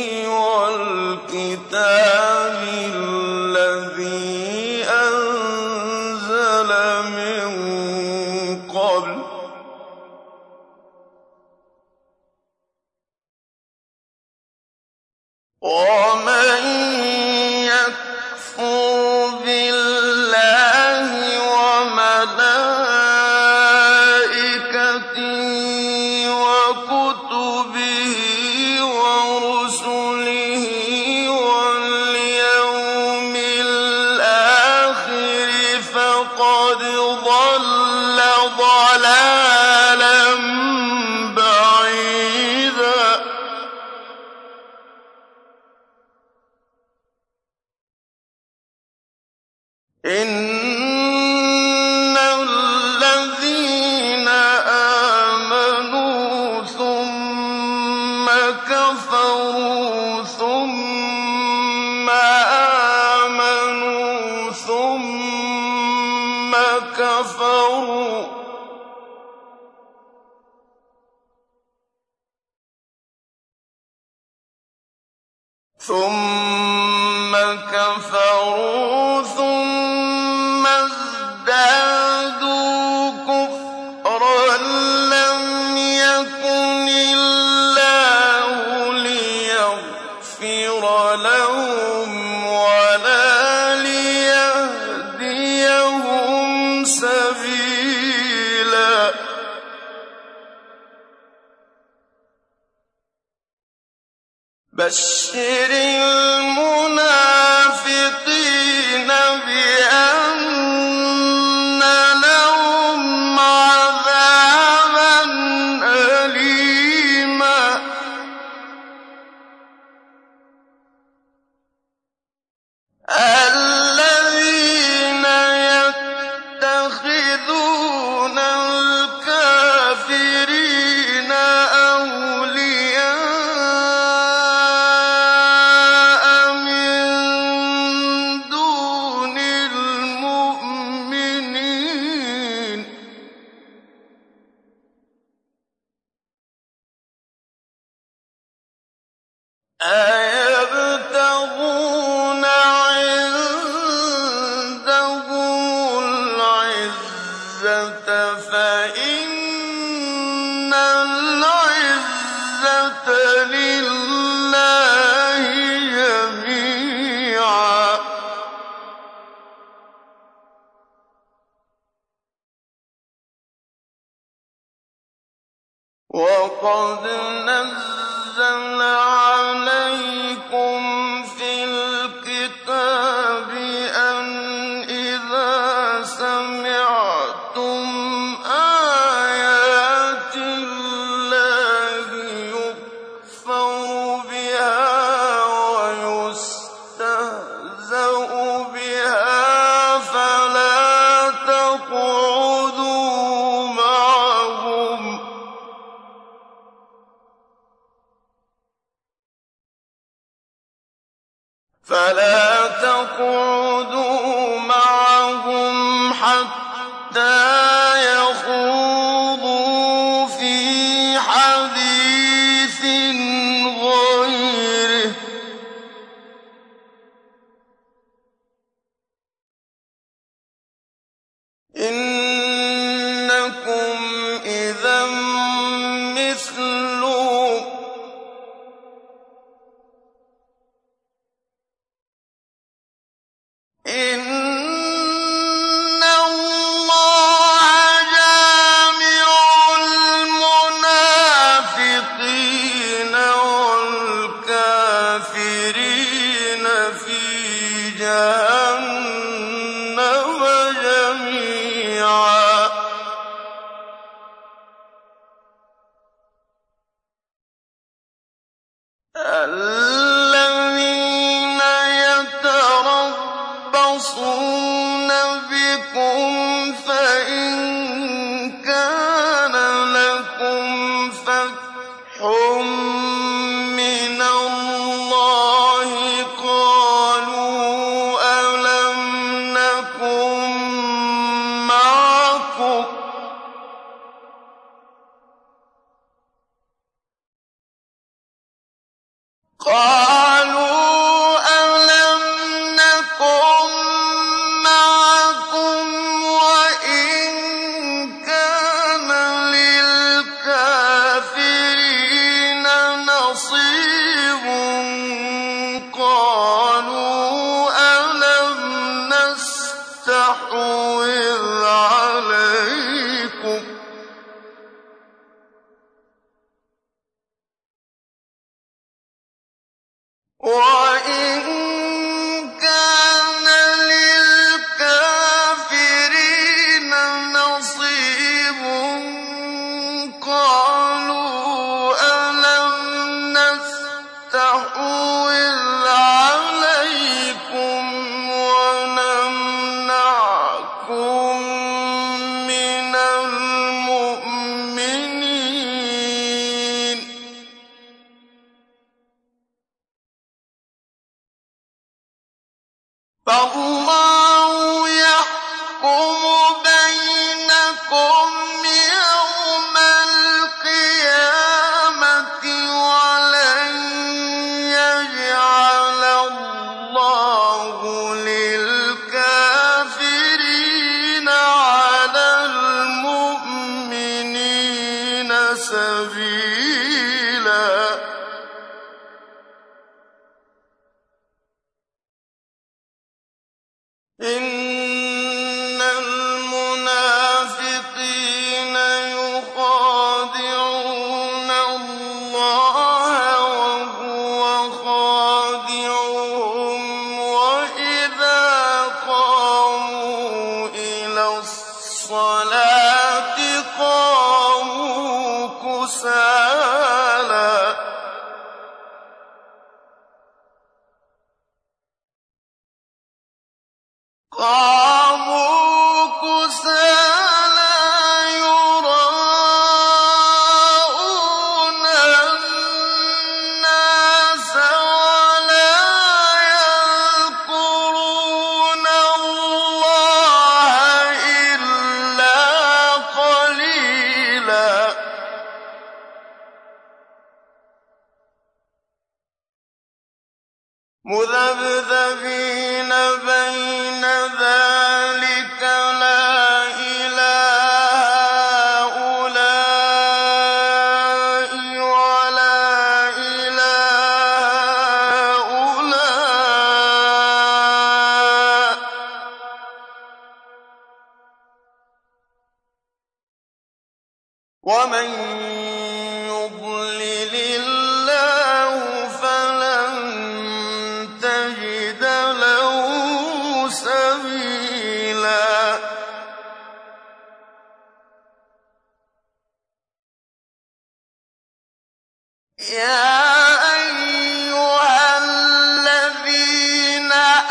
وَالْكِتَابِ الَّذِي أَنزَلَ مِن قَبْلُ ۚ وَمَن يَكْفُرْ بِاللَّهِ وَمَلَائِكَتِهِ وَكُتُبِهِ وَرُسُلِهِ وَالْيَوْمِ الْآخِرِ فَقَدْ ضَلَّ ضَلَالًا بَعِيدًا. إِنَّ الَّذِينَ آمَنُوا ثُمَّ كَفَرُوا ثُمَّ آمَنُوا ثُمَّ كَفَرُوا ثُمَّ كَفَرُوا ثُمَّ ازْدَادُوا كُفْرًا لَّمْ يَكُنِ اللَّهُ لِيَغْفِرَ لَهُمْ وَلَا لِيَهْدِيَهُمْ سَبِيلًا. بَشِّرِ الْمُنَافِقِينَ بِأَنَّ لَهُمْ عَذَابًا أَلِيمًا. الَّذِينَ يَتَّخِذُونَ الْكَافِرِينَ أَوْلِيَاءَ مِن دُونِ الْمُؤْمِنِينَ ۚ أَيَبْتَغُونَ عِندَهُمُ الْعِزَّةَ فَإِنَّ الْعِزَّةَ لِلَّهِ جَمِيعًا. وَقَدْ نَزَّلَ عَلَيْكُمْ فِي الْكِتَابِ أَنْ إِذَا سَمِعْتُمْ آيَاتِ اللَّهِ يُكْفَرُ بِهَا وَيُسْتَهْزَأُ بِهَا فَلَا تَقْعُدُوا مَعَهُمْ فَلَا تَقْعُدُوا مَعَهُمْ حَتَّىٰ يَخُوضُوا فِي حَدِيثٍ غَيْرِهِ ۚ إِنَّكُمْ إِذًا مِّثْلُهُمْ ۗ إِنَّ اللَّهَ الْكَافِرِينَ فِي جَهَنَّمَ جَمِيعًا. الَّذِينَ يَتَرَبَّصُونَ بِكُمْ فَإِن كَانَ لَكُمْ فَتْحٌ مِّنَ اللَّهِ قَالُوا أَلَمْ نَكُن مَّعَكُمْ ۚ قَالُوا أَلَمْ نَكُن مَّعَكُمْ وَإِن كَانَ لِلْكَافِرِينَ نَصِيبٌ قَالُوا أَلَمْ نَسْتَحْوِذْ عَلَيْكُمْ وَإِن كَانَ لِلْكَافِرِينَ نَصِيبٌ قَالُوا أَلَمْ نَسْتَحْوِذْ عَلَيْكُمْ وَنَمْنَعْكُم مِّنَ الْمُؤْمِنِينَ ۚ فَاللَّهُ يَحْكُمُ بَيْنَكُمْ يَوْمَ الْقِيَامَةِ ۖ وَلَن يَجْعَلَ اللَّهُ لِلْكَافِرِينَ عَلَى الْمُؤْمِنِينَ سَبِيلًا. إِنَّ الْمُنَافِقِينَ يُخَادِعُونَ اللَّهَ وَهُوَ خَادِعُهُمْ وَإِذَا قَامُوا إِلَى الصَّلَاةِ قَامُوا كُسَالَىٰ قاموا كسالى يُرَاءُونَ النَّاسَ وَلَا يَذْكُرُونَ اللَّهَ إِلَّا قَلِيلًا. مُذَبْذَبِينَ بَيْنَ ذَٰلِكَ لَا إِلَىٰ هَٰؤُلَاءِ وَلَا إِلَىٰ هَٰؤُلَاءِ ۚ وَمَن يُضْلِلِ اللَّهُ فَلَن تَجِدَ لَهُ سَبِيلًا. يَا أَيُّهَا الَّذِينَ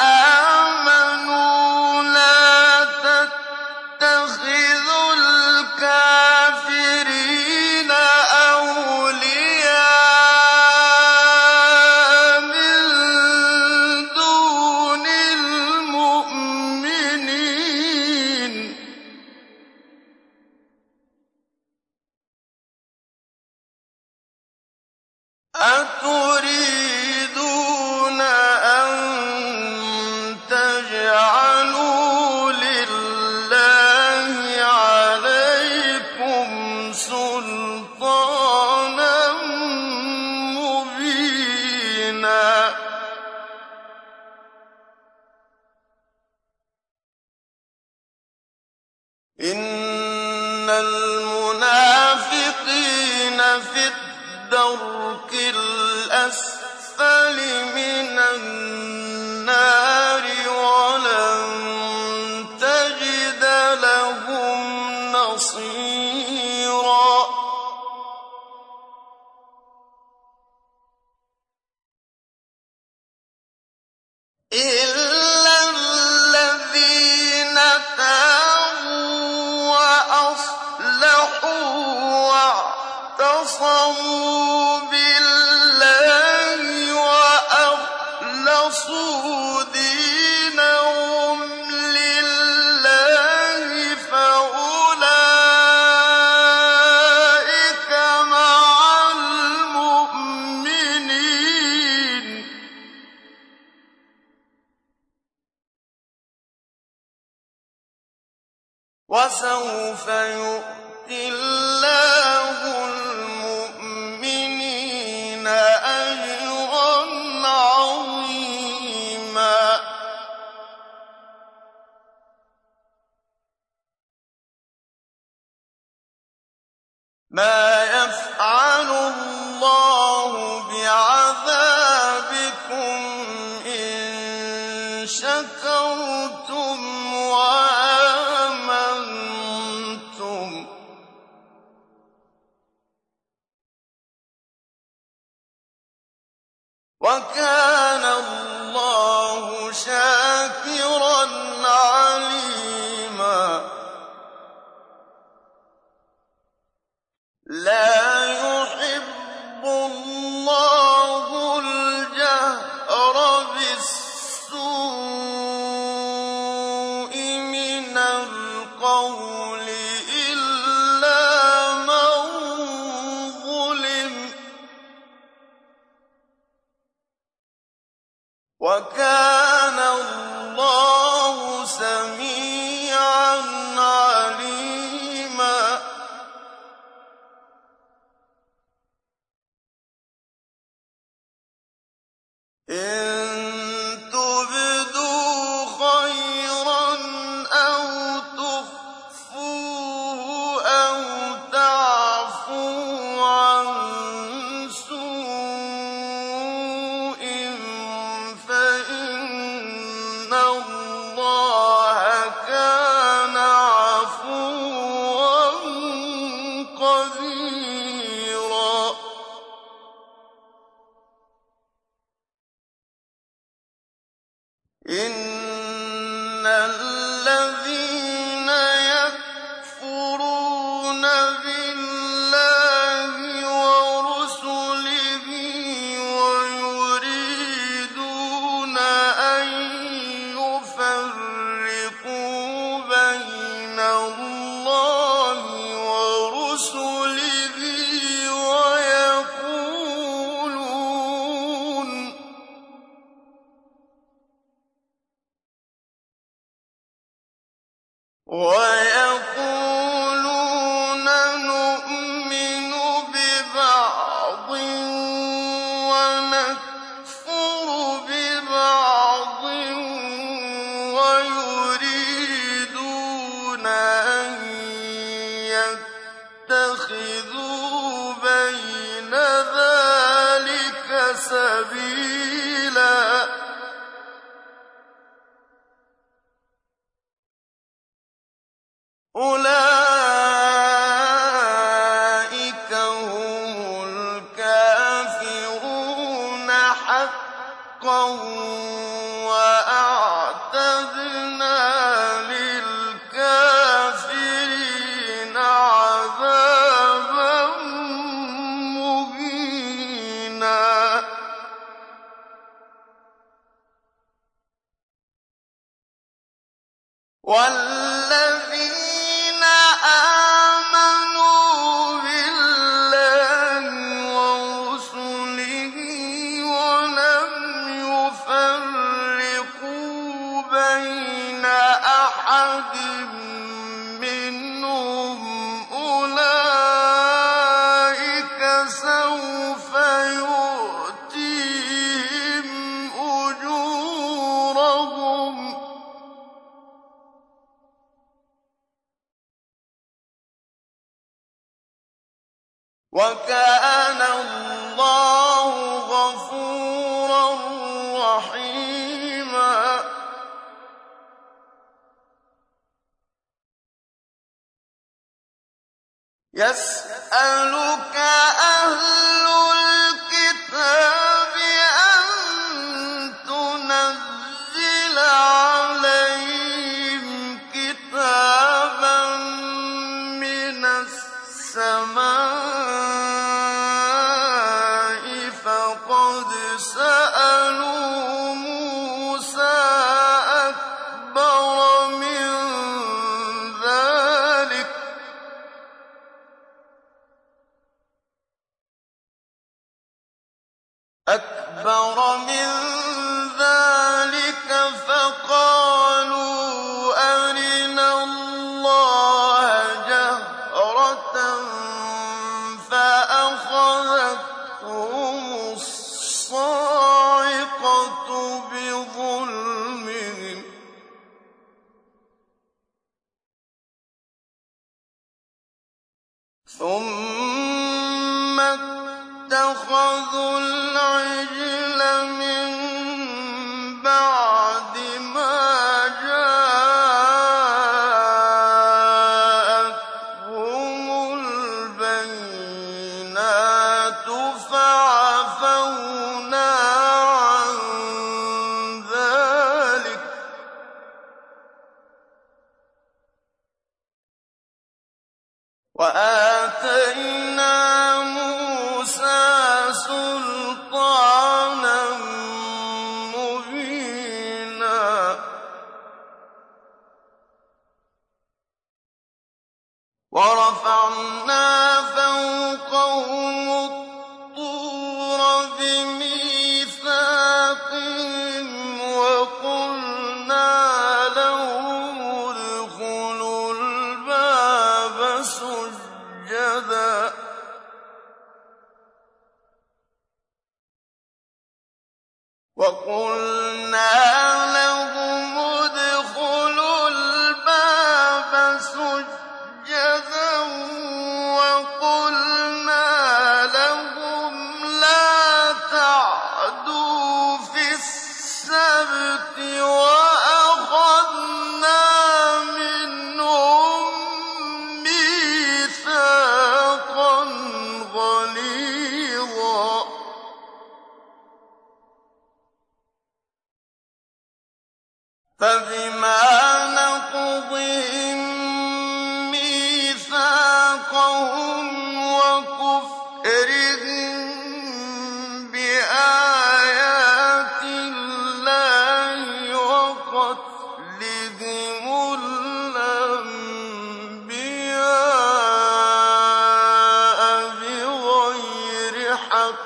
آمَنُوا لَا تَتَّخِذُوا الْكَافِرِينَ أَوْلِيَاءَ مِن دُونِ الْمُؤْمِنِينَ ۚ أَتُرِيدُونَ أَن تَجْعَلُوا لِلَّهِ عَلَيْكُمْ سُلْطَانًا مُّبِينًا. إِنَّ الْمُنَافِقِينَ فِي الدَّرْكِ الْأَسْفَلِ إِلَّا الَّذِينَ تَابُوا وَأَصْلَحُوا وَاعْتَصَمُوا بِاللَّهِ وَأَخْلَصُوا دِينَهُمْ لِلَّهِ فَأُولَٰئِكَ مَعَ الْمُؤْمِنِينَ ۖ وَسَوْفَ يُؤْتِ اللَّهُ الْمُؤْمِنِينَ أَجْرًا عَظِيمًا. مَا يَفْعَلُ اللَّهُ بِعَذَابِكُمْ إِن شَكَرْتُمْ وَآمَنتُمْ ۚ وَكَانَ اللَّهُ شَاكِرًا عَلِيمًا. لَا يُحِبُّ اللَّهُ الْجَهْرَ بِالسُّوءِ مِنَ الْقَوْلِ إِلَّا مَن ظُلِمَ ۚ وَكَانَ اللَّهُ سَمِيعًا عَلِيمًا. إِن تُبْدُوا خَيْرًا أَوْ تُخْفُوهُ أَوْ تَعْفُوا عَن سُوءٍ فَإِنَّ اللَّهَ كَانَ عَفُوًّا قَدِيرًا. إِنَّ الَّذِينَ يَكْفُرُونَ بِاللَّهِ وَرُسُلِهِ وَيُرِيدُونَ أَن يُفَرِّقُوا بَيْنَ اللَّهِ وَرُسُلِهِ وَيَقُولُونَ وَيَقُولُونَ نُؤْمِنُ بِبَعْضٍ وَنَكْفُرُ بِبَعْضٍ وَيُرِيدُونَ أَن يَتَّخِذُوا بَيْنَ ذَٰلِكَ سَبِيلًا. أُولَٰئِكَ هُمُ الْكَافِرُونَ حَقًّا ۚ وَأَعْتَدْنَا لِلْكَافِرِينَ عَذَابًا مُّهِينًا. وَالَّذِينَ آمَنُوا بِاللَّهِ وَرُسُلِهِ وَلَمْ يُفَرِّقُوا بَيْنَ أَحَدٍ مِّنْهُمْ أُولَٰئِكَ سَوْفَ يُؤْتِيهِمْ أُجُورَهُمْ ۗ وَكَانَ اللَّهُ غَفُورًا رَّحِيمًا. يَسْأَلُكَ أَهْلُ الْكِتَابِ أَن تُنَزِّلَ ثم اتخذوا العجل من بعد ما جاءتهم البينات فعفونا عن ذلك وآتينا موسى سلطانا مبينا ورفعنا فوقهم الطور بميثاقهم وقلنا لهم ادخلوا الباب سجدا وقلنا لهم ادخلوا الباب سجدا وقلنا لهم لا تعدوا في السبت وأخذنا منهم ميثاقا غليظا فبما نقضهم ميثاقهم وكفرهم بآيات الله وقتلهم الأنبياء بغير حق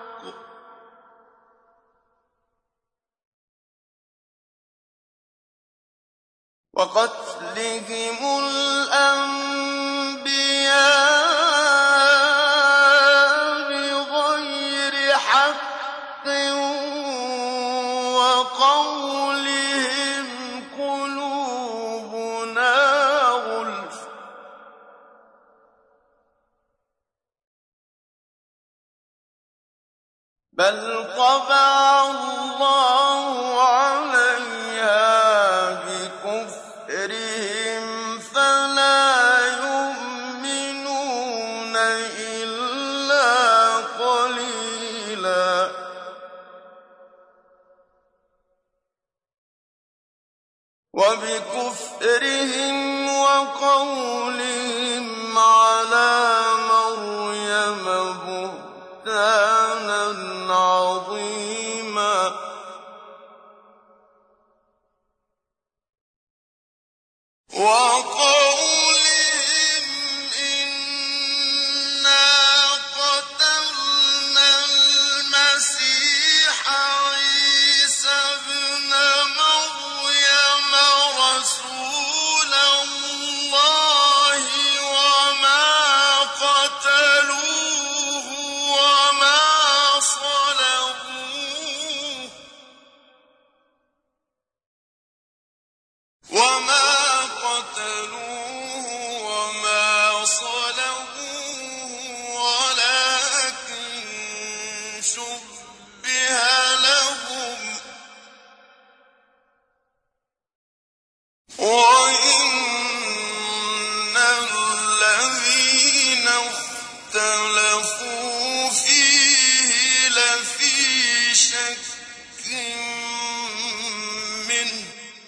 وقتلهم الأنبياء بغير حق وقولهم قلوبنا غلف بل طبع الله عليها بكفرهم فلا يؤمنون إلا قليلا وبكفرهم وقولهم على مريم بهتانا عظيما وقولهم إنا قتلنا المسيح عيسى ابن مريم رسول الله وما قتلوه وما صلبوه وما قتلوه وما صلبوه ولكن شبه لهم وإن الذين اختلفوا فيه لفي شك منه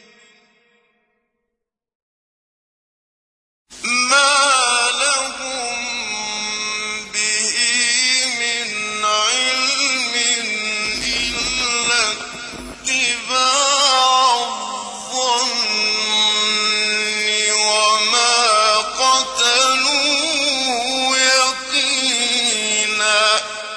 ما لهم به من علم إلا اتباع الظن وما قتلوه يقينا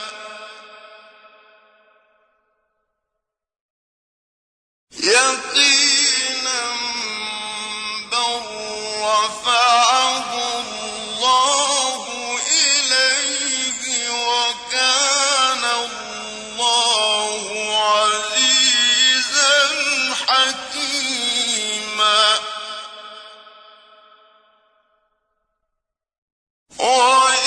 يقينا بل رفعه الله إليه وكان الله عزيزا حكيما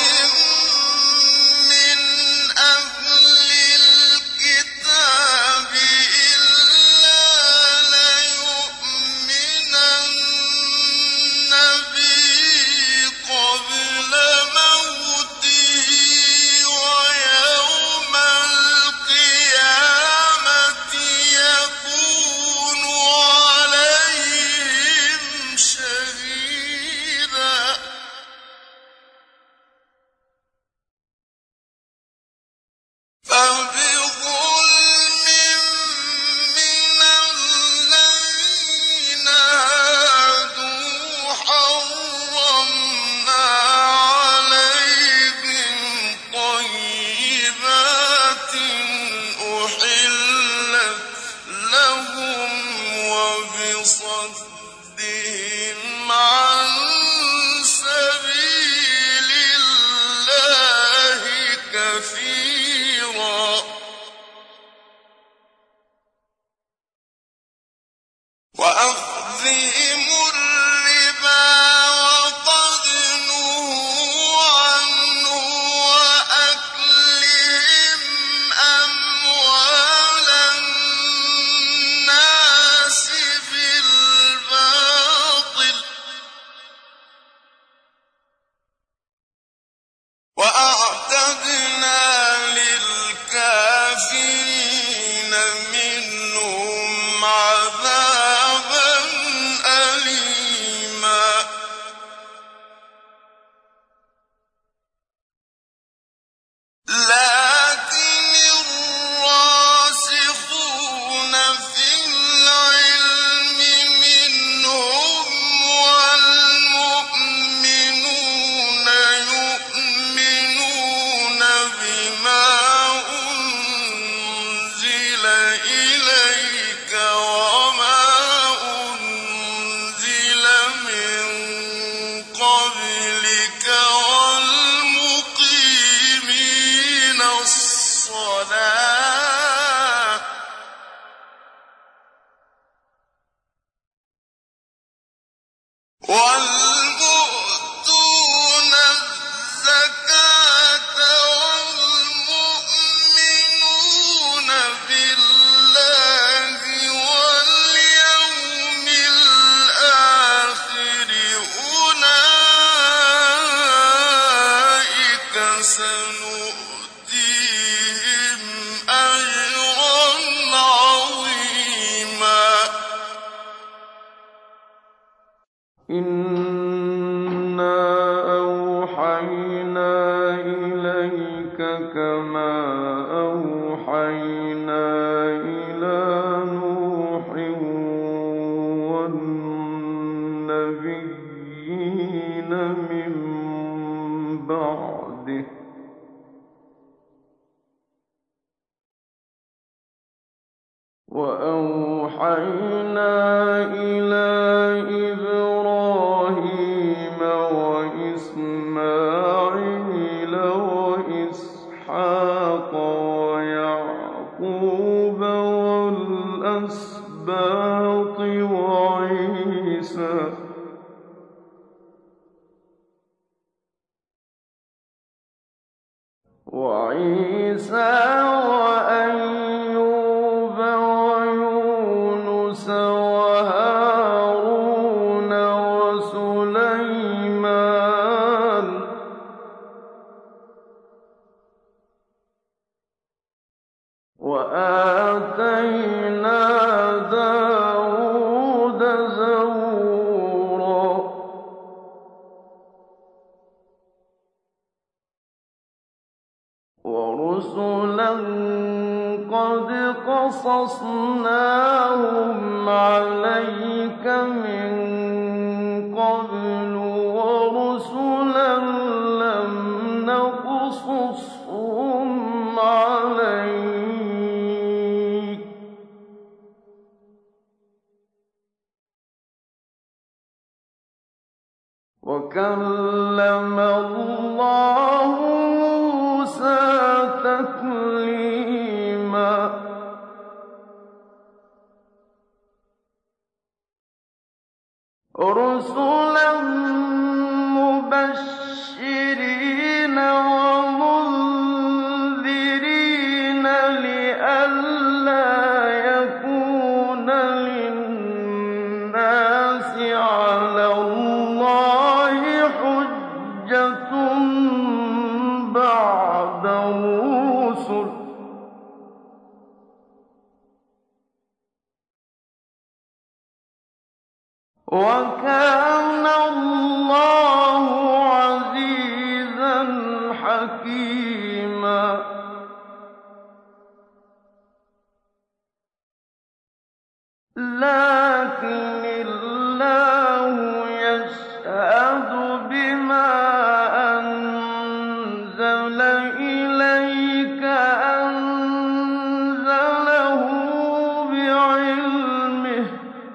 وَأَخْذِهِمُ الرِّبَا وَقَدْ نُهُوا عَنْهُ وَأَكْلِهِمْ أَمْوَالَ النَّاسِ بِالْبَاطِلِ ۚ وَأَعْتَدْنَا لِلْكَافِرِينَ مِنْهُمْ عَذَابًا أَلِيمًا. لَّكِنِ الرَّاسِخُونَ فِي الْعِلْمِ مِنْهُمْ وَالْمُؤْمِنُونَ يُؤْمِنُونَ بِمَا أُنزِلَ إِلَيْكَ وَمَا أُنزِلَ مِن قَبْلِكَ وَالْمُقِيمِينَ الصَّلَاةَ وَالْمُؤْتُونَ الزَّكَاةَ وَالْمُؤْمِنُونَ بِاللَّهِ وَالْيَوْمِ الْآخِرِ أُولَٰئِكَ سَنُؤْتِيهِمْ أَجْرًا عَظِيمًا. إِنَّا أَوْحَيْنَا إِلَيْكَ كَمَا أَوْحَيْنَا إِلَىٰ نُوحٍ وَالنَّبِيِّينَ مِن بَعْدِهِ ۚ وَأَوْحَيْنَا إِلَىٰ إِبْرَاهِيمَ وَإِسْمَاعِيلَ وَإِسْحَاقَ وَيَعْقُوبَ وَالْأَسْبَاطِ وَعِيسَىٰ وَأَيُّوبَ وَيُونُسَ وَهَارُونَ وَسُلَيْمَانَ ۚ وَآتَيْنَا دَاوُودَ زَبُورًا. وَرُسُلًا قَدْ قَصَصْنَاهُمْ عَلَيْكَ مِن قَبْلُ وَرُسُلًا لَّمْ نَقْصُصْهُمْ عَلَيْكَ ۚ وَكَلَّمَ اللَّهُ مُوسَىٰ تَكْلِيمًا. رُسُلًا مُّبَشِّرِينَ وَمُنذِرِينَ لِئَلَّا يَكُونَ لِلنَّاسِ عَلَى اللَّهِ حُجَّةٌ بَعْدَ الرُّسُلِ ۚ وَكَانَ اللَّهُ عَزِيزًا حَكِيمًا. لَّٰكِنِ اللَّهُ يَشْهَدُ بِمَا أَنزَلَ إِلَيْكَ أَنزَلَهُ بِعِلْمِهِ ۖ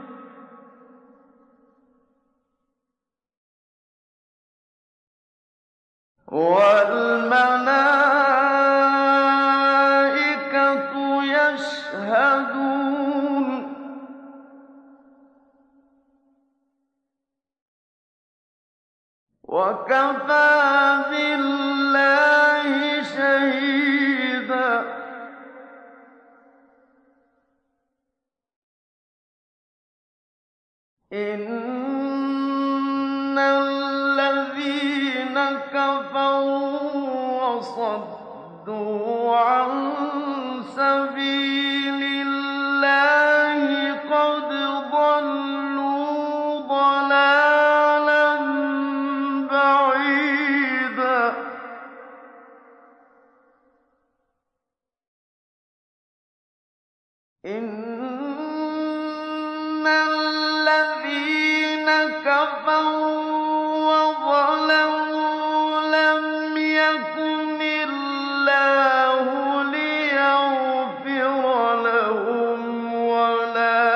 وَالْمَلَائِكَةُ يَشْهَدُونَ وَكَفَىٰ بِاللَّهِ شَهِيدًا. إِنَّ الَّذِينَ كَفَرُوا وَصَدُّوا عَن سَبِيلِ اللَّهِ قَدْ ضَلُّوا ضَلَالًا بَعِيدًا. إِنَّ الَّذِينَ كَفَروا وَظَلَمُوا لَمْ يَكُنِ اللَّهُ لِيَغْفِرَ لَهُمْ وَلَا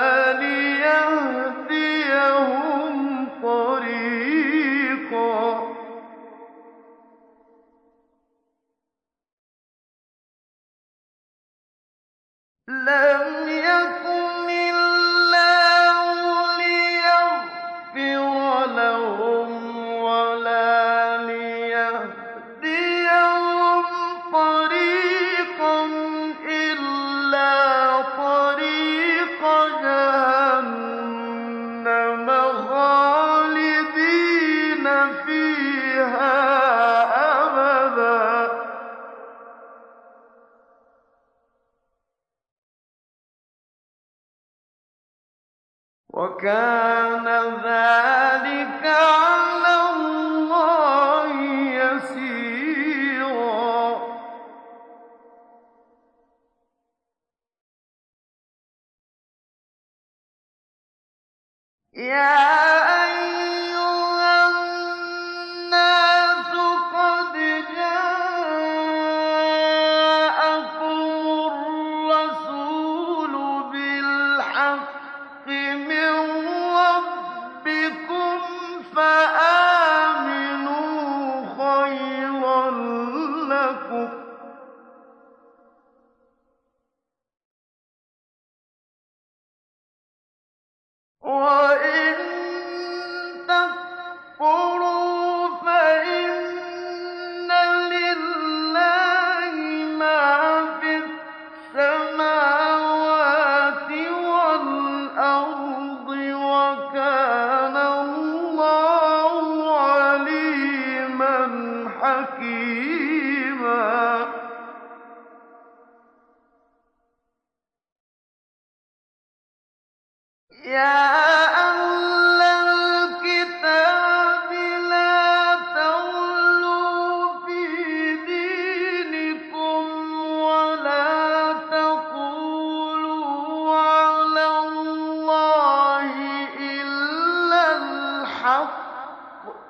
لِيَهْدِيَهُمْ طَرِيقًا. لَمْ يَكُنِ اللَّهُ لِيَغْفِرَ لَهُمْ وَلَا لِيَهْدِيَهُمْ طَرِيقًا إِلَّا طَرِيقَ جَهَنَّمَ خَالِدِينَ فِيهَا أَبَدًا ۚ وَكَانَ ذَٰلِكَ عَلَى اللَّهِ يَسِيرًا. يَا أَيُّهَا النَّاسُ قَدْ جَاءَكُمُ الرَّسُولُ بِالْحَقِّ مِن رَّبِّكُمْ فَآمِنُوا خَيْرًا لَّكُمْ ۚ وَإِن تَكْفُرُوا فَإِنَّ لِلَّهِ مَا فِي السَّمَاوَاتِ وَالْأَرْضِ ۚ وَكَانَ اللَّهُ عَلِيمًا حَكِيمًا. يَا أَهْلَ الْكِتَابِ لَا تَغْلُوا فِي دِينِكُمْ وَلَا تَقُولُوا عَلَى اللَّهِ إِلَّا الْحَقَّ ۚ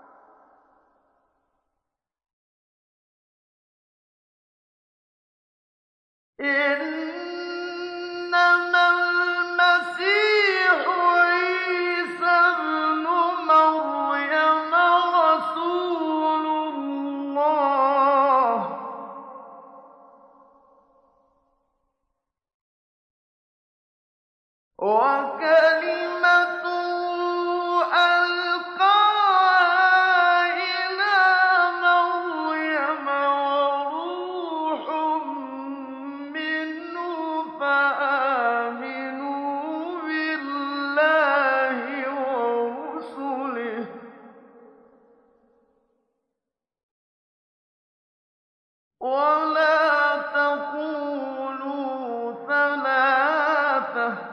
إِنَّمَا الْمَسِيحُ عِيسَى ابْنُ مَرْيَمَ رَسُولُ اللَّهِ وَكَلِمَتُهُ أَلْقَاهَا إِلَىٰ مَرْيَمَ وَرُوحٌ مِّنْهُ ۖ فَآمِنُوا بِاللَّهِ وَرُسُلِهِ ۖ وَلَا تَقُولُوا ثَلَاثَةٌ ۚ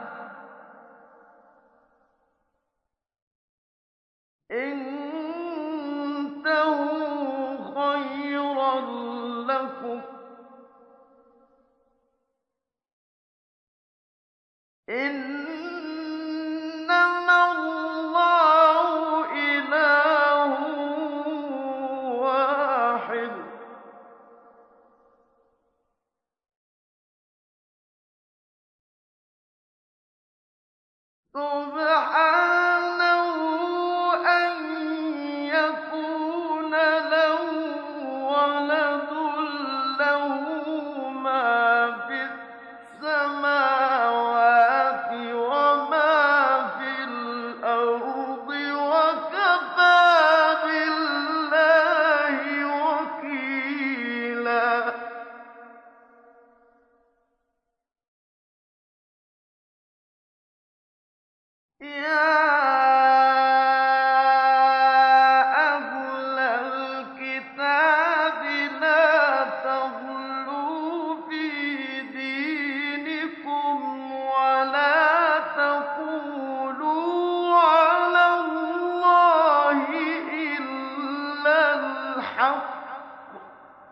انتهوا خَيْرًا لَّكُمْ ۚ إِنَّمَا اللَّهُ إِلَٰهٌ وَاحِدٌ ۖ سُبْحَانَهُ أَن يَكُونَ لَهُ وَلَدٌ ۘ لَّهُ مَا فِي السَّمَاوَاتِ وَمَا فِي الْأَرْضِ ۚ وَكَفَىٰ بِاللَّهِ يَا أَهْلَ الْكِتَابِ لَا تَغْلُوا فِي دِينِكُمْ وَلَا تَقُولُوا عَلَى اللَّهِ إِلَّا الْحَقَّ ۚ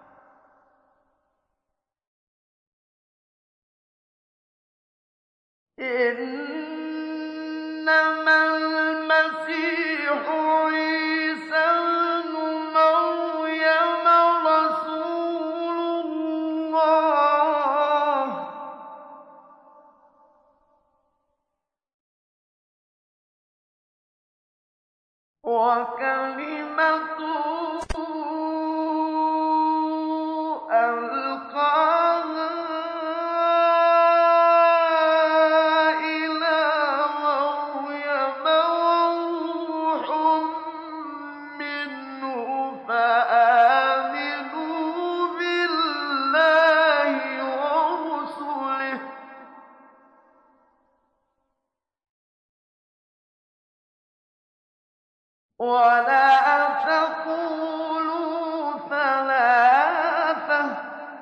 إِنَّمَا الْمَسِيحُ عِيسَى ابْنُ مَرْيَمَ رَسُولُ اللَّهِ وَكَلِمَتُهُ أَلْقَاهَا إِلَىٰ مَرْيَمَ وَرُوحٌ مِّنْهُ ۖ فَآمِنُوا بِاللَّهِ وَرُسُلِهِ ۖ وَلَا تَقُولُوا ثَلَاثَةٌ ۚ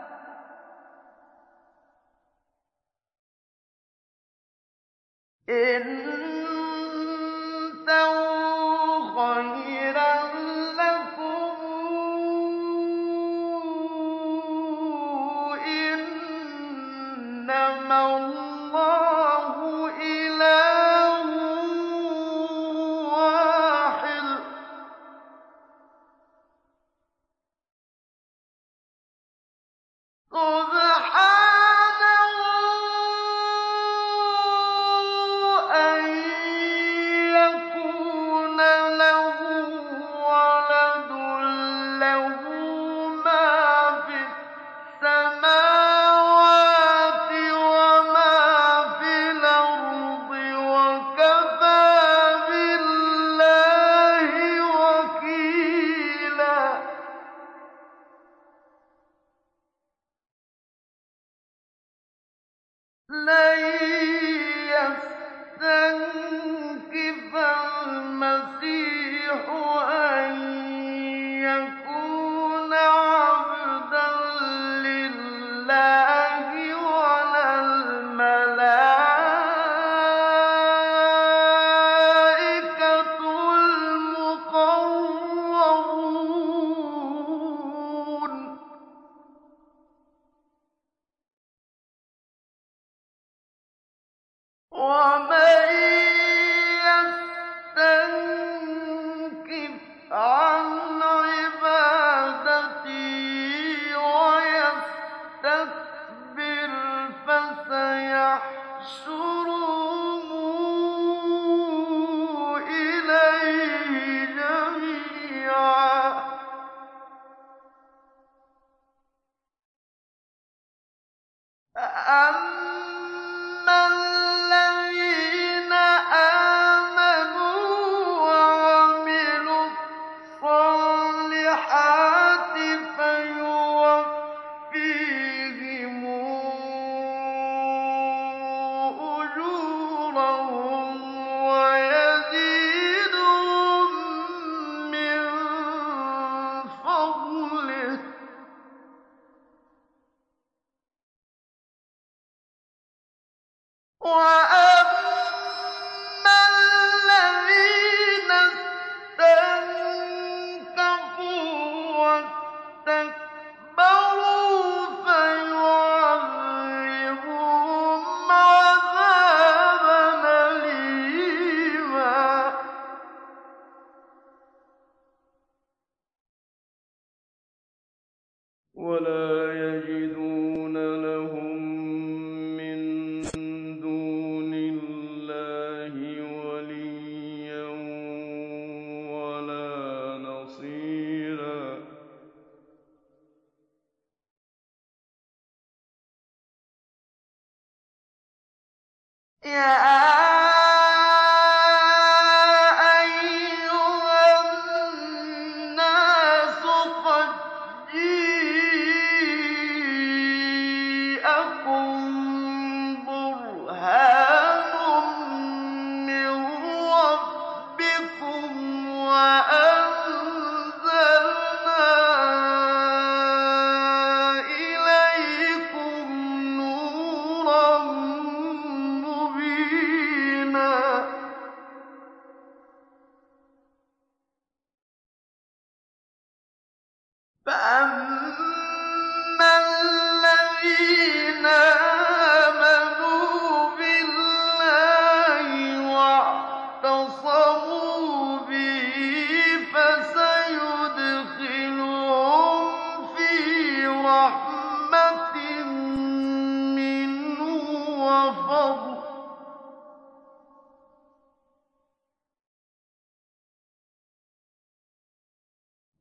انتهوا خيرا لكم ۚ إِنَّمَا اللَّهُ إِلَٰهٌ وَاحِدٌ ۖ سُبْحَانَهُ أَن يَكُونَ لَهُ وَلَدٌ ۖ لَّهُ مَا فِي السَّمَاوَاتِ وَمَا فِي الْأَرْضِ ۚ وَكَفَىٰ بِاللَّهِ وَكِيلًا لَّن يَسْتَنكِفَ الْمَسِيحُ أَن يَكُونَ عَبْدًا لِّلَّهِ وَلَا الْمَلَائِكَةُ الْمُقَرَّبُونَ ۚ وَمَن يَسْتَنكِفْ عَنْ عِبَادَتِي وَيَسْتَكْبِرْ فَسَيَحْشُرُهُمْ إِلَيْهِ جَمِيعًا ۚ فَأَمَّا الَّذِينَ آمَنُوا وَعَمِلُوا الصَّالِحَاتِ فَيُوَفِّيهِمْ أُجُورَهُمْ وَيَزِيدُهُم مِّن فَضْلِهِ ۖ وَأَمَّا الَّذِينَ اسْتَنكَفُوا وَاسْتَكْبَرُوا فَيُعَذِّبُهُمْ عَذَابًا أَلِيمًا وَلَا يَجِدُونَ لَهُم مِّن دُونِ اللَّهِ وَلِيًّا وَلَا نَصِيرًا يَا أَيُّهَا النَّاسُ قَدْ جِيءَكُم بُرْهَانٌ مِّن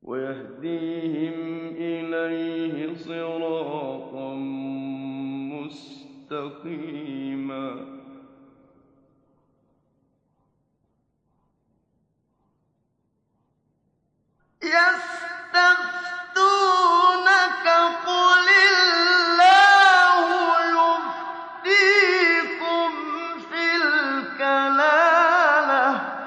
ويهديهم إليه صراطا مستقيما يستفتونك قل الله يفتيكم في الكلالة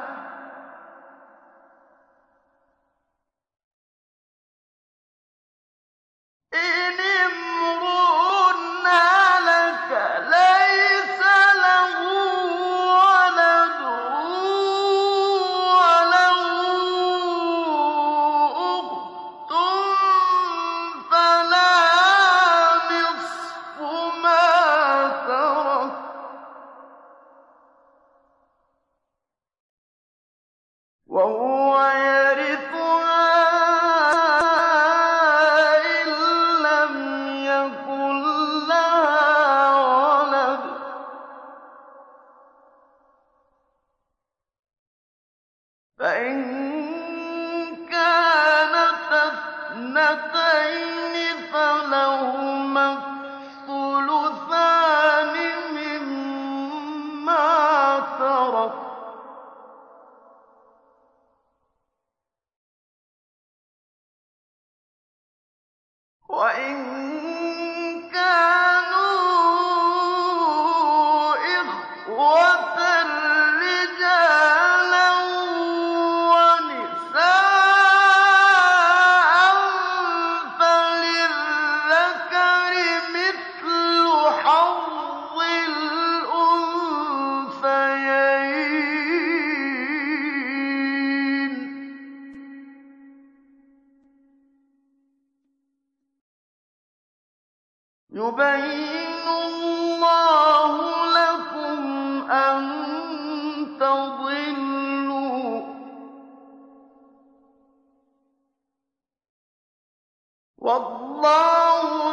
إن امرؤ هلك ليس له ولد وله أخت فلها نصف ما ترك وهو يرثها إن لم يكن لها ولد فإن كانت اثنتين فلهما الثلثان مما ترك وإن كانوا إخوة رجالا ونساء فللذكر مثل حظ الأنثيين يبين الله لكم أن تضلوا والله